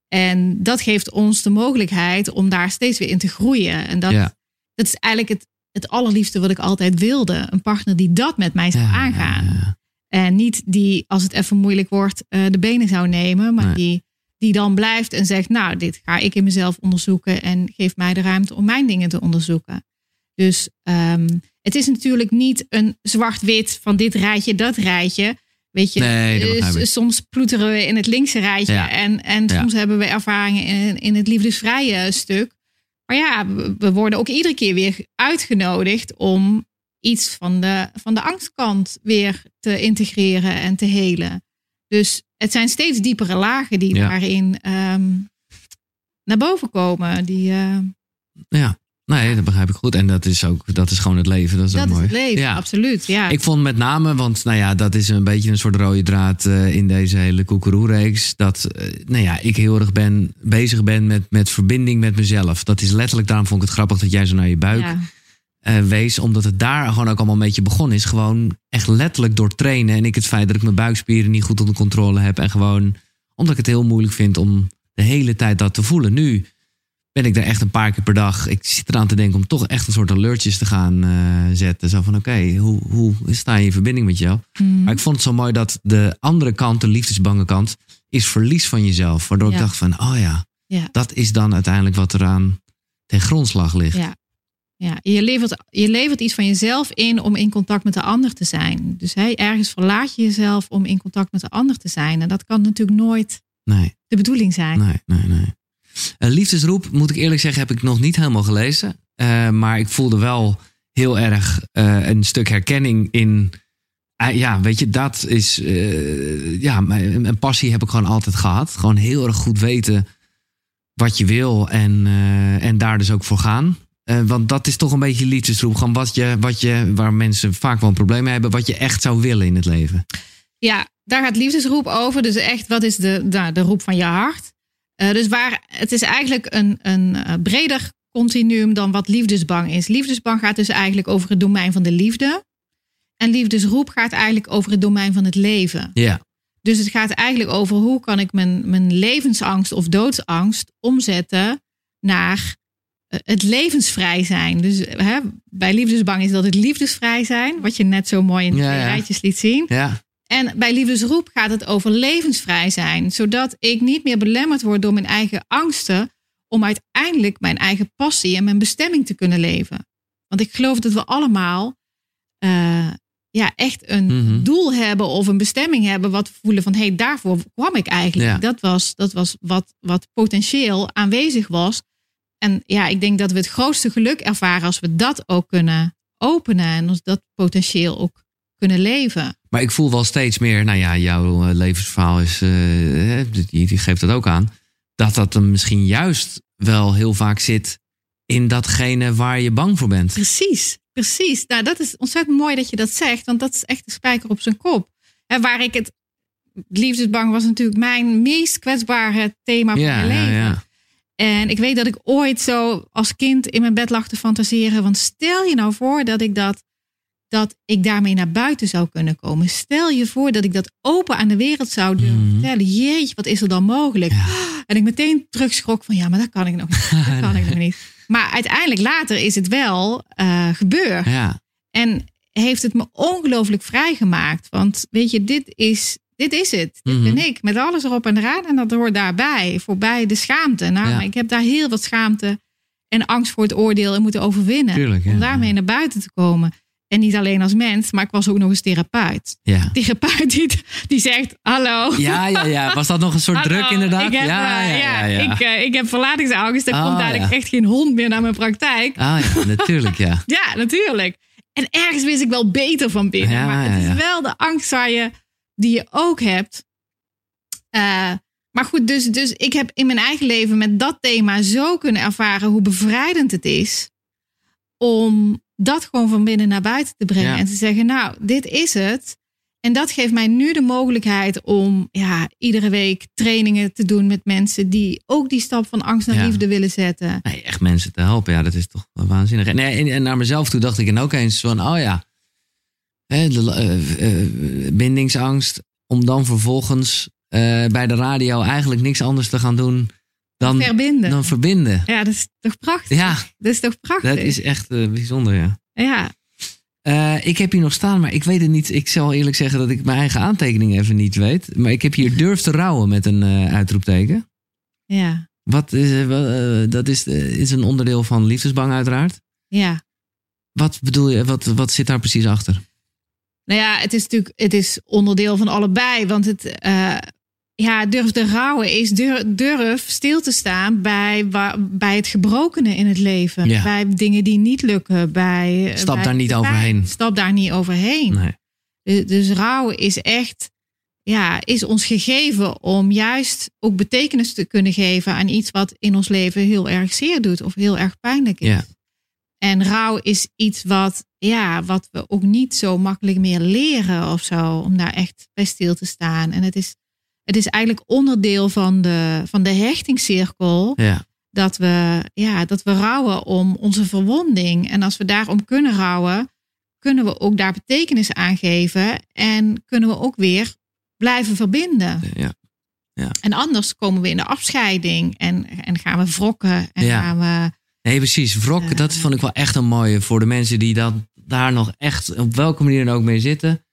En dat geeft ons de mogelijkheid om daar steeds weer in te groeien. En dat, ja. dat is eigenlijk het, het allerliefste wat ik altijd wilde. Een partner die dat met mij zou ja, aangaan. Ja, ja. En niet die, als het even moeilijk wordt, uh, de benen zou nemen. Maar nee. die, die dan blijft en zegt, nou, dit ga ik in mezelf onderzoeken. En geeft mij de ruimte om mijn dingen te onderzoeken. Dus um, het is natuurlijk niet een zwart-wit van dit rijtje, dat rijtje. Weet je, nee, uh, soms ploeteren we in het linkse rijtje. Ja. En, en soms ja. hebben we ervaringen in, in het liefdesvrije stuk. Maar ja, we, we worden ook iedere keer weer uitgenodigd om iets van de, van de angstkant weer te integreren en te helen. Dus het zijn steeds diepere lagen die ja. daarin um, naar boven komen. Die, uh, ja. Nee, dat begrijp ik goed. En dat is ook, dat is gewoon het leven. Dat is, dat ook is mooi. het leven, ja. absoluut. Ja. Ik vond met name, want nou ja, dat is een beetje een soort rode draad uh, in deze hele koekeroe-reeks. Dat uh, nou ja, ik heel erg ben, bezig ben met, met verbinding met mezelf. Dat is letterlijk, daarom vond ik het grappig dat jij zo naar je buik ja. uh, wees. Omdat het daar gewoon ook allemaal een beetje begonnen is. Gewoon echt letterlijk door trainen. En ik het feit dat ik mijn buikspieren niet goed onder controle heb. En gewoon, omdat ik het heel moeilijk vind om de hele tijd dat te voelen. Nu ben ik daar echt een paar keer per dag. Ik zit eraan te denken om toch echt een soort alertjes te gaan uh, zetten. Zo van oké, okay, hoe, hoe sta je in verbinding met jou? Mm. Maar ik vond het zo mooi dat de andere kant, de liefdesbange kant, is verlies van jezelf. Waardoor ja. ik dacht van, oh ja, ja, dat is dan uiteindelijk wat eraan ten grondslag ligt. Ja, ja. Je, levert, je levert iets van jezelf in om in contact met de ander te zijn. Dus hey, ergens verlaat je jezelf om in contact met de ander te zijn. En dat kan natuurlijk nooit nee. de bedoeling zijn. Nee, nee, nee. Uh, Liefdesroep, moet ik eerlijk zeggen, heb ik nog niet helemaal gelezen. Uh, maar ik voelde wel heel erg uh, een stuk herkenning in. Uh, ja, weet je, dat is. Uh, ja, een passie heb ik gewoon altijd gehad. Gewoon heel erg goed weten wat je wil en, uh, en daar dus ook voor gaan. Uh, want dat is toch een beetje liefdesroep. Gewoon wat je, wat je, waar mensen vaak wel een probleem mee hebben, wat je echt zou willen in het leven. Ja, daar gaat liefdesroep over. Dus echt, wat is de, de, de roep van je hart? Uh, dus waar, het is eigenlijk een, een uh, breder continuum dan wat liefdesbang is. Liefdesbang gaat dus eigenlijk over het domein van de liefde. En liefdesroep gaat eigenlijk over het domein van het leven. Yeah. Dus het gaat eigenlijk over hoe kan ik mijn, mijn levensangst of doodsangst omzetten naar uh, het levensvrij zijn. Dus hè, bij liefdesbang is dat het liefdesvrij zijn. Wat je net zo mooi in de ja, ja. rijtjes liet zien. Ja. En bij liefdesroep gaat het over levensvrij zijn. Zodat ik niet meer belemmerd word door mijn eigen angsten. Om uiteindelijk mijn eigen passie en mijn bestemming te kunnen leven. Want ik geloof dat we allemaal uh, ja, echt een mm-hmm. doel hebben of een bestemming hebben. Wat we voelen van, hé, hey, daarvoor kwam ik eigenlijk. Ja. Dat was, dat was wat, wat potentieel aanwezig was. En ja, ik denk dat we het grootste geluk ervaren als we dat ook kunnen openen. En als dat potentieel ook kunnen leven. Maar ik voel wel steeds meer, nou ja, jouw levensverhaal is, uh, die, die geeft dat ook aan, dat dat hem misschien juist wel heel vaak zit in datgene waar je bang voor bent. Precies, precies. Nou, dat is ontzettend mooi dat je dat zegt, want dat is echt de spijker op zijn kop. En waar ik het, liefdesbang was natuurlijk mijn meest kwetsbare thema van ja, mijn leven. Ja, ja. En ik weet dat ik ooit zo als kind in mijn bed lag te fantaseren, want stel je nou voor dat ik dat dat ik daarmee naar buiten zou kunnen komen. Stel je voor dat ik dat open aan de wereld zou durven mm-hmm. vertellen. Jeetje, wat is er dan mogelijk? Ja. En ik meteen terugschrok van, ja, maar dat kan ik nog niet. Dat kan ik nog niet. Maar uiteindelijk later is het wel uh, gebeurd. Ja. En heeft het me ongelooflijk vrijgemaakt. Want weet je, dit is, dit is het. Dit mm-hmm. ben ik. Met alles erop en eraan. En dat hoort daarbij. Voorbij de schaamte. Nou, ja. maar ik heb daar heel wat schaamte en angst voor het oordeel en moeten overwinnen. Tuurlijk, ja. Om daarmee naar buiten te komen. En niet alleen als mens, maar ik was ook nog eens therapeut. Ja. Therapeut die, die zegt, hallo. Ja, ja, ja. Was dat nog een soort hallo, druk inderdaad? Ik heb, ja, ja, ja, ja. Ik, uh, ik heb verlatingsangst. Er oh, komt eigenlijk ja. echt geen hond meer naar mijn praktijk. Ah ja, natuurlijk ja. Ja, natuurlijk. En ergens wist ik wel beter van binnen. Ja, maar het is ja. wel de angst waar je, die je ook hebt. Uh, maar goed, dus, dus ik heb in mijn eigen leven met dat thema zo kunnen ervaren hoe bevrijdend het is om dat gewoon van binnen naar buiten te brengen. Ja. En te zeggen, nou, dit is het. en dat geeft mij nu de mogelijkheid om ja, iedere week trainingen te doen met mensen die ook die stap van angst naar Ja. liefde willen zetten. Nee, echt mensen te helpen, ja, dat is toch wel waanzinnig. En, en, en naar mezelf toe dacht ik dan ook eens van, oh ja, hè, de, uh, uh, bindingsangst, om dan vervolgens uh, bij de radio eigenlijk niks anders te gaan doen dan verbinden. Dan verbinden. Ja, dat is toch prachtig? Ja, dat is toch prachtig? dat is echt uh, bijzonder, ja. Ja. Uh, ik heb hier nog staan, maar ik weet het niet. Ik zal eerlijk zeggen dat ik mijn eigen aantekeningen even niet weet. Maar ik heb hier durf te rouwen met een uh, uitroepteken. Ja. Wat is, uh, dat is, uh, is een onderdeel van liefdesbang uiteraard. Ja. Wat bedoel je, wat, wat zit daar precies achter? Nou ja, het is natuurlijk het is onderdeel van allebei. Want het, uh, ja, durf te rouwen is durf, durf stil te staan bij, bij het gebrokene in het leven. Ja. Bij dingen die niet lukken. Bij, Stap bij daar niet overheen. Stap daar niet overheen. Nee. Dus, dus rouwen is echt, ja, is ons gegeven om juist ook betekenis te kunnen geven aan iets wat in ons leven heel erg zeer doet of heel erg pijnlijk is. Ja. En rouw is iets wat, ja, wat we ook niet zo makkelijk meer leren of zo, om daar echt bij stil te staan. En het is, het is eigenlijk onderdeel van de, van de hechtingscirkel. Ja. Dat we, ja, dat we rouwen om onze verwonding. En als we daarom kunnen rouwen, kunnen we ook daar betekenis aan geven. En kunnen we ook weer blijven verbinden. Ja. Ja. En anders komen we in de afscheiding. En, en gaan we wrokken. En Ja. gaan we... Nee, precies. Wrok, Uh, dat vond ik wel echt een mooie voor de mensen die dat, daar nog echt op welke manier dan ook mee zitten.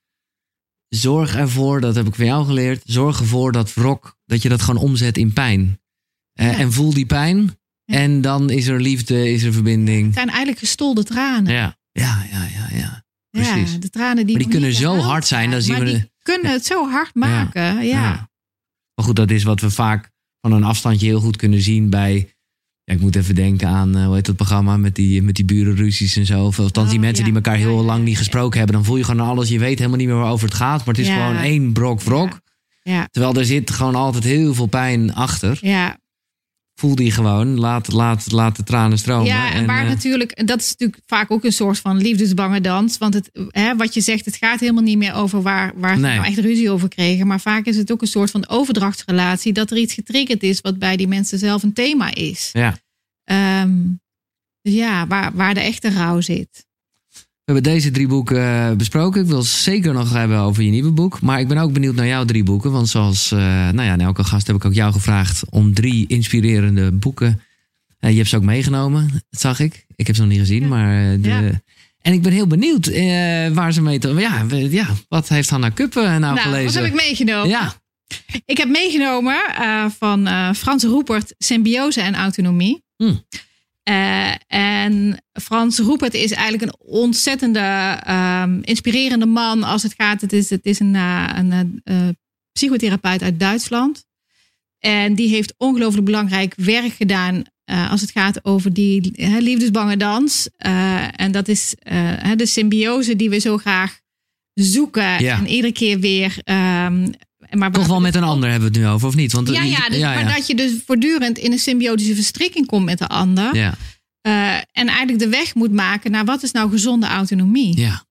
Zorg ervoor, dat heb ik van jou geleerd. Zorg ervoor dat wrok, dat je dat gewoon omzet in pijn. Uh, Ja. En voel die pijn. Ja. En dan is er liefde, is er verbinding. Het zijn eigenlijk gestolde tranen. Ja, ja, ja, ja. ja. Precies. Ja, de tranen die Maar die nog kunnen niet zo gehuild hard zijn, dan zien maar we die de- kunnen het zo hard maken. Ja. Ja. Maar goed, dat is wat we vaak van een afstandje heel goed kunnen zien bij... Ja, ik moet even denken aan, uh, hoe heet dat programma, met die, met die burenruzies en zo. Of althans die Oh, mensen ja. die elkaar heel Ja, ja, lang niet ja. gesproken hebben. Dan voel je gewoon alles, je weet helemaal niet meer waarover het gaat. Maar het is Ja. gewoon één brok wrok. Ja. Terwijl er zit gewoon altijd heel veel pijn achter. Ja. Voel die gewoon, laat, laat, laat de tranen stromen. Ja, en waar uh, natuurlijk, en dat is natuurlijk vaak ook een soort van liefdesbange dans. Want het, hè, wat je zegt, het gaat helemaal niet meer over waar, waar ze Nee. nou echt ruzie over kregen. Maar vaak is het ook een soort van overdrachtsrelatie. Dat er iets getriggerd is wat bij die mensen zelf een thema is. Ja. Um, dus ja, waar, waar de echte rouw zit. We hebben deze drie boeken uh, besproken. Ik wil zeker nog hebben over je nieuwe boek. Maar ik ben ook benieuwd naar jouw drie boeken. Want zoals, uh, nou ja, in elke gast heb ik ook jou gevraagd om drie inspirerende boeken. Uh, je hebt ze ook meegenomen, dat zag ik. Ik heb ze nog niet gezien, Ja. maar... Uh, de... Ja. En ik ben heel benieuwd uh, waar ze mee... Te... Ja, we- ja, wat heeft Hanna Kuppen nou, Nou, gelezen? wat heb ik meegenomen? Ja, Ik heb meegenomen uh, van uh, Frans Roepert, Symbiose en Autonomie. Hmm. Uh, en Frans Roepert is eigenlijk een ontzettende, um, inspirerende man als het gaat. Het is, het is een, uh, een uh, psychotherapeut uit Duitsland. En die heeft ongelooflijk belangrijk werk gedaan uh, als het gaat over die uh, liefdesbange dans. Uh, en dat is uh, de symbiose die we zo graag zoeken. Ja. En iedere keer weer... Um, maar toch wel met een ander hebben we het nu over, of niet? Want, Ja, die- ja, dus, ja, maar dat je dus voortdurend in een symbiotische verstrikking komt met de ander. ja, Uh, en eigenlijk de weg moet maken naar wat is nou gezonde autonomie. ja,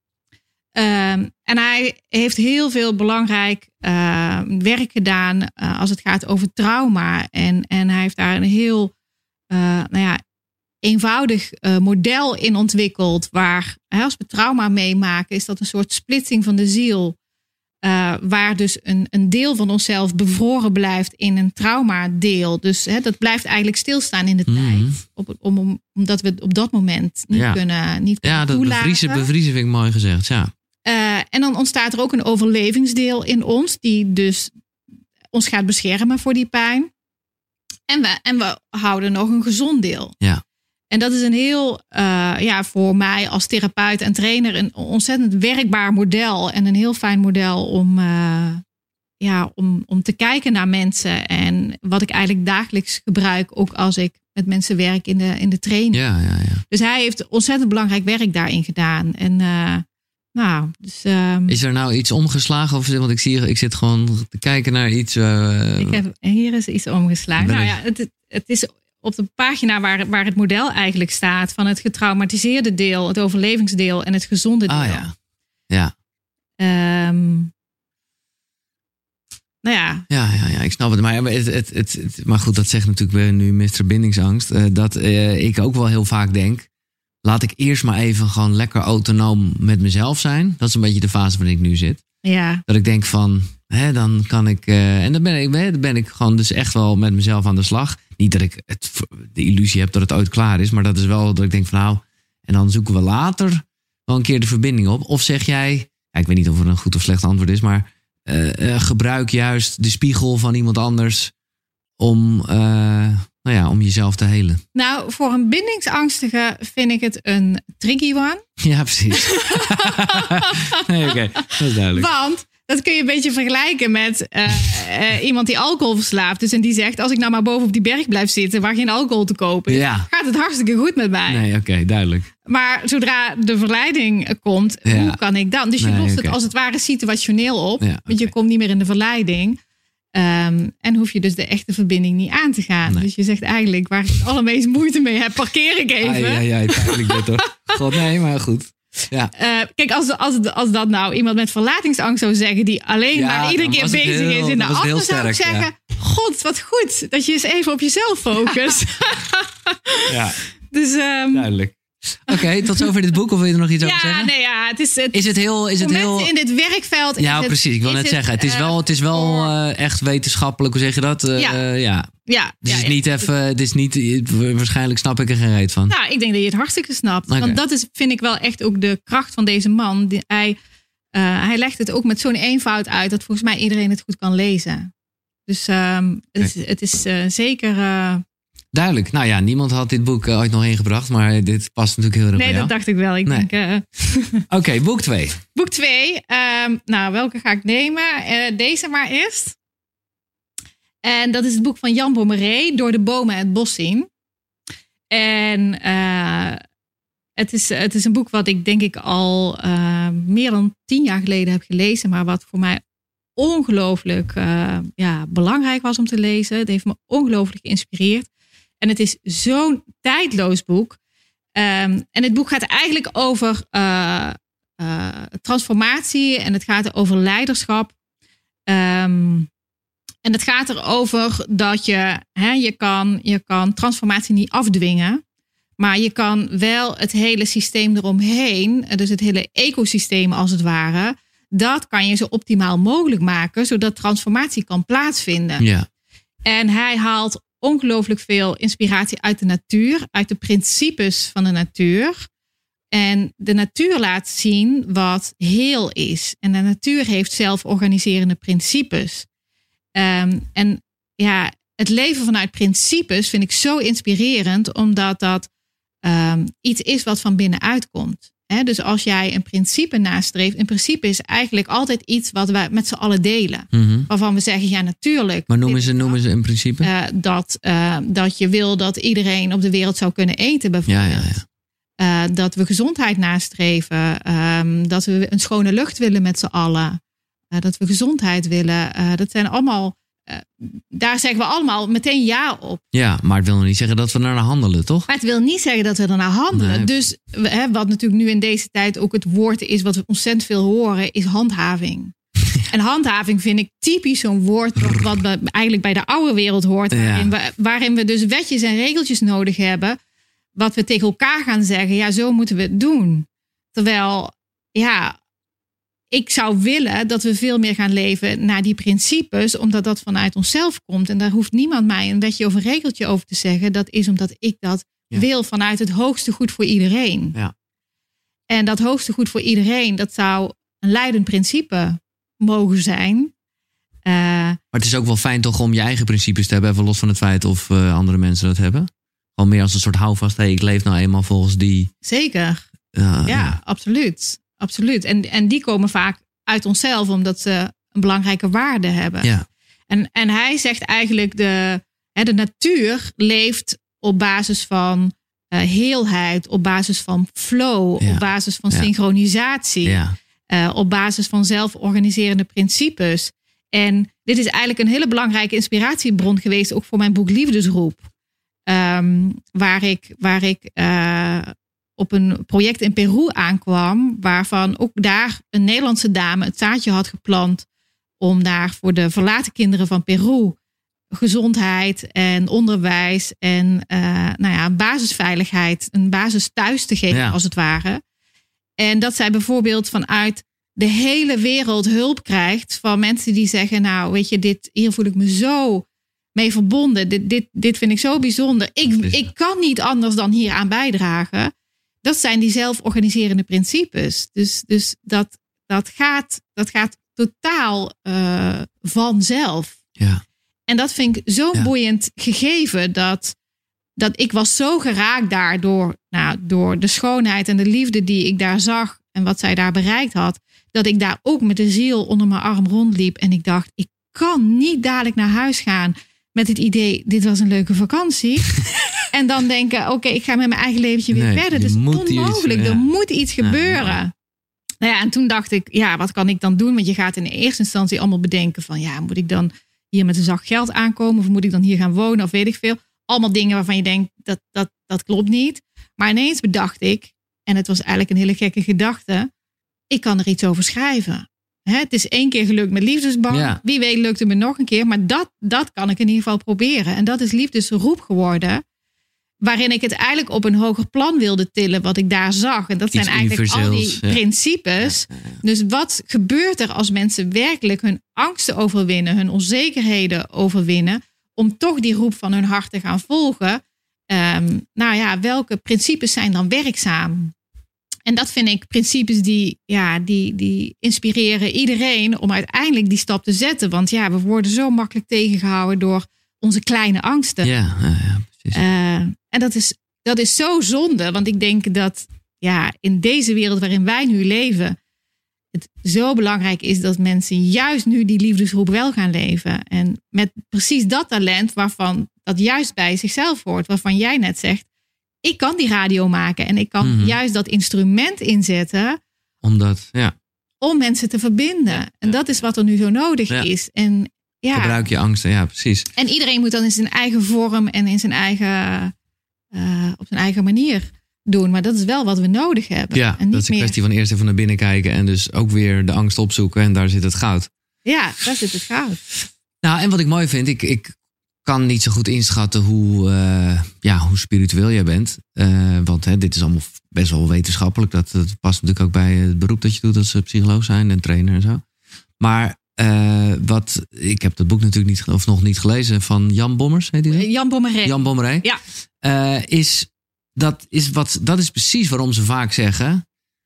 Um, en hij heeft heel veel belangrijk uh, werk gedaan uh, als het gaat over trauma. En, en hij heeft daar een heel uh, nou ja, eenvoudig uh, model in ontwikkeld. Waar hè, als we trauma meemaken, is dat een soort splitsing van de ziel. Uh, waar dus een, een deel van onszelf bevroren blijft in een traumadeel. Dus hè, dat blijft eigenlijk stilstaan in de Mhm. tijd. Op, om, om, omdat we het op dat moment niet Ja. kunnen niet ja, kunnen dat toelaten. bevriezen, bevriezen vind ik mooi gezegd, ja. Uh, en dan ontstaat er ook een overlevingsdeel in ons, die dus ons gaat beschermen voor die pijn. En we, en we houden nog een gezond deel. Ja. En dat is een heel, uh, ja, voor mij als therapeut en trainer, een ontzettend werkbaar model. En een heel fijn model om, uh, ja, om, om te kijken naar mensen. En wat ik eigenlijk dagelijks gebruik, ook als ik met mensen werk in de, in de training. Ja, ja, ja. Dus hij heeft ontzettend belangrijk werk daarin gedaan. En uh, nou, dus... Um, Is er nou iets omgeslagen? Of, want ik zie, ik zit gewoon te kijken naar iets. Uh, ik heb, hier is iets omgeslagen. Ben Nou ik- ja, het, het is op de pagina waar, waar het model eigenlijk staat van het getraumatiseerde deel, het overlevingsdeel en het gezonde deel. Ah ja. Ja. Um, nou ja. Ja, ja, ja, ik snap het. Maar, het, het, het, het, maar goed, dat zegt natuurlijk nu mister Bindingsangst. Uh, dat uh, ik ook wel heel vaak denk, laat ik eerst maar even gewoon lekker autonoom met mezelf zijn. Dat is een beetje de fase waarin ik nu zit. Ja. Dat ik denk van, hè, dan kan ik... Uh, en dan ben ik, dan ben ik gewoon dus echt wel met mezelf aan de slag. Niet dat ik het, de illusie heb dat het ooit klaar is. Maar dat is wel dat ik denk van nou... En dan zoeken we later wel een keer de verbinding op. Of zeg jij... Ja, ik weet niet of het een goed of slecht antwoord is. Maar uh, uh, gebruik juist de spiegel van iemand anders... om, uh, nou ja, om jezelf te helen. Nou, voor een bindingsangstige vind ik het een tricky one. Ja, precies. nee, oké, okay, dat is duidelijk. Want dat kun je een beetje vergelijken met uh, uh, iemand die alcohol verslaafd is. En die zegt, als ik nou maar boven op die berg blijf zitten... waar geen alcohol te kopen is, ja. gaat het hartstikke goed met mij. Nee, oké, okay, duidelijk. Maar zodra de verleiding komt, ja. hoe kan ik dan? Dus je nee, lost okay. het als het ware situationeel op. Ja, okay. Want je komt niet meer in de verleiding. Um, en hoef je dus de echte verbinding niet aan te gaan. Nee. Dus je zegt eigenlijk, waar ik het allermeest moeite mee heb, parkeer ik even. Ja, ja, ja, pijnlijk dit hoor. God, nee, maar goed. Ja. Uh, kijk, als, als, als dat nou iemand met verlatingsangst zou zeggen... die alleen ja, maar iedere keer bezig heel, is in de ander, zou ik zeggen... Ja. God, wat goed dat je eens even op jezelf focust. ja, dus, um, duidelijk. Oké, okay, tot zover dit boek. Of wil je er nog iets ja, over zeggen? Nee, ja, het is, het, is het heel... Is het heel... in dit werkveld... Ja, het, precies. Ik wil net het, zeggen. Het is wel, het is wel uh, echt wetenschappelijk. Hoe zeg je dat? Uh, ja. Uh, ja. Ja, dus ja, het is ja. niet even... Het is niet... Waarschijnlijk snap ik er geen reet van. Nou, ik denk dat je het hartstikke snapt. Okay. Want dat is, vind ik wel echt ook de kracht van deze man. Die, hij, uh, hij legt het ook met zo'n eenvoud uit... dat volgens mij iedereen het goed kan lezen. Dus um, het is, het is uh, zeker... Uh, Duidelijk. Nou ja, niemand had dit boek ooit nog ingebracht, maar dit past natuurlijk heel erg nee, bij jou. Nee, dat dacht ik wel. Ik nee. denk. Uh... Oké, okay, boek twee. Boek twee. Um, nou, welke ga ik nemen? Uh, deze maar eerst. En dat is het boek van Jan Bommeré, Door de bomen het bos zien. En uh, het, is, het is een boek wat ik denk ik al uh, meer dan tien jaar geleden heb gelezen, maar wat voor mij ongelooflijk uh, ja, belangrijk was om te lezen. Het heeft me ongelooflijk geïnspireerd. En het is zo'n tijdloos boek. Um, en het boek gaat eigenlijk over uh, uh, transformatie. En het gaat over leiderschap. Um, en het gaat erover dat je, hè, je, kan, je kan transformatie niet afdwingen. Maar je kan wel het hele systeem eromheen. Dus het hele ecosysteem als het ware. Dat kan je zo optimaal mogelijk maken. Zodat transformatie kan plaatsvinden. Ja. En hij haalt ongelooflijk veel inspiratie uit de natuur, uit de principes van de natuur. En de natuur laat zien wat heel is. En de natuur heeft zelforganiserende principes. Um, en ja, het leven vanuit principes vind ik zo inspirerend, omdat dat um, iets is wat van binnenuit komt. He, dus als jij een principe nastreeft, een principe is eigenlijk altijd iets wat we met z'n allen delen. Mm-hmm. Waarvan we zeggen, ja natuurlijk. Maar noemen ze, noemen ze een principe? Uh, dat, uh, dat je wil dat iedereen op de wereld zou kunnen eten bijvoorbeeld. Ja, ja, ja. Uh, dat we gezondheid nastreven. Um, dat we een schone lucht willen met z'n allen. Uh, dat we gezondheid willen. Uh, dat zijn allemaal... Uh, daar zeggen we allemaal meteen ja op. Ja, maar het wil nog niet zeggen dat we ernaar handelen, toch? Maar het wil niet zeggen dat we ernaar handelen. Nee. Dus hè, wat natuurlijk nu in deze tijd ook het woord is, wat we ontzettend veel horen, is handhaving. En handhaving vind ik typisch zo'n woord wat, wat we eigenlijk bij de oude wereld hoort. Waarin, ja. we, waarin we dus wetjes en regeltjes nodig hebben. Wat we tegen elkaar gaan zeggen. Ja, zo moeten we het doen. Terwijl, ja... Ik zou willen dat we veel meer gaan leven naar die principes, omdat dat vanuit onszelf komt. En daar hoeft niemand mij een wetje of een regeltje over te zeggen. Dat is omdat ik dat ja. wil vanuit het hoogste goed voor iedereen. Ja. En dat hoogste goed voor iedereen, dat zou een leidend principe mogen zijn. Uh, maar het is ook wel fijn toch om je eigen principes te hebben, even los van het feit of uh, andere mensen dat hebben. Gewoon meer als een soort houvast. Hey, ik leef nou eenmaal volgens die... Zeker. Uh, ja, ja, absoluut. Absoluut. En, en die komen vaak uit onszelf, omdat ze een belangrijke waarde hebben. Ja. En, en hij zegt eigenlijk, de, hè, de natuur leeft op basis van uh, heelheid, op basis van flow, ja. op basis van ja. synchronisatie, ja. uh, op basis van zelforganiserende principes. En dit is eigenlijk een hele belangrijke inspiratiebron geweest, ook voor mijn boek Liefdesroep. Um, waar ik, waar ik uh, op een project in Peru aankwam, waarvan ook daar een Nederlandse dame het zaadje had geplant om daar voor de verlaten kinderen van Peru gezondheid en onderwijs en uh, nou ja, basisveiligheid, een basis thuis te geven, ja. als het ware. En dat zij bijvoorbeeld vanuit de hele wereld hulp krijgt van mensen die zeggen, nou weet je, dit, hier voel ik me zo mee verbonden. Dit, dit, dit vind ik zo bijzonder. Ik, ik kan niet anders dan hier aan bijdragen. Dat zijn die zelforganiserende principes. Dus, dus dat, dat, gaat, dat gaat totaal uh, vanzelf. Ja. En dat vind ik zo'n ja. boeiend gegeven dat, dat ik was zo geraakt daardoor, nou, door de schoonheid en de liefde die ik daar zag en wat zij daar bereikt had, dat ik daar ook met de ziel onder mijn arm rondliep en ik dacht, ik kan niet dadelijk naar huis gaan met het idee, dit was een leuke vakantie. En dan denken, oké, okay, ik ga met mijn eigen leventje weer nee, verder. Dat is onmogelijk, iets, ja. er moet iets gebeuren. Ja, ja. Nou ja, en toen dacht ik, ja, wat kan ik dan doen? Want je gaat in de eerste instantie allemaal bedenken van, ja, moet ik dan hier met een zak geld aankomen? Of moet ik dan hier gaan wonen? Of weet ik veel. Allemaal dingen waarvan je denkt, dat, dat, dat klopt niet. Maar ineens bedacht ik, en het was eigenlijk een hele gekke gedachte, ik kan er iets over schrijven. Hè, het is één keer gelukt met Liefdesbank. Ja. Wie weet lukt het me nog een keer. Maar dat, dat kan ik in ieder geval proberen. En dat is Liefdesroep geworden. Waarin ik het eigenlijk op een hoger plan wilde tillen. Wat ik daar zag. En dat Iets zijn eigenlijk al die ja. principes. Ja, ja, ja. Dus wat gebeurt er als mensen werkelijk hun angsten overwinnen. Hun onzekerheden overwinnen. Om toch die roep van hun hart te gaan volgen. Um, nou ja, welke principes zijn dan werkzaam? En dat vind ik principes die, ja, die, die inspireren iedereen om uiteindelijk die stap te zetten. Want ja, we worden zo makkelijk tegengehouden door onze kleine angsten. Ja, ja, ja precies. Uh, en dat is, dat is zo zonde. Want ik denk dat ja, in deze wereld waarin wij nu leven, het zo belangrijk is dat mensen juist nu die liefdesroep wel gaan leven. En met precies dat talent waarvan dat juist bij zichzelf hoort. Waarvan jij net zegt, ik kan die radio maken en ik kan mm-hmm. juist dat instrument inzetten. Omdat, ja. Om mensen te verbinden. Ja, en dat is wat er nu zo nodig ja. is. En, ja. Gebruik je angsten, ja precies. En iedereen moet dan in zijn eigen vorm en in zijn eigen, uh, op zijn eigen manier doen. Maar dat is wel wat we nodig hebben. Ja, en niet dat is een meer. kwestie van eerst even naar binnen kijken en dus ook weer de angst opzoeken. En daar zit het goud. Ja, daar zit het goud. Nou, en wat ik mooi vind, ik... ik kan niet zo goed inschatten hoe, uh, ja, hoe spiritueel jij bent. Uh, want hè, dit is allemaal best wel wetenschappelijk. Dat, dat past natuurlijk ook bij het beroep dat je doet als psycholoog zijn en trainer en zo. Maar uh, wat, ik heb dat boek natuurlijk niet, of nog niet gelezen van Jan Bommers, heet die dat? Jan Bommeré. Jan Bommeré. Ja. Uh, is, dat, is wat, dat is precies waarom ze vaak zeggen,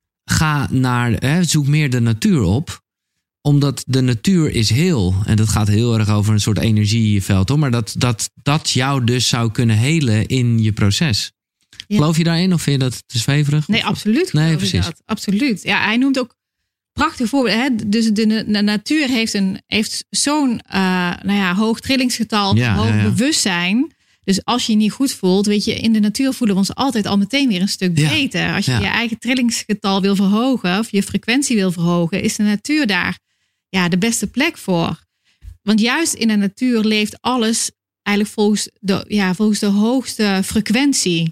ga naar, hè, zoek meer de natuur op. Omdat de natuur is heel. En dat gaat heel erg over een soort energieveld. Hoor. Maar dat, dat, dat jou dus zou kunnen helen in je proces. Ja. Geloof je daarin of vind je dat te zweverig? Nee, absoluut. Nee, precies. Dat. Absoluut. Ja, hij noemt ook prachtig voorbeeld. Hè? Dus de, de natuur heeft, een, heeft zo'n uh, nou ja, hoog trillingsgetal, ja, hoog ja, ja. bewustzijn. Dus als je je niet goed voelt, weet je, in de natuur voelen we ons altijd al meteen weer een stuk ja. beter. Als je ja. je eigen trillingsgetal wil verhogen of je frequentie wil verhogen, is de natuur daar ja, de beste plek voor. Want juist in de natuur leeft alles eigenlijk volgens de, ja, volgens de hoogste frequentie.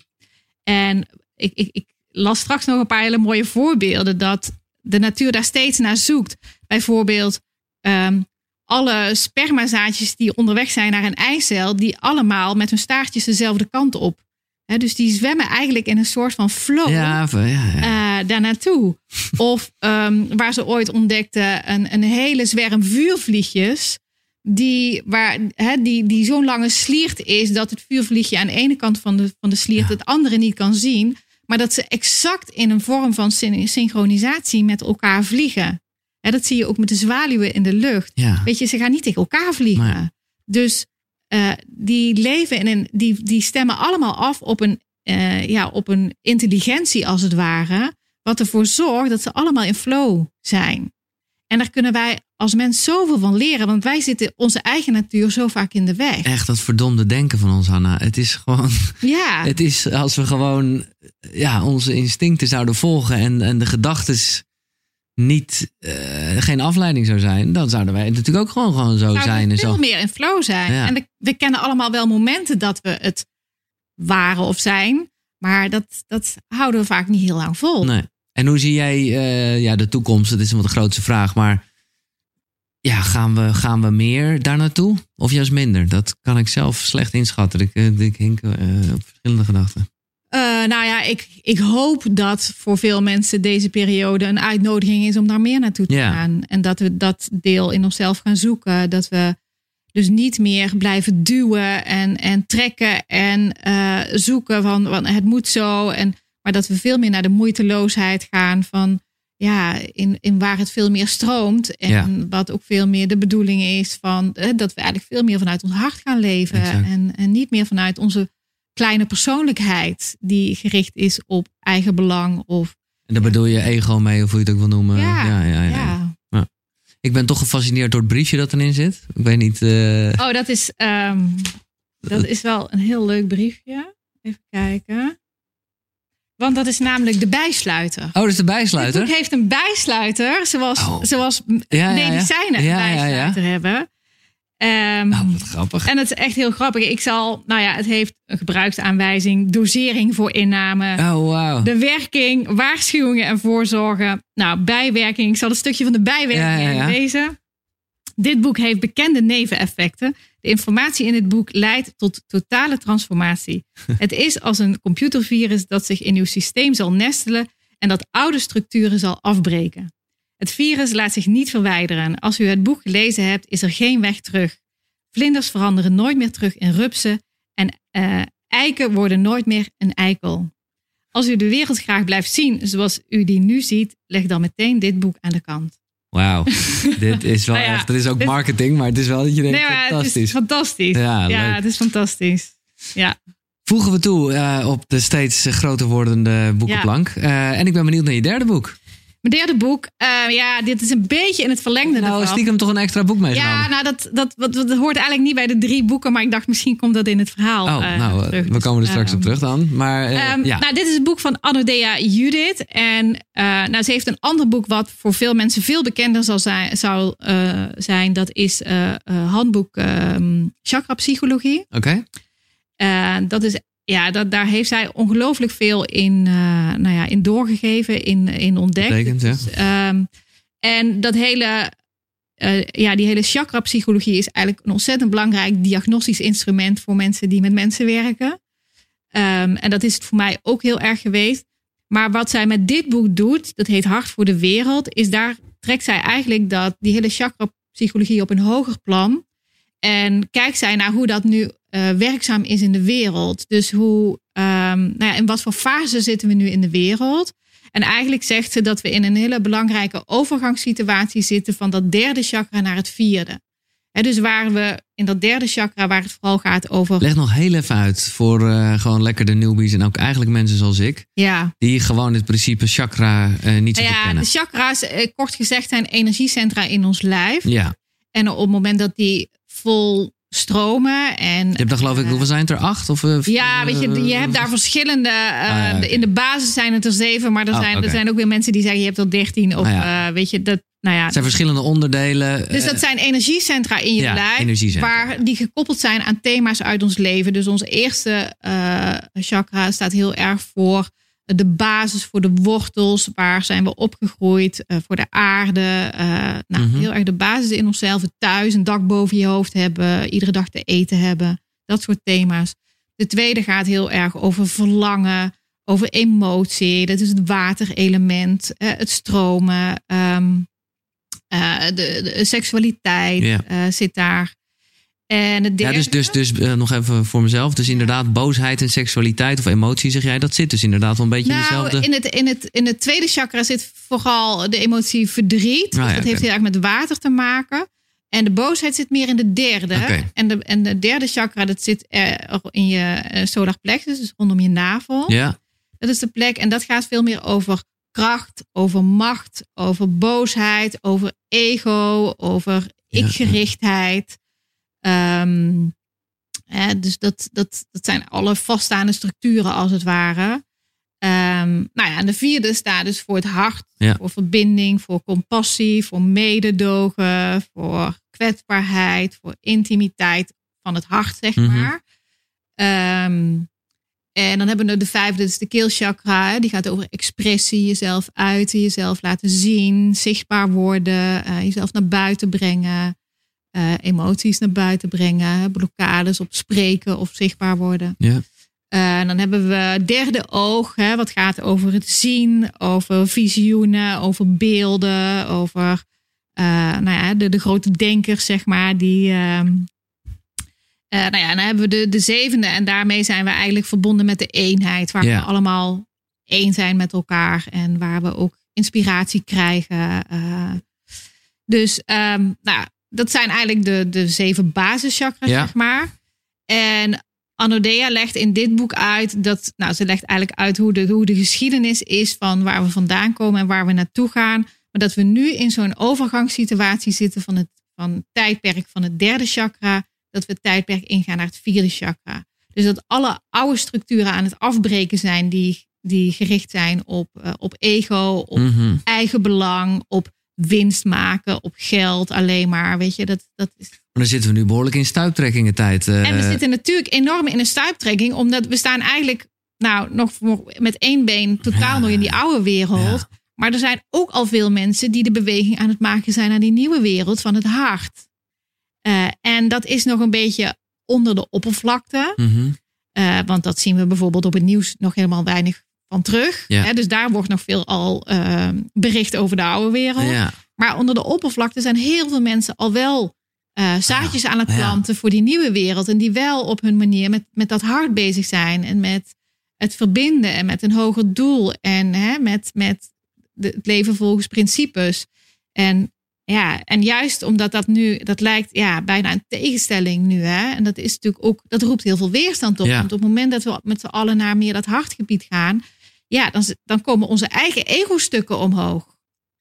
En ik, ik, ik las straks nog een paar hele mooie voorbeelden dat de natuur daar steeds naar zoekt. Bijvoorbeeld um, alle spermazaadjes die onderweg zijn naar een eicel, die allemaal met hun staartjes dezelfde kant op. He, dus die zwemmen eigenlijk in een soort van flow ja, ja, ja. Uh, daar naartoe. Of um, waar ze ooit ontdekten een, een hele zwerm vuurvliegjes. Die, waar, he, die, die zo'n lange sliert is dat het vuurvliegje aan de ene kant van de, van de sliert ja. het andere niet kan zien. Maar dat ze exact in een vorm van syn- synchronisatie met elkaar vliegen. He, dat zie je ook met de zwaluwen in de lucht. Ja. Weet je, ze gaan niet tegen elkaar vliegen. Maar... Dus uh, die leven in een, die, die stemmen allemaal af op een, uh, ja, op een intelligentie als het ware. Wat ervoor zorgt dat ze allemaal in flow zijn. En daar kunnen wij als mens zoveel van leren. Want wij zitten onze eigen natuur zo vaak in de weg. Echt dat verdomde denken van ons, Hanna. Het is gewoon... Ja. Het is als we gewoon ja, onze instincten zouden volgen. En, en de gedachtes niet... Uh, geen afleiding zou zijn. Dan zouden wij natuurlijk ook gewoon, gewoon zo zouden zijn. We en veel zo. meer in flow zijn. Ja. En de, we kennen allemaal wel momenten dat we het waren of zijn. Maar dat, dat houden we vaak niet heel lang vol. Nee. En hoe zie jij uh, ja, de toekomst? Dat is een wat de grootste vraag. Maar ja, gaan we, gaan we meer daar naartoe? Of juist minder? Dat kan ik zelf slecht inschatten. Ik, ik hink uh, op verschillende gedachten. Uh, nou ja, ik, ik hoop dat voor veel mensen deze periode een uitnodiging is om daar meer naartoe te ja. gaan. En dat we dat deel in onszelf gaan zoeken. Dat we dus niet meer blijven duwen en, en trekken en uh, zoeken van, van het moet zo. En, maar dat we veel meer naar de moeiteloosheid gaan van ja, in, in waar het veel meer stroomt. En ja. wat ook veel meer de bedoeling is van uh, dat we eigenlijk veel meer vanuit ons hart gaan leven. En, en niet meer vanuit onze kleine persoonlijkheid die gericht is op eigen belang. Of, en daar ja. bedoel je ego mee, of hoe je het ook wil noemen. Ja, ja, ja, ja. ja. ja. Ik ben toch gefascineerd door het briefje dat erin zit. Ik weet niet... Uh... Oh, dat is, um, dat is wel een heel leuk briefje. Even kijken. Want dat is namelijk de bijsluiter. Oh, dat is de bijsluiter? Het boek heeft een bijsluiter, zoals, oh. zoals ja, medicijnen ja, ja. een bijsluiter ja, ja, ja. hebben. Um, oh, wat grappig. En het is echt heel grappig. Ik zal, nou ja, het heeft een gebruiksaanwijzing, dosering voor inname. Oh, wow. De werking, waarschuwingen en voorzorgen. Nou, bijwerking. Ik zal een stukje van de bijwerking ja, ja, ja. lezen. Dit boek heeft bekende neveneffecten. De informatie in dit boek leidt tot totale transformatie. Het is als een computervirus dat zich in uw systeem zal nestelen en dat oude structuren zal afbreken. Het virus laat zich niet verwijderen. Als u het boek gelezen hebt, is er geen weg terug. Vlinders veranderen nooit meer terug in rupsen en uh, eiken worden nooit meer een eikel. Als u de wereld graag blijft zien zoals u die nu ziet, leg dan meteen dit boek aan de kant. Wauw, dit is wel nou ja, echt, er is ook dit, marketing, maar het is wel dat je denkt, nee, fantastisch. Het is fantastisch. Ja, ja het is fantastisch. Ja. Voegen we toe uh, op de steeds groter wordende boekenplank. Ja. Uh, en ik ben benieuwd naar je derde boek. Mijn derde boek, uh, ja, dit is een beetje in het verlengde nou, ervan. stiekem toch een extra boek meegenomen? Ja, nou, dat, dat, dat, dat hoort eigenlijk niet bij de drie boeken, maar ik dacht misschien komt dat in het verhaal Oh, uh, nou, terug. we komen er straks uh, op terug dan. Maar, uh, um, ja. Nou, dit is het boek van Anodea Judith. En uh, nou, ze heeft een ander boek wat voor veel mensen veel bekender zal zijn. Zal, uh, zijn. Dat is uh, uh, handboek uh, Chakra-psychologie. Oké. Okay. Uh, dat is Ja, dat, daar heeft zij ongelooflijk veel in, uh, nou ja, in doorgegeven, in, in ontdekt. Betekent, ja. Dus, um, en dat hele, uh, ja, die hele chakra-psychologie is eigenlijk een ontzettend belangrijk diagnostisch instrument voor mensen die met mensen werken. Um, en dat is het voor mij ook heel erg geweest. Maar wat zij met dit boek doet, dat heet Hart voor de Wereld, is daar trekt zij eigenlijk dat die hele chakra-psychologie op een hoger plan. En kijkt zij naar hoe dat nu uh, werkzaam is in de wereld. Dus hoe, um, nou ja, in wat voor fase zitten we nu in de wereld? En eigenlijk zegt ze dat we in een hele belangrijke overgangssituatie zitten van dat derde chakra naar het vierde. He, dus waar we in dat derde chakra, waar het vooral gaat over... Leg nog heel even uit voor uh, gewoon lekker de newbies en ook eigenlijk mensen zoals ik. Ja. Die gewoon het principe chakra uh, niet zo ja, goed kennen. De chakra's, uh, kort gezegd, zijn energiecentra in ons lijf. Ja. En op het moment dat die vol stromen. En, je hebt dan geloof ik, hoeveel zijn het er? Acht? Of, uh, ja, weet je, je hebt daar verschillende. Uh, ah, ja, okay. In de basis zijn het er zeven, maar er, oh, zijn, okay. er zijn ook weer mensen die zeggen je hebt er dertien. Of ah, ja. uh, weet je, dat. Nou ja, het zijn verschillende onderdelen. Dus dat zijn energiecentra in je ja, lijf. Waar die gekoppeld zijn aan thema's uit ons leven. Dus onze eerste uh, chakra staat heel erg voor de basis, voor de wortels. Waar zijn we opgegroeid? Uh, voor de aarde. Uh, nou, mm-hmm. Heel erg de basis in onszelf. Het thuis, een dak boven je hoofd hebben. Iedere dag te eten hebben. Dat soort thema's. De tweede gaat heel erg over verlangen. Over emotie. Dat is het waterelement. Uh, het stromen. Um, uh, de, de seksualiteit yeah. uh, zit daar. En het derde... Ja, dus, dus, dus uh, nog even voor mezelf. Dus inderdaad, boosheid en seksualiteit of emotie, zeg jij, dat zit dus inderdaad wel een beetje nou, in dezelfde... In het, in, het, in het tweede chakra zit vooral de emotie verdriet. Dus ah, ja, dat okay. heeft heel erg met water te maken. En de boosheid zit meer in de derde. Okay. En, de, en de derde chakra, dat zit er in je solar plexus, dus rondom je navel. Ja. Dat is de plek. En dat gaat veel meer over kracht, over macht, over boosheid, over ego, over ikgerichtheid. Um, hè, dus dat, dat, dat zijn alle vaststaande structuren als het ware. Um, nou ja, en de vierde staat dus voor het hart, ja. voor verbinding, voor compassie, voor mededogen, voor kwetsbaarheid, voor intimiteit van het hart, zeg mm-hmm. maar. Um, En dan hebben we de vijfde, dat is de keelchakra. Hè? Die gaat over expressie, jezelf uiten, jezelf laten zien, zichtbaar worden, uh, jezelf naar buiten brengen, uh, emoties naar buiten brengen, blokkades op spreken of zichtbaar worden. Ja. Uh, en dan hebben we derde oog, hè, wat gaat over het zien, over visioenen, over beelden, over uh, nou ja, de, de grote denkers, zeg maar, die... Uh, Uh, nou ja, dan hebben we de, de zevende en daarmee zijn we eigenlijk verbonden met de eenheid. Waar ja. we allemaal één zijn met elkaar en waar we ook inspiratie krijgen. Uh, dus um, nou, dat zijn eigenlijk de, de zeven basischakras, ja. zeg maar. En Anodea legt in dit boek uit dat, nou, ze legt eigenlijk uit hoe de, hoe de geschiedenis is van waar we vandaan komen en waar we naartoe gaan. Maar dat we nu in zo'n overgangssituatie zitten van het, van het tijdperk van het derde chakra. Dat we het tijdperk ingaan naar het vierde chakra. Dus dat alle oude structuren aan het afbreken zijn die, die gericht zijn op, uh, op ego, op mm-hmm. eigen belang, op winst maken, op geld alleen maar. Weet je, dat, dat is... Maar dan zitten we nu behoorlijk in stuiptrekkingentijd. Uh... En we zitten natuurlijk enorm in een stuiptrekking, omdat we staan eigenlijk nou nog met één been totaal ja. nog in die oude wereld. Ja. Maar er zijn ook al veel mensen die de beweging aan het maken zijn naar die nieuwe wereld van het hart. Uh, en dat is nog een beetje onder de oppervlakte. Mm-hmm. Uh, want dat zien we bijvoorbeeld op het nieuws nog helemaal weinig van terug. Ja. Hè, dus daar wordt nog veel al uh, bericht over de oude wereld. Ja. Maar onder de oppervlakte zijn heel veel mensen al wel uh, zaadjes ja. aan het planten ja. voor die nieuwe wereld. En die wel op hun manier met, met dat hart bezig zijn. En met het verbinden en met een hoger doel. En hè, met, met de, het leven volgens principes. En Ja, en juist omdat dat nu, dat lijkt ja, bijna een tegenstelling nu. Hè? En dat is natuurlijk ook, dat roept heel veel weerstand op. Ja. Want op het moment dat we met z'n allen naar meer dat hartgebied gaan, ja, dan, dan komen onze eigen ego-stukken omhoog.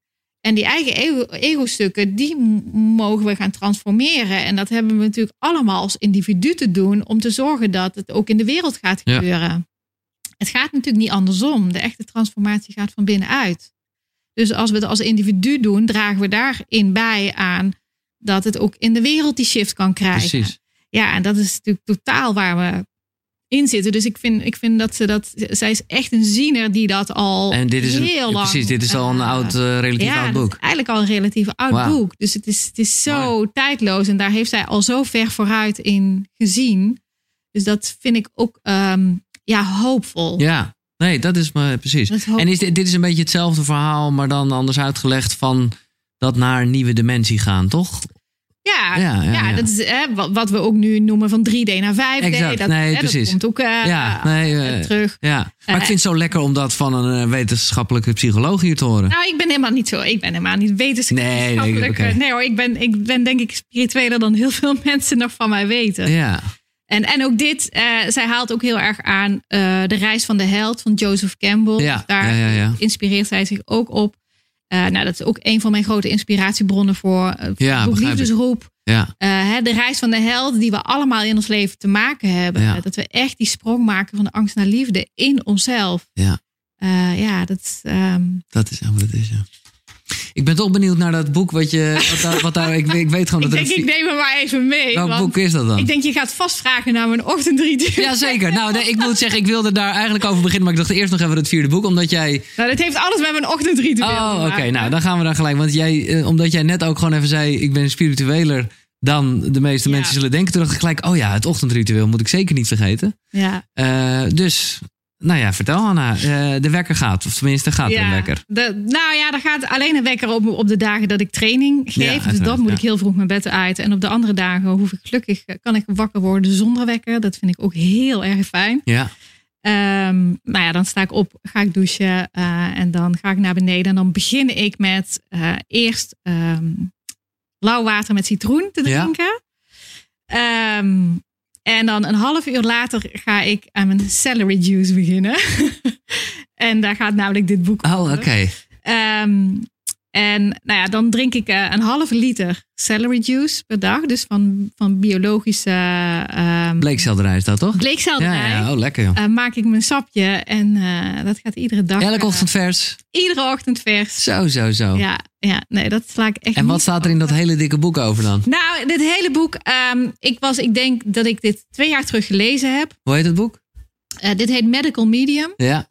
En die eigen ego, ego-stukken, die mogen we gaan transformeren. En dat hebben we natuurlijk allemaal als individu te doen om te zorgen dat het ook in de wereld gaat gebeuren. Ja. Het gaat natuurlijk niet andersom. De echte transformatie gaat van binnenuit. Dus als we het als individu doen, dragen we daarin bij aan dat het ook in de wereld die shift kan krijgen. Precies. Ja, en dat is natuurlijk totaal waar we in zitten. Dus ik vind, ik vind dat ze dat, zij is echt een ziener die dat al en dit is een, heel lang... Precies, dit is al een uh, oud, uh, relatief ja, oud boek. Eigenlijk al een relatief oud wow. boek. Dus het is, het is zo wow. tijdloos en daar heeft zij al zo ver vooruit in gezien. Dus dat vind ik ook um, ja, hoopvol. Ja. Nee, dat is maar precies. En is dit, dit is een beetje hetzelfde verhaal, maar dan anders uitgelegd van dat naar een nieuwe dimensie gaan, toch? Ja, ja, ja, ja, ja. Dat is hè, wat we ook nu noemen van drie D naar vijf D. Exact, dat, nee, hè, precies. Dat komt ook uh, ja, nee, uh, terug. Ja. Maar uh, ik vind het zo lekker om dat van een wetenschappelijke psycholoog hier te horen. Nou, ik ben helemaal niet zo. Ik ben helemaal niet wetenschappelijk. Nee, nee, okay. nee hoor, ik ben, ik ben denk ik spiritueler dan heel veel mensen nog van mij weten. Ja. En, en ook dit, uh, zij haalt ook heel erg aan uh, de reis van de held van Joseph Campbell. Ja, dus daar ja, ja, ja. inspireert zij zich ook op. Uh, nou, dat is ook een van mijn grote inspiratiebronnen voor uh, ja, liefdesroep. Ja. Uh, hè, de reis van de held die we allemaal in ons leven te maken hebben. Ja. Dat we echt die sprong maken van de angst naar liefde in onszelf. Ja, uh, ja dat, um... dat is wat het is, ja. Ik ben toch benieuwd naar dat boek wat je. Wat daar, wat daar, ik, ik weet gewoon dat. Ik denk, ik neem hem maar even mee. Welk boek is dat dan? Ik denk, je gaat vast vragen naar mijn ochtendritueel. Jazeker. Nou, nee, ik moet zeggen, ik wilde daar eigenlijk over beginnen, maar ik dacht eerst nog even het vierde boek, omdat jij. Nou, dat heeft alles met mijn ochtendritueel. Oh, oké. Okay, nou, dan gaan we daar gelijk. Want jij, eh, omdat jij net ook gewoon even zei, ik ben spiritueler dan de meeste ja. mensen zullen denken. Toen dacht ik gelijk, oh ja, het ochtendritueel moet ik zeker niet vergeten. Ja. Uh, dus. Nou ja, vertel Anna. Uh, de wekker gaat, of tenminste gaat ja, er een wekker. De, nou ja, er gaat alleen een wekker op, op de dagen dat ik training geef. Ja, dus dan moet ja. ik heel vroeg mijn bed uit. En op de andere dagen hoef ik gelukkig, kan ik wakker worden zonder wekker. Dat vind ik ook heel erg fijn. Ja. Um, nou ja, dan sta ik op, ga ik douchen uh, en dan ga ik naar beneden. En dan begin ik met uh, eerst um, lauw water met citroen te drinken. Ja. Um, En dan een half uur later ga ik aan mijn celery juice beginnen. En daar gaat namelijk dit boek over. Oh, oké. Okay. Um, en nou ja, dan drink ik uh, een half liter celery juice per dag. Dus van, van biologische... Um, bleekselderij is dat toch? Bleekselderij. Ja, ja. Oh, lekker joh. Uh, maak ik mijn sapje en uh, dat gaat iedere dag. Elke ochtend vers? Uh, iedere ochtend vers. Zo, zo, zo. Ja, ja, nee, dat sla ik echt. En wat staat er in dat hele dikke boek over dan? Nou, dit hele boek, um, ik was, ik denk dat ik dit twee jaar terug gelezen heb. Hoe heet het boek? Uh, dit heet Medical Medium. Ja.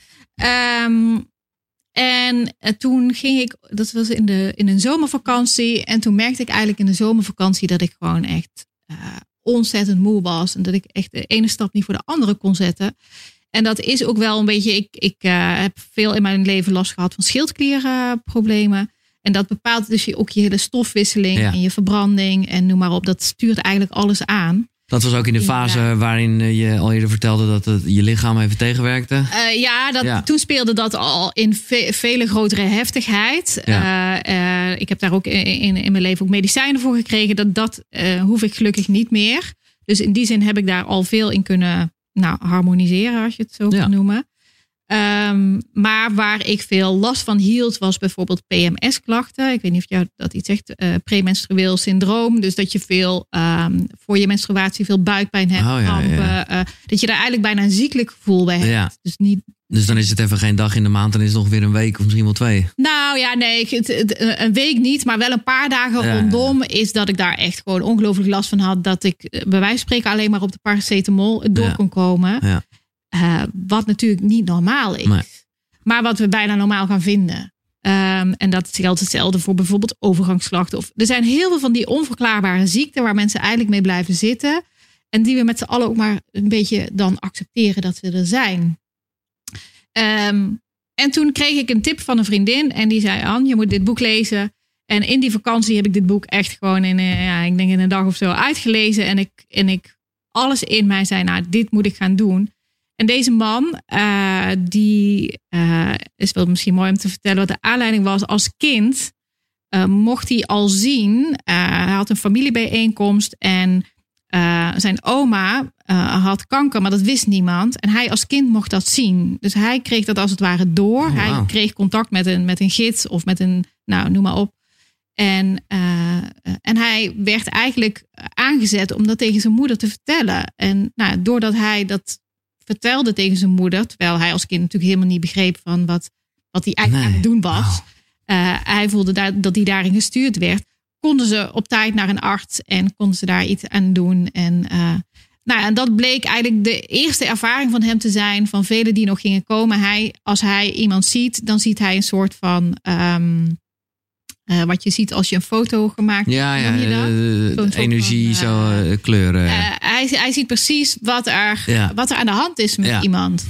Um, en uh, toen ging ik, dat was in, de, in een zomervakantie. En toen merkte ik eigenlijk in de zomervakantie dat ik gewoon echt uh, ontzettend moe was. En dat ik echt de ene stap niet voor de andere kon zetten. En dat is ook wel een beetje, ik, ik uh, heb veel in mijn leven last gehad van schildklierproblemen. Uh, en dat bepaalt dus je, ook je hele stofwisseling ja. en je verbranding en noem maar op. Dat stuurt eigenlijk alles aan. Dat was ook in de fase ja. waarin je al eerder vertelde dat het je lichaam even tegenwerkte? Uh, ja, dat, ja, toen speelde dat al in ve- vele grotere heftigheid. Ja. Uh, uh, ik heb daar ook in, in, in mijn leven ook medicijnen voor gekregen. Dat, dat uh, hoef ik gelukkig niet meer. Dus in die zin heb ik daar al veel in kunnen nou, harmoniseren, als je het zo ja. kan noemen. Um, maar waar ik veel last van hield, was bijvoorbeeld P M S-klachten. Ik weet niet of jou dat iets zegt. Uh, premenstrueel syndroom. Dus dat je veel um, voor je menstruatie veel buikpijn hebt. Oh, ja, krampen, ja. Uh, dat je daar eigenlijk bijna een ziekelijk gevoel bij hebt. Ja. Dus, niet... dus dan is het even geen dag in de maand. Dan is het nog weer een week of misschien wel twee. Nou ja, nee. Het, het, een week niet. Maar wel een paar dagen ja, rondom. Ja. Is dat ik daar echt gewoon ongelooflijk last van had. Dat ik bij wijze van spreken alleen maar op de paracetamol door ja. kon komen. Ja. Uh, wat natuurlijk niet normaal is. Nee. Maar wat we bijna normaal gaan vinden. Um, en dat geldt hetzelfde voor bijvoorbeeld overgangsklachten. Of, er zijn heel veel van die onverklaarbare ziekten waar mensen eigenlijk mee blijven zitten. En die we met z'n allen ook maar een beetje dan accepteren dat ze er zijn. Um, en toen kreeg ik een tip van een vriendin. En die zei, Ann, je moet dit boek lezen. En in die vakantie heb ik dit boek echt gewoon in, uh, ja, ik denk in een dag of zo uitgelezen. En ik, en ik alles in mij zei, nou, dit moet ik gaan doen. En deze man, uh, die uh, is wel misschien mooi om te vertellen wat de aanleiding was. Als kind uh, mocht hij al zien, uh, hij had een familiebijeenkomst en uh, zijn oma uh, had kanker, maar dat wist niemand. En hij als kind mocht dat zien. Dus hij kreeg dat als het ware door. Oh, wow. Hij kreeg contact met een, met een gids of met een, nou noem maar op. En, uh, en hij werd eigenlijk aangezet om dat tegen zijn moeder te vertellen. En nou, doordat hij dat vertelde tegen zijn moeder, terwijl hij als kind natuurlijk helemaal niet begreep van wat, wat hij eigenlijk nee. aan het doen was. Oh. Uh, hij voelde daar, dat hij daarin gestuurd werd. Konden ze op tijd naar een arts en konden ze daar iets aan doen. En, uh, nou, en dat bleek eigenlijk de eerste ervaring van hem te zijn, van velen die nog gingen komen. Hij, als hij iemand ziet, dan ziet hij een soort van Um, Uh, wat je ziet als je een foto gemaakt hebt. Ja, ja, uh, energie, van, uh, zo uh, kleuren. Uh, hij, hij ziet precies wat er, ja. wat er aan de hand is met ja. iemand.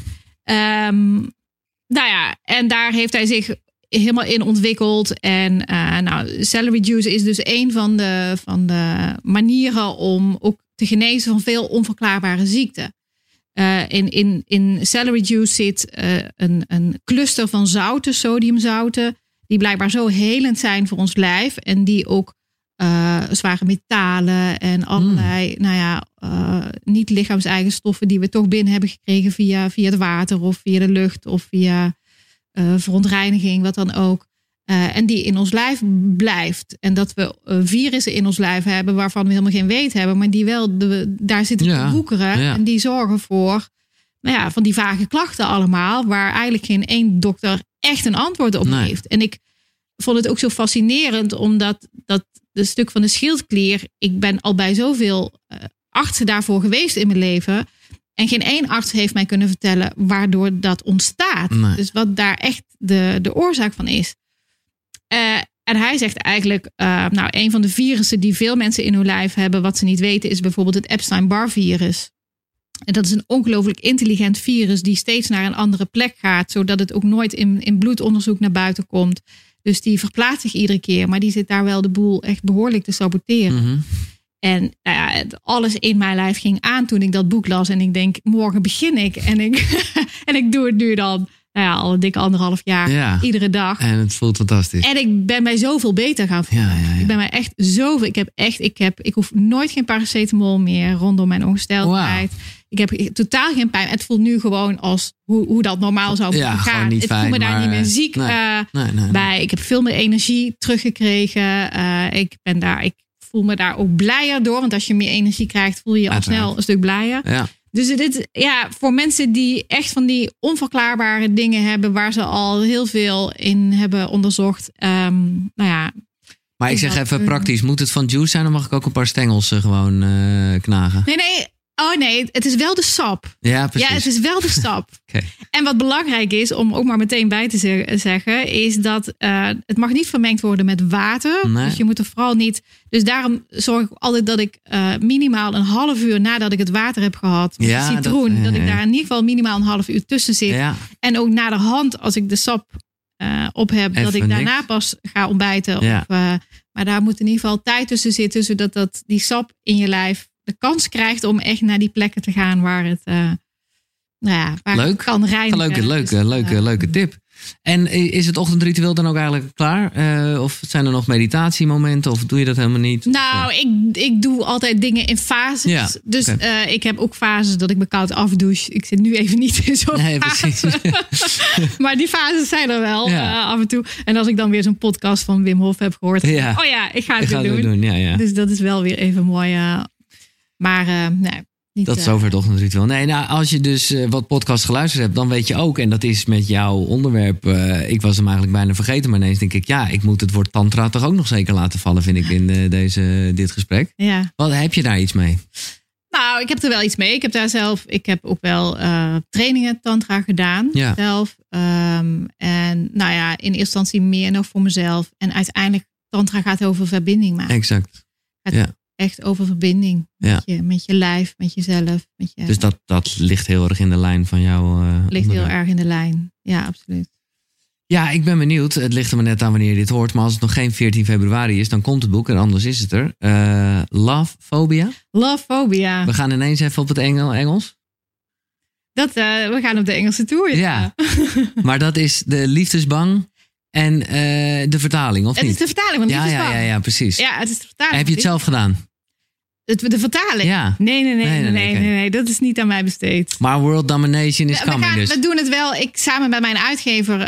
Um, nou ja, en daar heeft hij zich helemaal in ontwikkeld. En uh, nou, celery juice is dus een van de, van de manieren om ook te genezen van veel onverklaarbare ziekten. Uh, in, in, in celery juice zit uh, een, een cluster van zouten, sodiumzouten, die blijkbaar zo helend zijn voor ons lijf. En die ook uh, zware metalen en allerlei, mm. nou ja, uh, niet lichaams-eigen stoffen die we toch binnen hebben gekregen via, via het water of via de lucht of via uh, verontreiniging, wat dan ook. Uh, en die in ons lijf blijft. En dat we uh, virussen in ons lijf hebben waarvan we helemaal geen weet hebben, maar die wel de, daar zitten ja, te woekeren. Ja. En die zorgen voor, nou ja, van die vage klachten allemaal, waar eigenlijk geen één dokter echt een antwoord op nee. heeft. En ik vond het ook zo fascinerend, omdat dat de stuk van de schildklier, ik ben al bij zoveel uh, artsen daarvoor geweest in mijn leven. En geen één arts heeft mij kunnen vertellen waardoor dat ontstaat. Nee. Dus wat daar echt de, de oorzaak van is. Uh, en hij zegt eigenlijk, uh, nou, een van de virussen die veel mensen in hun lijf hebben, wat ze niet weten, is bijvoorbeeld het Epstein-Barr-virus. En dat is een ongelooflijk intelligent virus die steeds naar een andere plek gaat, zodat het ook nooit in, in bloedonderzoek naar buiten komt. Dus die verplaatst zich iedere keer, maar die zit daar wel de boel echt behoorlijk te saboteren. Mm-hmm. En nou ja, alles in mijn lijf ging aan toen ik dat boek las. En ik denk, morgen begin ik. En ik, en ik doe het nu dan, nou ja, al een dikke anderhalf jaar, ja, iedere dag. En het voelt fantastisch. En ik ben mij zoveel beter gaan voelen. Ja, ja, ja. Ik ben mij echt zoveel. Ik heb echt, ik heb, ik hoef nooit geen paracetamol meer rondom mijn ongesteldheid. Wow. Ik heb totaal geen pijn. Het voelt nu gewoon als hoe, hoe dat normaal zou ja, gaan. Ik voel me daar maar, niet meer ziek nee, uh, nee, nee, nee. bij. Ik heb veel meer energie teruggekregen. Uh, ik ben daar, ik voel me daar ook blijer door. Want als je meer energie krijgt, voel je je al Uiteraard. snel een stuk blijer. Ja. Dus dit, ja, voor mensen die echt van die onverklaarbare dingen hebben, waar ze al heel veel in hebben onderzocht. Um, nou ja. Maar ik zeg even praktisch, moet het van juice zijn? Dan mag ik ook een paar stengels uh, gewoon uh, knagen. Nee, nee. Nou, nee, het is wel de sap. Ja, precies. Ja, het is wel de sap. Okay. En wat belangrijk is, om ook maar meteen bij te zeggen, is dat uh, het mag niet vermengd worden met water. Nee. Dus je moet er vooral niet. Dus daarom zorg ik altijd dat ik uh, minimaal een half uur nadat ik het water heb gehad, met ja, de citroen, dat, dat ja, ik ja. daar in ieder geval minimaal een half uur tussen zit. Ja. En ook naderhand, als ik de sap uh, op heb, Even dat ik daarna niks. pas ga ontbijten. Ja. Of, uh, maar daar moet in ieder geval tijd tussen zitten, zodat dat, die sap in je lijf de kans krijgt om echt naar die plekken te gaan waar het, uh, nou ja, waar Leuk. het kan reinigen. Leuke, leuke, Dus, leuke, uh, leuke tip. En is het ochtendritueel dan ook eigenlijk klaar? Uh, of zijn er nog meditatiemomenten? Of doe je dat helemaal niet? Nou, ik, ik doe altijd dingen in fases. Ja, dus okay. uh, ik heb ook fases dat ik me koud afdouche. Ik zit nu even niet in zo'n nee, fase. Maar die fases zijn er wel ja. uh, af en toe. En als ik dan weer zo'n podcast van Wim Hof heb gehoord. Ja. Oh ja, ik ga het ik weer ga doen. Het doen. Ja, ja. Dus dat is wel weer even mooi. Uh, maar uh, nee. Niet, dat is over het ochtendritueel. Nee, nou, als je dus uh, wat podcast geluisterd hebt, dan weet je ook, en dat is met jouw onderwerp, uh, ik was hem eigenlijk bijna vergeten, maar ineens denk ik, ja, ik moet het woord tantra toch ook nog zeker laten vallen, vind ik, in uh, deze, dit gesprek. Ja. Wat, heb je daar iets mee? Nou, ik heb er wel iets mee. Ik heb daar zelf, ik heb ook wel uh, trainingen tantra gedaan. Ja. Zelf. Um, en nou ja, in eerste instantie meer nog voor mezelf. En uiteindelijk, tantra gaat over verbinding maken. Exact. Gaat ja. echt over verbinding. Ja. Met, je, met je lijf, met jezelf. Met je, dus dat, dat ligt heel erg in de lijn van jouw uh, ligt onderwerp. heel erg in de lijn. Ja, absoluut. Ja, ik ben benieuwd. Het ligt er maar net aan wanneer je dit hoort. Maar als het nog geen veertien februari is, dan komt het boek. En anders is het er. Uh, Love Phobia. Love Phobia. We gaan ineens even op het Engel, Engels. Dat, uh, we gaan op de Engelse tour. Ja, maar dat is de liefdesbang en uh, de vertaling, of het niet? Het is de vertaling van ja, liefdesbang. Ja, ja, ja, precies. Ja, het is de vertaling. Heb je het zelf gedaan? Het, de vertaling? Ja. Nee, nee, nee, nee, nee, nee, okay. nee, nee. Dat is niet aan mij besteed. Maar World Domination is we, coming gaan, dus. We doen het wel. Ik samen met mijn uitgever uh,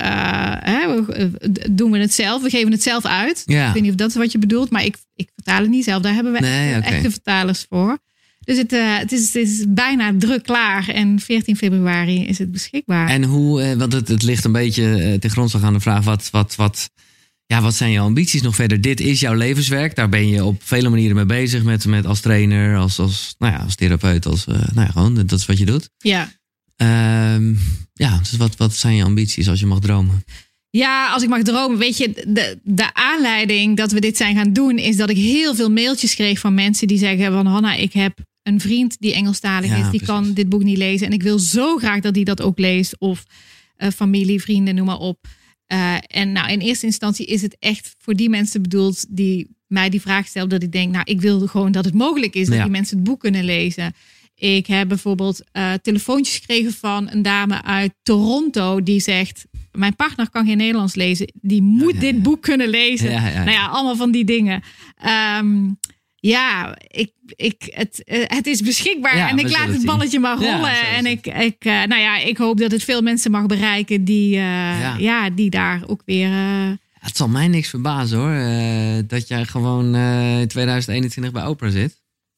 hè, we, doen we het zelf. We geven het zelf uit. Ja. Ik weet niet of dat is wat je bedoelt, maar ik, ik vertaal het niet zelf. Daar hebben we nee, echt, okay. echte vertalers voor. Dus het, uh, het, is, het is bijna druk klaar. En veertien februari is het beschikbaar. En hoe, uh, want het, het ligt een beetje uh, ten grondslag aan de vraag, wat, wat, wat, ja, wat zijn jouw ambities nog verder? Dit is jouw levenswerk. Daar ben je op vele manieren mee bezig. Met, met als trainer, als, als, nou ja, als therapeut. Als, uh, nou ja, gewoon, dat is wat je doet. Ja. Uh, ja, dus wat, wat zijn je ambities als je mag dromen? Ja, als ik mag dromen. Weet je, de, de aanleiding dat we dit zijn gaan doen is dat ik heel veel mailtjes kreeg van mensen die zeggen van Hanna, ik heb een vriend die Engelstalig ja, is. Die precies. kan dit boek niet lezen. En ik wil zo graag dat hij dat ook leest. Of uh, familie, vrienden, noem maar op. Uh, en nou, in eerste instantie is het echt voor die mensen bedoeld die mij die vraag stellen. Dat ik denk, nou, ik wil gewoon dat het mogelijk is dat ja. die mensen het boek kunnen lezen. Ik heb bijvoorbeeld uh, telefoontjes gekregen van een dame uit Toronto die zegt, mijn partner kan geen Nederlands lezen. Die moet ja, ja, ja. dit boek kunnen lezen. Ja, ja, ja. Nou ja, allemaal van die dingen. Um, ja, ik, ik, het, uh, het is beschikbaar ja, en ik laat het zien. balletje maar rollen. Ja, en ik, ik, uh, nou ja, ik hoop dat het veel mensen mag bereiken die, uh, ja. Ja, die daar ook weer... Uh... Het zal mij niks verbazen hoor, uh, dat jij gewoon uh, in tweeduizend eenentwintig bij Oprah zit.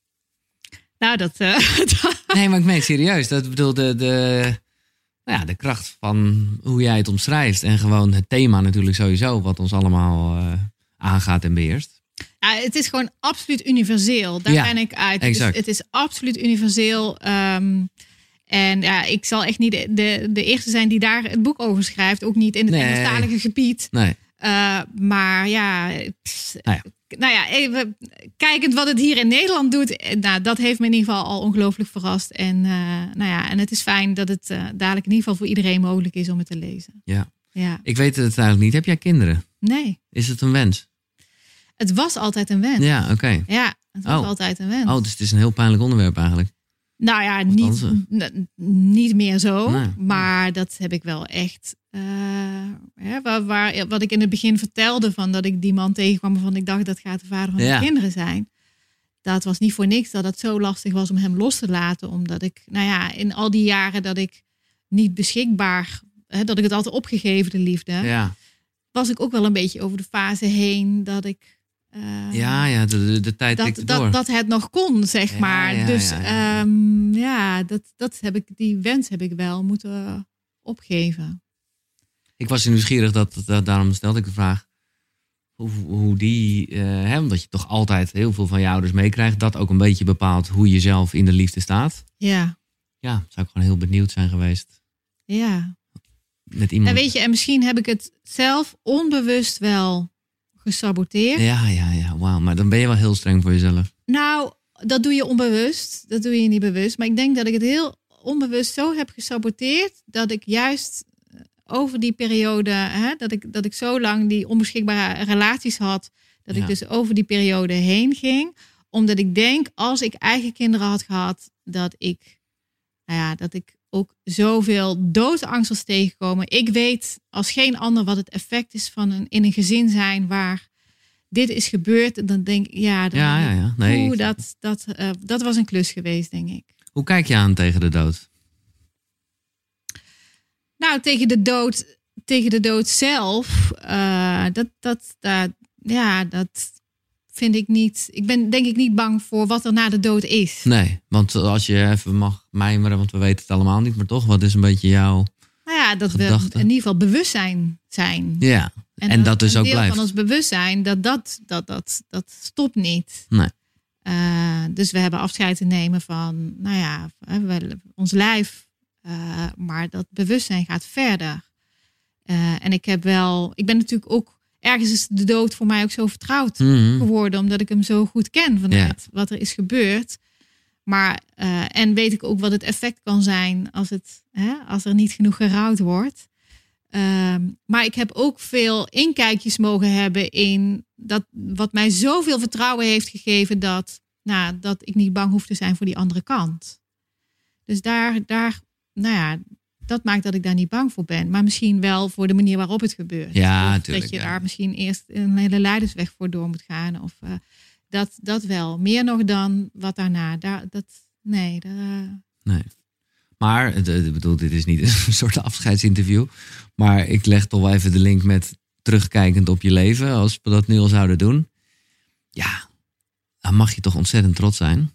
Nou, dat... Uh, nee, maar ik meen serieus. Dat bedoel de, de, nou ja, de kracht van hoe jij het omschrijft. En gewoon het thema natuurlijk sowieso, wat ons allemaal uh, aangaat en beheerst. Ja, het is gewoon absoluut universeel. Daar ja, ben ik uit. Exact. Het is, het is absoluut universeel. Um, en ja, ik zal echt niet de, de, de eerste zijn die daar het boek over schrijft. Ook niet in het nee. Engelstalige gebied. Nee. Uh, maar ja, pss, nou ja, nou ja, even kijkend wat het hier in Nederland doet. Nou, dat heeft me in ieder geval al ongelooflijk verrast. En, uh, nou ja, en het is fijn dat het uh, dadelijk in ieder geval voor iedereen mogelijk is om het te lezen. Ja. Ja. Ik weet het eigenlijk niet. Heb jij kinderen? Nee. Is het een wens? Het was altijd een wens. Ja, oké. Okay. Ja, het was oh. altijd een wens. Oh, dus het is een heel pijnlijk onderwerp eigenlijk. Nou ja, niet, n- niet meer zo. Nee. Maar dat heb ik wel echt... Uh, hè, waar, waar, wat ik in het begin vertelde van dat ik die man tegenkwam waarvan ik dacht dat gaat de vader van ja. mijn kinderen zijn. Dat was niet voor niks dat het zo lastig was om hem los te laten. Omdat ik, nou ja, in al die jaren dat ik niet beschikbaar, hè, dat ik het altijd opgegeven, de liefde. Ja. Was ik ook wel een beetje over de fase heen dat ik... Uh, ja, ja, de, de, de tijd dat, tikte dat, door. dat het nog kon, zeg ja, maar. Ja, dus ja, ja. Um, ja, dat, dat heb ik, die wens heb ik wel moeten opgeven. Ik was nieuwsgierig, dat, dat, daarom stelde ik de vraag. hoe, hoe die, uh, hè, omdat je toch altijd heel veel van je ouders meekrijgt, dat ook een beetje bepaalt hoe je zelf in de liefde staat. Ja. Ja, zou ik gewoon heel benieuwd zijn geweest. Ja. Met iemand. En weet je, en misschien heb ik het zelf onbewust wel gesaboteerd. Ja, ja, ja, wauw. Maar dan ben je wel heel streng voor jezelf. Nou, dat doe je onbewust. Dat doe je niet bewust. Maar ik denk dat ik het heel onbewust zo heb gesaboteerd, dat ik juist over die periode, hè, dat ik, dat ik zo lang die onbeschikbare relaties had, dat ja. ik dus over die periode heen ging. Omdat ik denk, als ik eigen kinderen had gehad, dat ik, nou ja, dat ik ook zoveel doodsangst was tegengekomen. Ik weet als geen ander wat het effect is van een, in een gezin zijn waar dit is gebeurd. En dan denk ik, ja, dan ja, ja, ja. Nee, oe, dat, dat, uh, dat was een klus geweest, denk ik. Hoe kijk je aan tegen de dood? Nou, tegen de dood, tegen de dood zelf, uh, dat, dat, dat, ja, dat vind ik niet. Ik ben denk ik niet bang voor wat er na de dood is. Nee, want als je even mag mijmeren, want we weten het allemaal niet, maar toch, wat is een beetje jouw Nou ja, dat gedachte? we in ieder geval bewustzijn zijn. Ja, en, en dat, dat dus ook blijft. Een deel van ons bewustzijn, dat dat, dat, dat, dat stopt niet. Nee. Uh, dus we hebben afscheid te nemen van, nou ja, ons lijf. Uh, maar dat bewustzijn gaat verder. Uh, en ik heb wel, ik ben natuurlijk ook, ergens is de dood voor mij ook zo vertrouwd mm-hmm. geworden, omdat ik hem zo goed ken vanuit ja. wat er is gebeurd. Maar, uh, en weet ik ook wat het effect kan zijn als, het, hè, als er niet genoeg gerouwd wordt. Uh, maar ik heb ook veel inkijkjes mogen hebben in dat, wat mij zoveel vertrouwen heeft gegeven dat, nou, dat ik niet bang hoef te zijn voor die andere kant. Dus daar, daar nou ja, dat maakt dat ik daar niet bang voor ben. Maar misschien wel voor de manier waarop het gebeurt. Ja, of natuurlijk. dat je ja. daar misschien eerst een hele leidersweg voor door moet gaan. Of uh, dat, dat wel. Meer nog dan wat daarna. Daar, dat, nee, daar, uh... nee. Maar, ik bedoel, dit is niet een soort afscheidsinterview. Maar ik leg toch wel even de link met terugkijkend op je leven. Als we dat nu al zouden doen. Ja, dan mag je toch ontzettend trots zijn.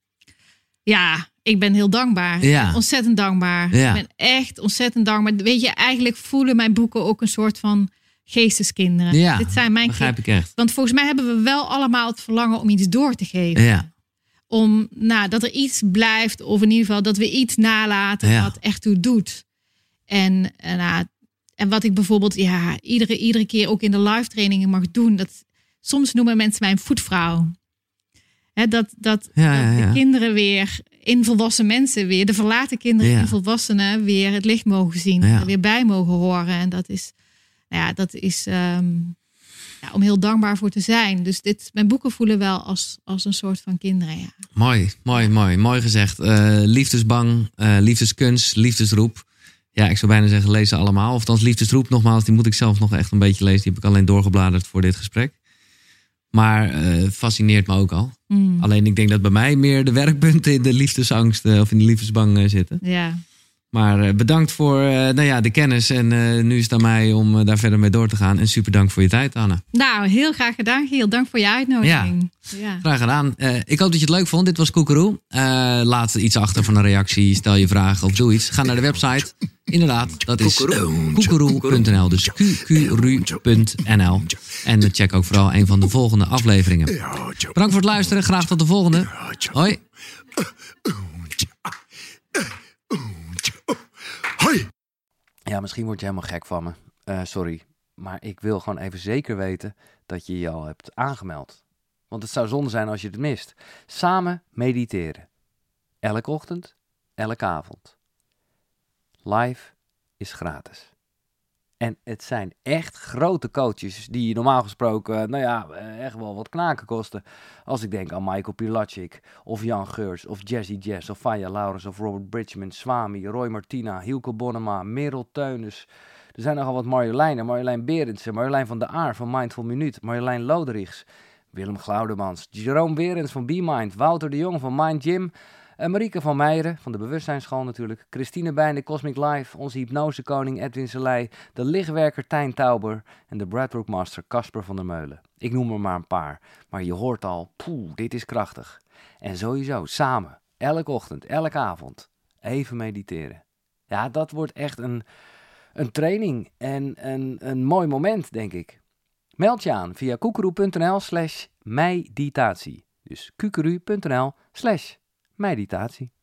Ja, ik ben heel dankbaar. Ja. Ik ben ontzettend dankbaar. Ja. Ik ben echt ontzettend dankbaar. Weet je, eigenlijk voelen mijn boeken ook een soort van geesteskinderen. Ja, Dit zijn mijn begrijp ik echt. Want volgens mij hebben we wel allemaal het verlangen om iets door te geven. Ja. Om, nou, dat er iets blijft, of in ieder geval dat we iets nalaten ja. wat echt toe doet. En, en, nou, en wat ik bijvoorbeeld, ja, iedere, iedere keer ook in de live trainingen mag doen. Dat, soms noemen mensen mij een voetvrouw. He, dat dat, ja, ja, ja. dat de kinderen weer in volwassen mensen weer, de verlaten kinderen ja. in volwassenen weer het licht mogen zien. Ja. Er weer bij mogen horen. En dat is, nou ja, dat is um, ja, om heel dankbaar voor te zijn. Dus dit, mijn boeken voelen wel als, als een soort van kinderen. Ja. Mooi, mooi, mooi. Mooi gezegd. Uh, liefdesbang, uh, liefdeskunst, liefdesroep. Ja, ik zou bijna zeggen, lees ze allemaal. Of althans, liefdesroep, nogmaals, die moet ik zelf nog echt een beetje lezen. Die heb ik alleen doorgebladerd voor dit gesprek. Maar uh, fascineert me ook al. Mm. Alleen ik denk dat bij mij meer de werkpunten in de liefdesangst uh, of in de liefdesbang uh, zitten. Ja. Maar uh, bedankt voor uh, nou ja, de kennis. En uh, nu is het aan mij om uh, daar verder mee door te gaan. En super dank voor je tijd, Anne. Nou, heel graag gedaan, Giel. Dank voor je uitnodiging. Ja, ja. Graag gedaan. Uh, ik hoop dat je het leuk vond. Dit was Koekeroe. Uh, laat iets achter van een reactie. Stel je vragen of zoiets. Ga naar de website. Inderdaad, dat is koekeroe punt n l. Dus q q r u punt n l. En check ook vooral een van de volgende afleveringen. Bedankt voor het luisteren. Graag tot de volgende. Hoi. Ja, misschien word je helemaal gek van me. Uh, sorry. Maar ik wil gewoon even zeker weten dat je je al hebt aangemeld. Want het zou zonde zijn als je het mist. Samen mediteren. Elke ochtend, elke avond. Live is gratis. En het zijn echt grote coaches die normaal gesproken, nou ja, echt wel wat knaken kosten. Als ik denk aan Michael Pilatschik, of Jan Geurs, of Jazzy Jazz, of Faya Laurens, of Robert Bridgman, Swami, Roy Martina, Hielke Bonnema, Merel Teunis. Er zijn nogal wat Marjoleinen, Marjolein Berendsen, Marjolein van der Aar van Mindful Minuut, Marjolein Loderichs, Willem Glaudemans, Jerome Berends van BeMind, Wouter de Jong van Mind Gym, Uh, Marieke van Meijeren, van de Bewustzijnsschool natuurlijk. Christine Bijn, de Cosmic Life. Onze hypnosekoning Edwin Selei. De lichtwerker Tijn Tauber. En de Breathwork Master Casper van der Meulen. Ik noem er maar een paar. Maar je hoort al, poeh, dit is krachtig. En sowieso, samen, elke ochtend, elke avond, even mediteren. Ja, dat wordt echt een, een training en een, een mooi moment, denk ik. Meld je aan via kukuru.nl slash meditatie. Dus kukuru.nl slash meditatie.